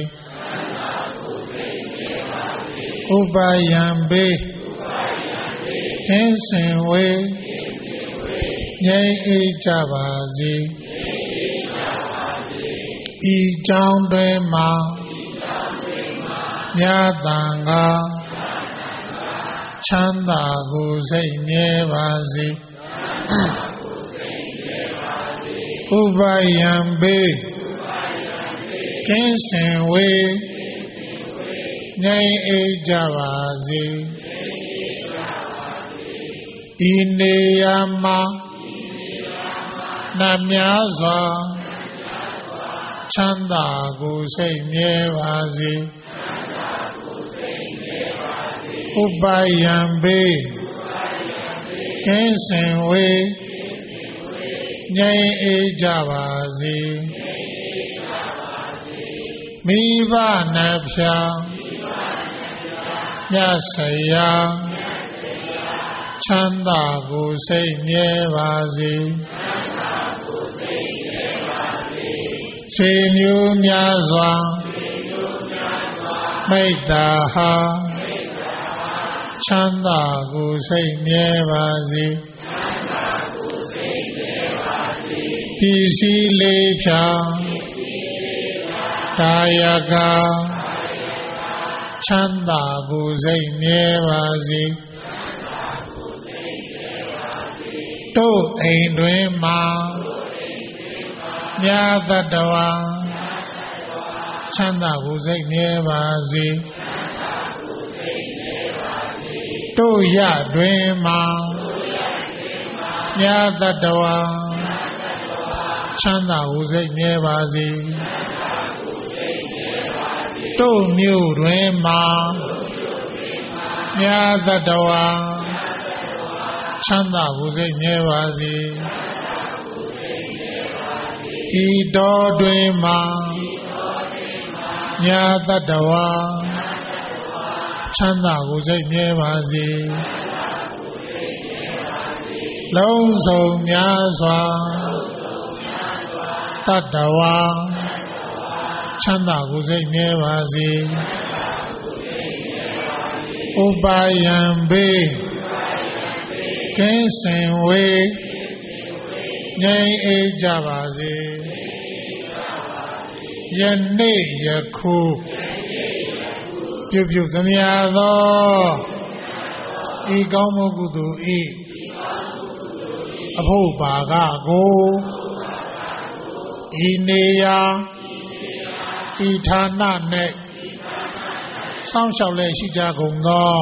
ဥပယံဘေးဟင်းစင်ဝေးငြိမ်းအေးကြပါစေဤကြောင်းတွင်မှာမြတ်တန်ကချမ်းသာကိုယ်စိတ်မြဲပါစေဥပယံဘေးကင်းစင်ဝေးငြိမ်းအေးကြပါစေဤနေရာမှာနှမြစွာချမ်းသာကိုယ်စိတ်မြဲပါစေဥပယံဘေးကင်းစင်ဝေးငြိမ်းအေးကြပါစေမိဘနှဖျားမြတ်ဆရာချမ်းသာကိုယ်စိတ်မြဲပါစေခြေမျိုးများစွာမိတ္တာဟာချမ်းသာကိုယ်စိတ်မြဲပါစေပစ္စည်းလေးဖြာကာယကချမ်းသာကိုယ်စိတ်မြဲပါစေတို့အိမ်တွင်မှာမြတ်တတဝါချမ်းသာကိုယ်စိတ်မြဲပါစေတို့ရတွင်မှာမြတ်တတဝါချမ်းသာကိုယ်စိတ်မြဲပါစေတို့မြို့တွင်မှာမြတ်တတဝါချမ်းသာကိုယ်စိတ်မြဲပါစေဤတော်တွင်မှာမြတ်တတဝါချမ်းသာကိုယ်စိတ်မြဲပါစေလုံးစုံများစွာတတဝါချမ်းသာကိုယ်စိတ်မြဲပါစေဥပယံဘေးကင်းစင်ဝေးငြိမ်းအေးကြပါစေယနေ့ယခုပြုပြုသမျှသောဤကောင်းမှုကုသိုလ်ဤအဖို့ပါကကိုဤနေရာဤဌာန၌စောင့်ရှောက်လျက်ရှိကြကုန်သော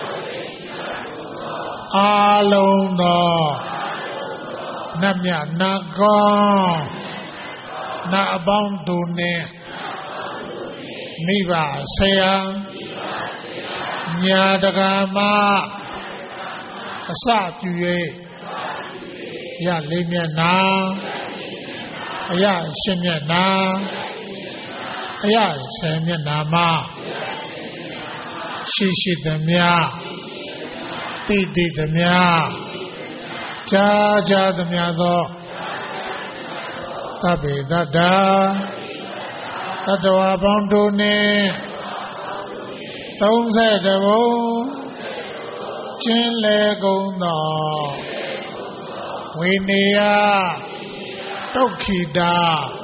အာလုံးသောနတ်မြတ်နတ်ကောင်းနတ်အပေါင်းတို့နှင့်မိဘဆရာညာတကာမစပြု၍ရလေးမျက်နှာအရရှင်မျက်နှာအရဆယ်မျက်နှာမှာရှိသမျှတိသမျှကြာသမျှသောသဗ္ဗေတ္တာတတ္တဝါပေါင်းတို့နှင့်32ဘုံကျင်းလေကုန်သောဝိနည်းဒုက္ခိတာ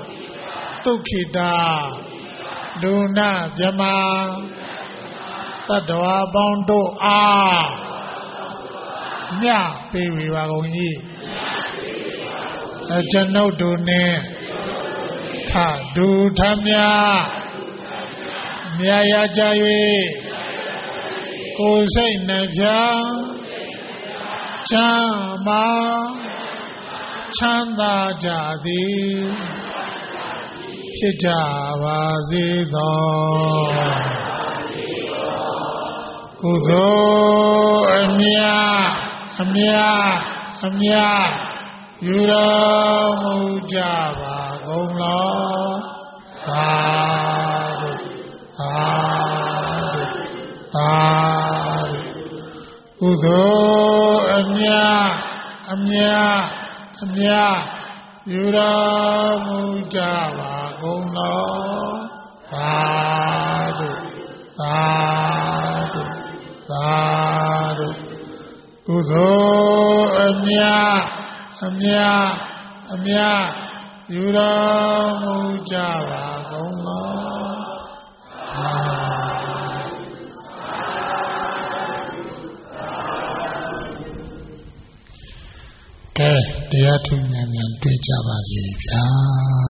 ဒုနဗြဟ္မာတတ္တဝါပေါင်းတို့အားမြတ်ပေးဝေပါကုန်၏ကျွန်ုပ်တို့နှင့်ထဒုထမြမြာရကြ၍ကိုယ်စိတ်နှပြချမ်းသာချမ်းသာကြသည်ဖြစ်ကြပါစေသောကုသိုလ်အမြတ်ယူတော်မူကြပါကုန်လောသာကုသိုလ်အမြတ်ယူတော်မူကြပါကုန်လောသာကုသိုလ်အမြတ်ယူတော်မူကြပါကုန်လောကဲတရားထုဉာဏ်တွေ့ကြပါစေဗျာ